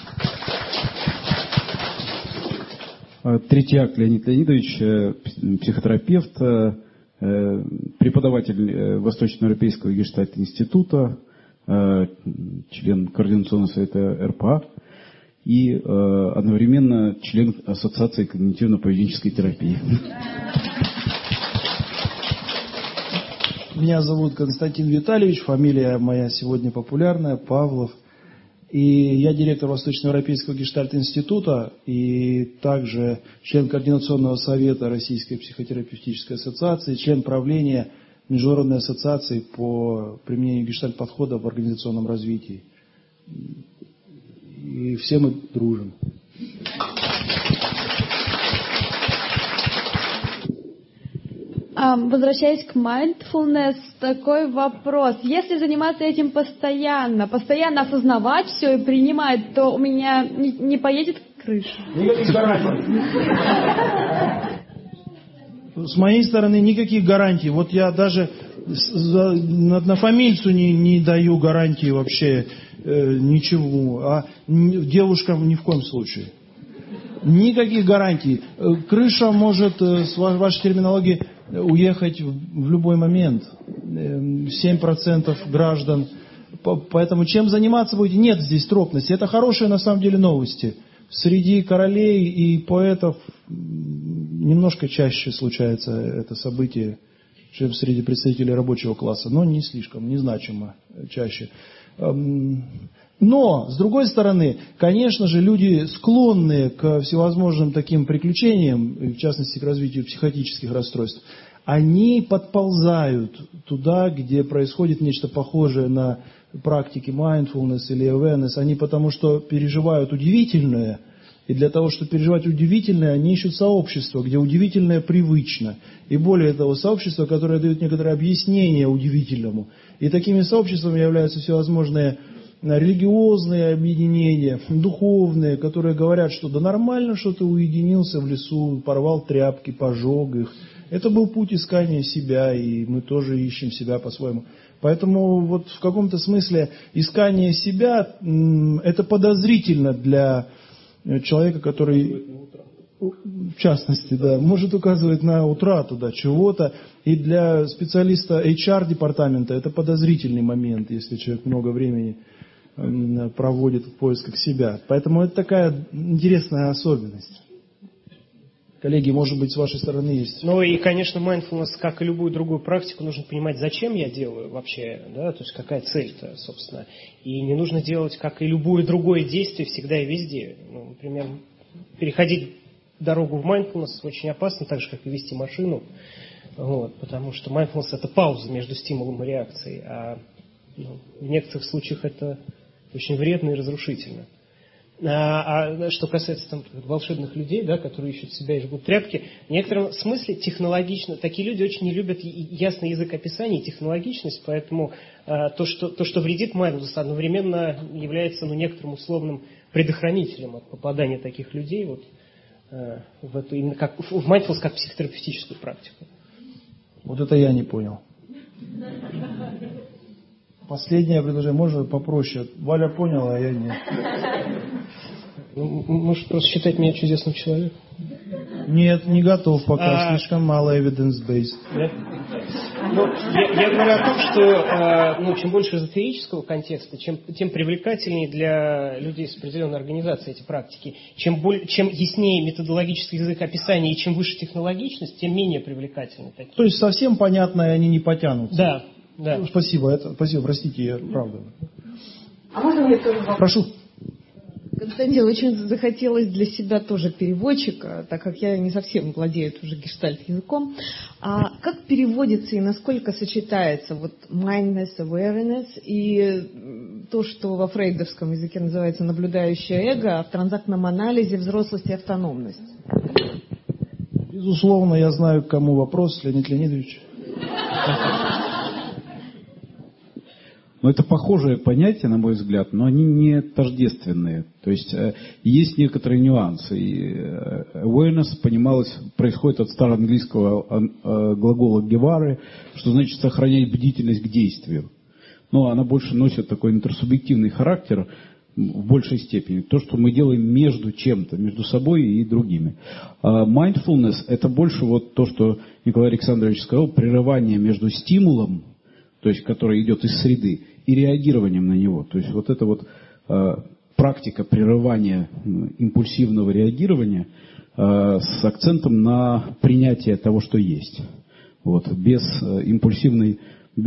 Третьяк Леонид Леонидович, психотерапевт, преподаватель Восточноевропейского гештальт-института, член Координационного совета РПА и одновременно член Ассоциации когнитивно-поведенческой терапии. Меня зовут Константин Витальевич, фамилия моя сегодня популярная, Павлов. И я директор Восточноевропейского гештальт-института и также член Координационного совета Российской психотерапевтической ассоциации, член правления Международной ассоциации по применению гештальт-подхода в организационном развитии. И все мы дружим. Возвращаясь к mindfulness, такой вопрос. Если заниматься этим постоянно осознавать все и принимать, то у меня не поедет крыша. Никаких гарантий. С моей стороны никаких гарантий. Вот я даже на фамильцу не даю гарантии вообще ничего. А девушкам ни в коем случае. Никаких гарантий. Крыша может, с вашей терминологией, уехать в любой момент. 7% граждан. Поэтому чем заниматься будете? Нет здесь тропности. Это хорошие на самом деле новости. Среди королей и поэтов немножко чаще случается это событие, чем среди представителей рабочего класса. Но не слишком, незначимо чаще. Но, с другой стороны, конечно же, люди, склонные к всевозможным таким приключениям, в частности, к развитию психотических расстройств, они подползают туда, где происходит нечто похожее на практики mindfulness или awareness. Они потому что переживают удивительное, И для того, чтобы переживать удивительное, они ищут сообщество, где удивительное привычно. И более того, сообщество, которое дает некоторое объяснение удивительному. И такими сообществами являются всевозможные религиозные объединения, духовные, которые говорят, что да нормально, что ты уединился в лесу, порвал тряпки, пожег их. Это был путь искания себя, и мы тоже ищем себя по-своему. Поэтому вот в каком-то смысле искание себя это подозрительно для человека, который, в частности, да, может указывать на утрату чего-то. И для специалиста HR-департамента это подозрительный момент, если человек много времени проводит в поисках себя. Поэтому это такая интересная особенность. Коллеги, может быть, с вашей стороны есть... Ну и, конечно, mindfulness, как и любую другую практику, нужно понимать, зачем я делаю вообще, да, то есть какая цель-то, собственно. И не нужно делать, как и любое другое действие, всегда и везде. Ну, например, переходить дорогу в mindfulness очень опасно, так же, как и вести машину, вот, потому что mindfulness – это пауза между стимулом и реакцией, а в некоторых случаях это очень вредно и разрушительно. А что касается там волшебных людей, да, которые ищут себя и жгут тряпки, в некотором смысле технологично, такие люди очень не любят ясный язык описания и технологичность, поэтому то, что вредит mindfulness, одновременно является некоторым условным предохранителем от попадания таких людей вот, в эту, именно как, в mindfulness как психотерапевтическую практику. Вот это я не понял. Последнее предложение, можно попроще? Валя поняла, а я нет. Может, просто считать меня чудесным человеком? Нет, не готов пока, слишком мало evidence-based. Я говорю о том, что чем больше эзотерического контекста, тем привлекательнее для людей с определенной организацией эти практики. Чем яснее методологический язык описания и чем выше технологичность, тем менее привлекательны такие. То есть совсем понятно, и они не потянутся. Да. Да. Ну, спасибо, простите, я правда. А можно мне тоже вопрос? Прошу. Константин, очень захотелось для себя тоже переводчика, так как я не совсем владею уже гештальт-языком. А как переводится и насколько сочетается вот mindfulness, awareness и то, что во фрейдовском языке называется наблюдающее эго, а в транзактном анализе взрослость и автономность? Безусловно, я знаю, к кому вопрос, Леонид Леонидович. Но это похожие понятия, на мой взгляд, но они не тождественные. То есть есть некоторые нюансы. И awareness происходит от староанглийского глагола гевары, что значит сохранять бдительность к действию. Но она больше носит такой интерсубъективный характер в большей степени. То, что мы делаем между чем-то, между собой и другими. Mindfulness – это больше вот то, что Николай Александрович сказал, прерывание между стимулом, то есть который идет из среды, и реагированием на него. То есть вот эта вот практика прерывания импульсивного реагирования с акцентом на принятие того, что есть. Вот, без импульсивных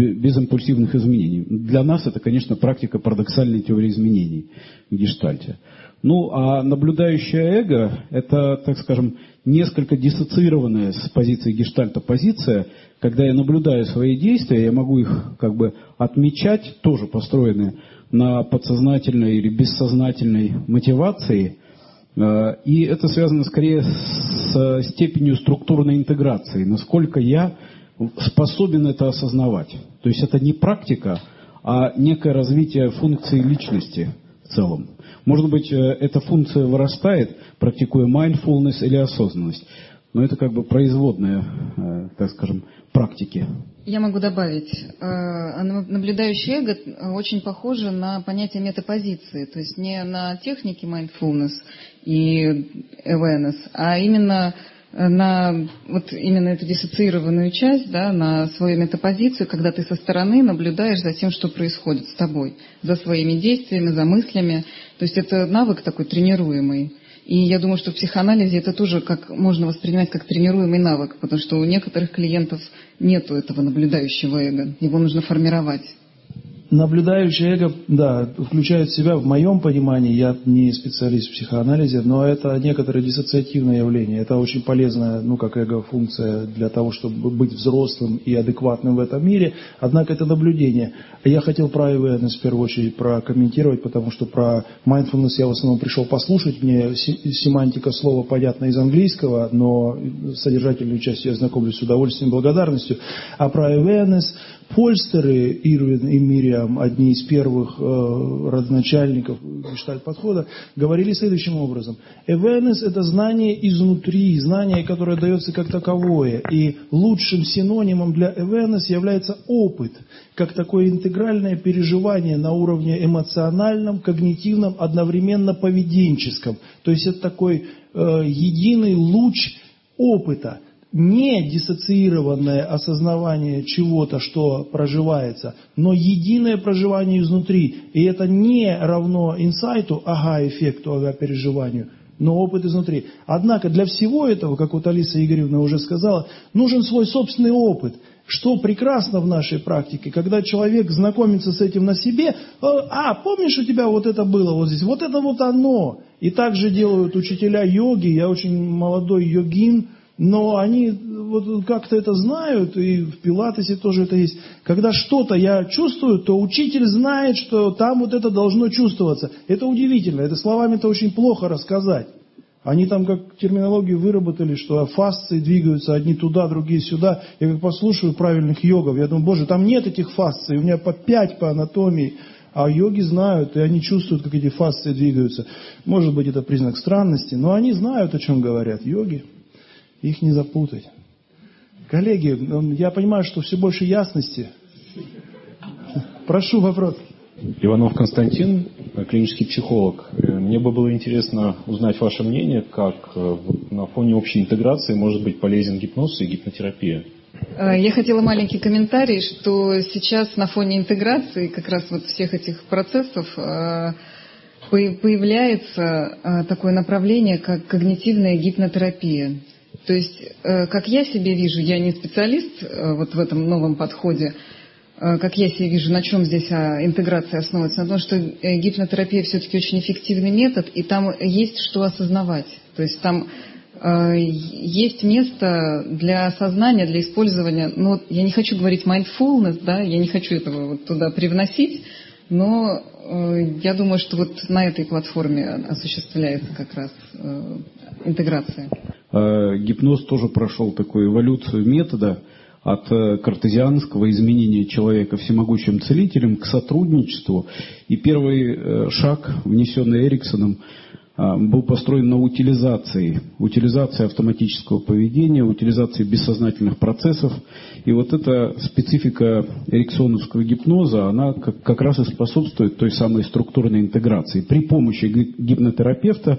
изменений. Для нас это, конечно, практика парадоксальной теории изменений в гештальте. Ну, а наблюдающее эго – это, так скажем, несколько диссоциированная с позиции гештальта позиция, когда я наблюдаю свои действия, я могу их как бы отмечать, тоже построенные на подсознательной или бессознательной мотивации, и это связано скорее с степенью структурной интеграции, насколько я способен это осознавать. То есть это не практика, а некое развитие функции личности в целом. Может быть, эта функция вырастает, практикуя mindfulness или осознанность. Но это как бы производная, так скажем, практики. Я могу добавить. Наблюдающее эго очень похоже на понятие метапозиции. То есть не на технике mindfulness и awareness, а именно на вот именно эту диссоциированную часть, да, на свою метапозицию, когда ты со стороны наблюдаешь за тем, что происходит с тобой, за своими действиями, за мыслями. То есть это навык такой тренируемый. И я думаю, что в психоанализе это тоже можно воспринимать как тренируемый навык, потому что у некоторых клиентов нету этого наблюдающего эго. Его нужно формировать. Наблюдающее эго, да, включает в себя, в моем понимании, я не специалист в психоанализе, но это некоторое диссоциативное явление. Это очень полезная, как эго-функция для того, чтобы быть взрослым и адекватным в этом мире. Однако это наблюдение. Я хотел про awareness в первую очередь прокомментировать, потому что про mindfulness я в основном пришел послушать. Мне семантика слова понятна из английского, но содержательную часть я знакомлюсь с удовольствием и благодарностью. А про awareness Польстеры, Ирвин и Мириам, одни из первых родоначальников гештальт-подхода, говорили следующим образом. Awareness – это знание изнутри, знание, которое дается как таковое. И лучшим синонимом для awareness является опыт, как такое интегральное переживание на уровне эмоциональном, когнитивном, одновременно поведенческом. То есть это такой единый луч опыта. Не диссоциированное осознавание чего-то, что проживается, но единое проживание изнутри. И это не равно инсайту, эффекту, переживанию, но опыт изнутри. Однако для всего этого, как вот Алиса Игоревна уже сказала, нужен свой собственный опыт. Что прекрасно в нашей практике, когда человек знакомится с этим на себе, помнишь, у тебя вот это было вот здесь, вот это вот оно. И так же делают учителя йоги, я очень молодой йогин, но они вот как-то это знают, и в пилатесе тоже это есть. Когда что-то я чувствую, то учитель знает, что там вот это должно чувствоваться. Это удивительно, это словами-то очень плохо рассказать. Они там как терминологию выработали, что фасции двигаются одни туда, другие сюда. Я как послушаю правильных йогов, я думаю, боже, там нет этих фасций, у меня по 5 по анатомии. А йоги знают, и они чувствуют, как эти фасции двигаются. Может быть, это признак странности, но они знают, о чем говорят йоги. Их не запутать. Коллеги, я понимаю, что все больше ясности. Прошу вопрос. Иванов Константин, клинический психолог. Мне бы было интересно узнать ваше мнение, как на фоне общей интеграции может быть полезен гипноз и гипнотерапия. Я хотела маленький комментарий, что сейчас на фоне интеграции как раз вот всех этих процессов появляется такое направление, как когнитивная гипнотерапия. То есть, как я себе вижу, я не специалист вот в этом новом подходе, как я себе вижу, на чем здесь интеграция основывается, на том, что гипнотерапия все-таки очень эффективный метод, и там есть что осознавать. То есть там есть место для осознания, для использования. Ну, я не хочу говорить mindfulness, да, я не хочу этого вот туда привносить, но я думаю, что вот на этой платформе осуществляется как раз интеграция. Гипноз тоже прошел такую эволюцию метода от картезианского изменения человека всемогущим целителем к сотрудничеству. И первый шаг, внесенный Эриксоном, был построен на утилизации автоматического поведения, утилизации бессознательных процессов. И вот эта специфика эриксоновского гипноза, она как раз и способствует той самой структурной интеграции. При помощи гипнотерапевта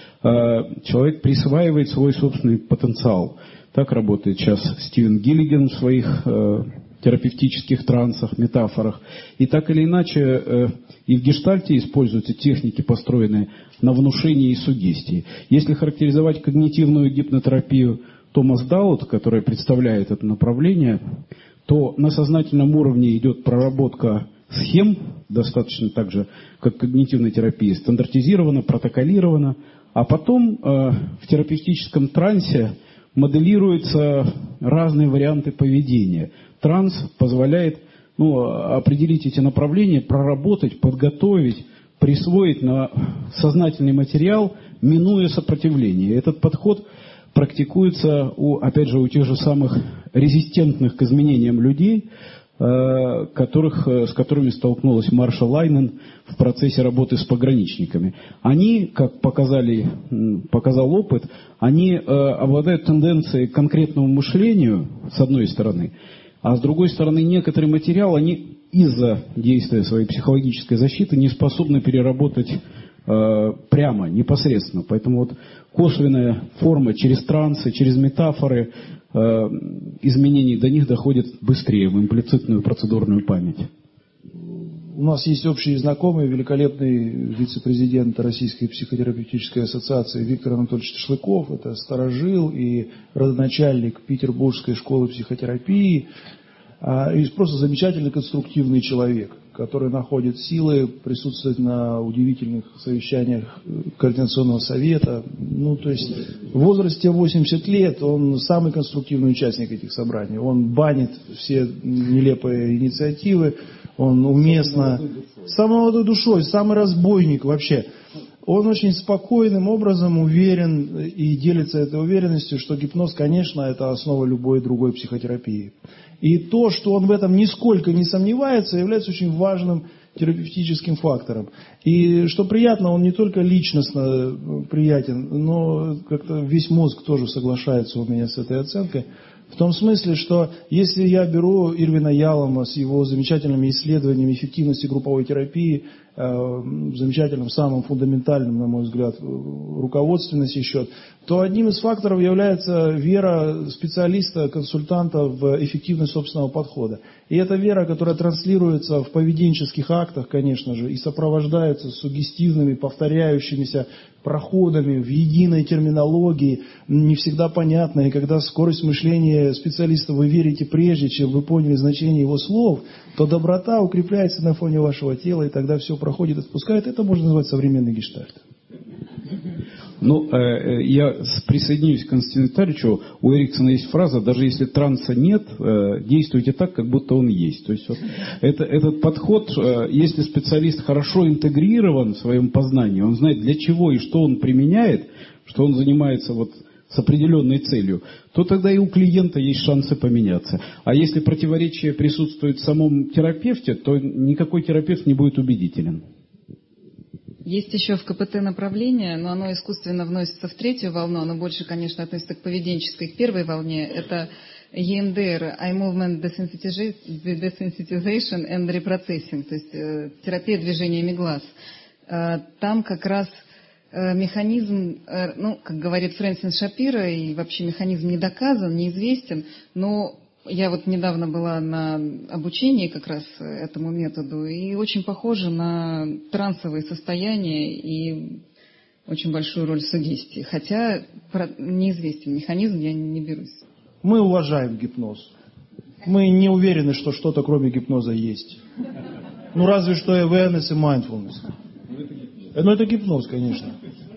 человек присваивает свой собственный потенциал. Так работает сейчас Стивен Гиллиган в своих терапевтических трансах, метафорах. И так или иначе и в гештальте используются техники, построенные на внушении и суггестии. Если характеризовать когнитивную гипнотерапию Томас Даут, которая представляет это направление, то на сознательном уровне идет проработка схем, достаточно так же, как когнитивной терапии, стандартизировано, протоколировано, а потом в терапевтическом трансе моделируются разные варианты поведения. Транс позволяет определить эти направления, проработать, подготовить, присвоить на сознательный материал, минуя сопротивление. Этот подход практикуется опять же, у тех же самых резистентных к изменениям людей, с которыми столкнулась Марша Лайнен в процессе работы с пограничниками. Они, как показал опыт, они обладают тенденцией к конкретному мышлению, с одной стороны, а с другой стороны, некоторый материал они из-за действия своей психологической защиты не способны переработать прямо, непосредственно. Поэтому вот косвенная форма через трансы, через метафоры изменений до них доходит быстрее в имплицитную процедурную память. У нас есть общий знакомый, великолепный вице-президент Российской психотерапевтической ассоциации Виктор Анатольевич Шлыков. Это старожил и родоначальник Петербургской школы психотерапии. И просто замечательный конструктивный человек. который находит силы присутствовать на удивительных совещаниях Координационного совета. Ну, то есть в возрасте 80 лет он самый конструктивный участник этих собраний. Он банит все нелепые инициативы, он уместно, самой молодой душой, самый разбойник вообще. Он очень спокойным образом уверен и делится этой уверенностью, что гипноз, конечно, это основа любой другой психотерапии. И то, что он в этом нисколько не сомневается, является очень важным терапевтическим фактором. И что приятно, он не только личностно приятен, но как-то весь мозг тоже соглашается у меня с этой оценкой. В том смысле, что если я беру Ирвина Ялома с его замечательными исследованиями эффективности групповой терапии, замечательным, самым фундаментальным, на мой взгляд, руководственный счет, то одним из факторов является вера специалиста, консультанта в эффективность собственного подхода. И эта вера, которая транслируется в поведенческих актах, конечно же, и сопровождается суггестивными, повторяющимися проходами в единой терминологии, не всегда понятной, и когда скорость мышления специалиста вы верите прежде, чем вы поняли значение его слов, то доброта укрепляется на фоне вашего тела, и тогда все проходит, отпускает. Это можно назвать современный гештальт. Ну, я присоединюсь к Константину Витальевичу. У Эриксона есть фраза: даже если транса нет, действуйте так, как будто он есть. То есть вот этот подход, если специалист хорошо интегрирован в своем познании, он знает, для чего и что он применяет, что он занимается вот с определенной целью, то тогда и у клиента есть шансы поменяться. А если противоречие присутствует в самом терапевте, то никакой терапевт не будет убедителен. Есть еще в КПТ направление, но оно искусственно вносится в третью волну, оно больше, конечно, относится к поведенческой, к первой волне. Это EMDR, Eye Movement Desensitization and Reprocessing, то есть терапия движениями глаз. Там как раз механизм, ну, как говорит Фрэнсис Шапиро, и вообще механизм не доказан, неизвестен, но я вот недавно была на обучении как раз этому методу, и очень похоже на трансовые состояния и очень большую роль суггестии. Хотя неизвестен механизм, я не берусь. Мы уважаем гипноз. Мы не уверены, что что-то кроме гипноза есть. Ну, разве что awareness и mindfulness. Но это гипноз, конечно.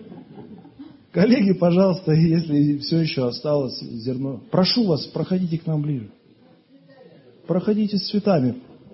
Коллеги, пожалуйста, если все еще осталось зерно, прошу вас, проходите к нам ближе. Проходите с цветами.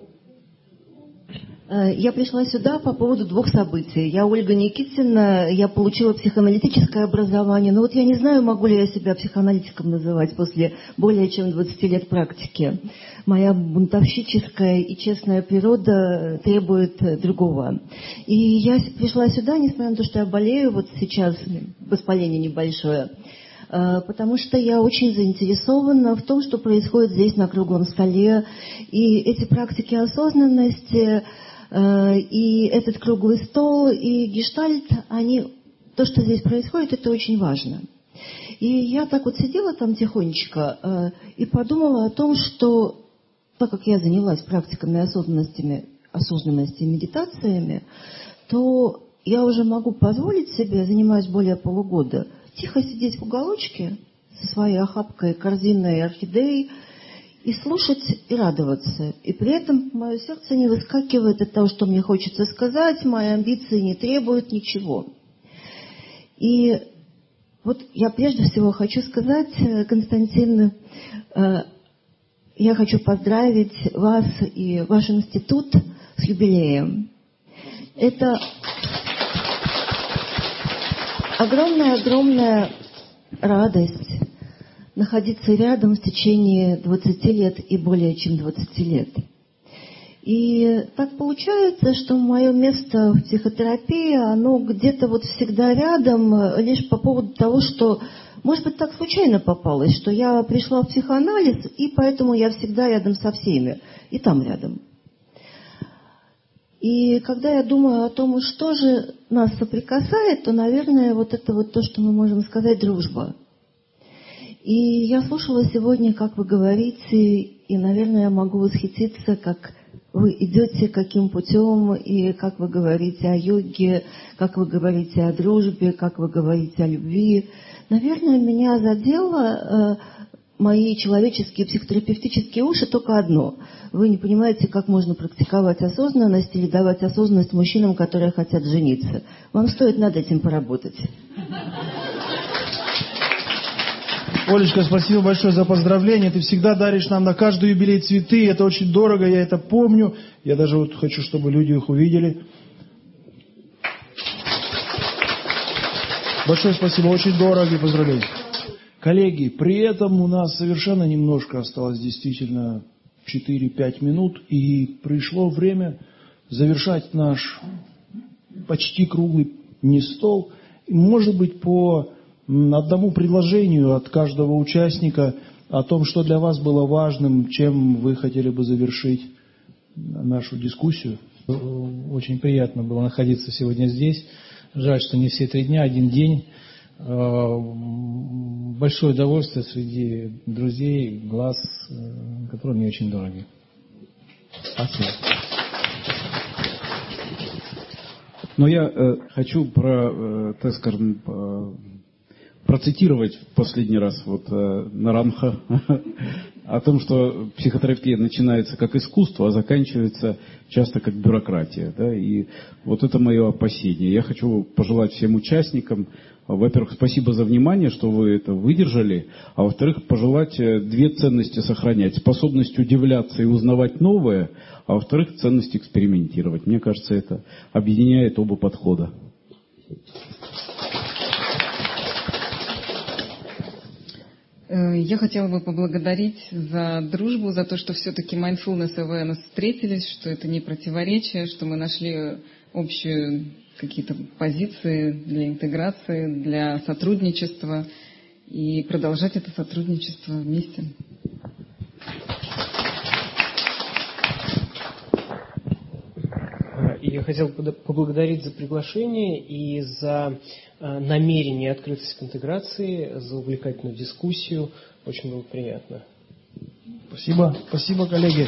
Я пришла сюда по поводу двух событий. Я Ольга Никитина, я получила психоаналитическое образование, но вот я не знаю, могу ли я себя психоаналитиком называть после более чем 20 лет практики. Моя бунтовщическая и честная природа требует другого. И я пришла сюда, несмотря на то, что я болею, вот сейчас воспаление небольшое, потому что я очень заинтересована в том, что происходит здесь на круглом столе. И эти практики осознанности, и этот круглый стол, и гештальт, то, что здесь происходит, это очень важно. И я так вот сидела там тихонечко и подумала о том, что так как я занялась практиками осознанности и медитациями, то я уже могу позволить себе, занимаясь более полугода, тихо сидеть в уголочке со своей охапкой корзинной орхидей и слушать и радоваться. И при этом мое сердце не выскакивает от того, что мне хочется сказать, мои амбиции не требуют ничего. И вот я прежде всего хочу сказать, Константин, я хочу поздравить вас и ваш институт с юбилеем. Это огромная радость находиться рядом в течение 20 лет и более чем 20 лет. И так получается, что мое место в психотерапии, оно где-то вот всегда рядом, лишь по поводу того, что, может быть, так случайно попалось, что я пришла в психоанализ, и поэтому я всегда рядом со всеми, и там рядом. И когда я думаю о том, что же нас соприкасает, то, наверное, вот это вот то, что мы можем сказать, дружба. И я слушала сегодня, как вы говорите, и, наверное, я могу восхититься, как вы идете, каким путем, и как вы говорите о йоге, как вы говорите о дружбе, как вы говорите о любви. Наверное, меня задело мои человеческие психотерапевтические уши только одно. Вы не понимаете, как можно практиковать осознанность или давать осознанность мужчинам, которые хотят жениться. Вам стоит над этим поработать. Олечка, спасибо большое за поздравления. Ты всегда даришь нам на каждый юбилей цветы. Это очень дорого, я это помню. Я даже вот хочу, чтобы люди их увидели. Большое спасибо, очень дорогие поздравления. Коллеги, при этом у нас совершенно немножко осталось, действительно 4-5 минут. И пришло время завершать наш почти круглый не стол. Может быть, по одному предложению от каждого участника о том, что для вас было важным, чем вы хотели бы завершить нашу дискуссию. Очень приятно было находиться сегодня здесь. Жаль, что не все 3 дня, 1 день. Большое удовольствие среди друзей, глаз, которые мне очень дороги. Спасибо. Но я хочу так скажем, процитировать в последний раз Наранха о том, что психотерапия начинается как искусство, а заканчивается часто как бюрократия. Да? И вот это мое опасение. Я хочу пожелать всем участникам, во-первых, спасибо за внимание, что вы это выдержали, а во-вторых, пожелать 2 ценности сохранять. Способность удивляться и узнавать новое, а во-вторых, ценность экспериментировать. Мне кажется, это объединяет оба подхода. Я хотела бы поблагодарить за дружбу, за то, что все-таки mindfulness и awareness встретились, что это не противоречие, что мы нашли общие какие-то позиции для интеграции, для сотрудничества и продолжать это сотрудничество вместе. Я хотел поблагодарить за приглашение и за намерение, открытость к интеграции, за увлекательную дискуссию. Очень было приятно. Спасибо, спасибо, коллеги.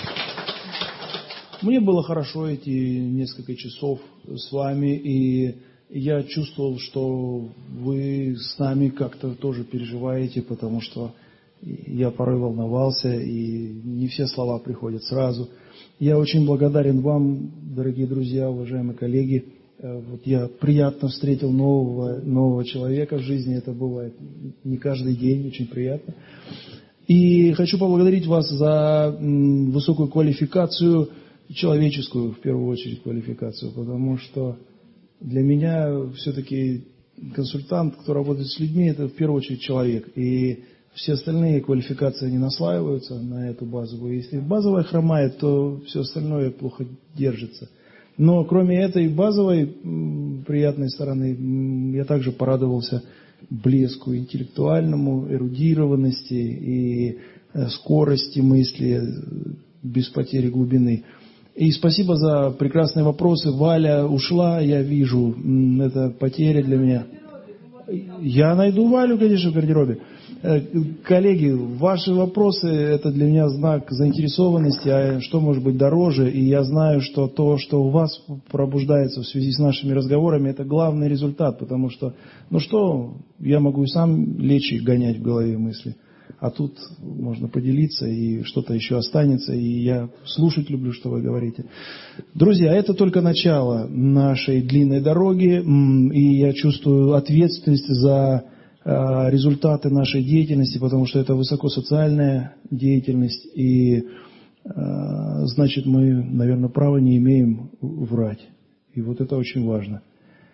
Мне было хорошо эти несколько часов с вами, и я чувствовал, что вы с нами как-то тоже переживаете, потому что я порой волновался, и не все слова приходят сразу. Я очень благодарен вам, дорогие друзья, уважаемые коллеги. Вот я приятно встретил нового человека в жизни, это бывает не каждый день, очень приятно. И хочу поблагодарить вас за высокую квалификацию, человеческую, в первую очередь, квалификацию, потому что для меня все-таки консультант, кто работает с людьми, это в первую очередь человек. И все остальные квалификации не наслаиваются на эту базовую. Если базовая хромает, то все остальное плохо держится. Но кроме этой базовой приятной стороны, я также порадовался блеску интеллектуальному, эрудированности и скорости мысли без потери глубины. И спасибо за прекрасные вопросы. Валя ушла, я вижу, это потеря для меня. Я найду Валю, конечно, в гардеробе. Коллеги, ваши вопросы – это для меня знак заинтересованности, а что может быть дороже. И я знаю, что то, что у вас пробуждается в связи с нашими разговорами, это главный результат, потому что, я могу и сам лечь и гонять в голове мысли. А тут можно поделиться, и что-то еще останется, и я слушать люблю, что вы говорите. Друзья, это только начало нашей длинной дороги, и я чувствую ответственность за результаты нашей деятельности, потому что это высокосоциальная деятельность, и значит мы, наверное, права не имеем врать. И вот это очень важно.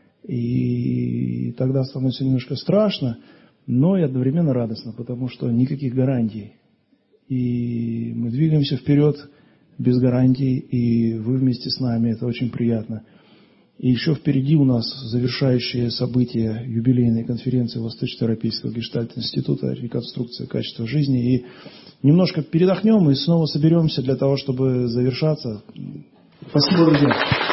И тогда становится немножко страшно, но и одновременно радостно, потому что никаких гарантий. И мы двигаемся вперед без гарантий, и вы вместе с нами, это очень приятно. И еще впереди у нас завершающие события юбилейной конференции Восточноевропейского гештальт-института «Реконструкция качества жизни». И немножко передохнем и снова соберемся для того, чтобы завершаться. Спасибо, друзья.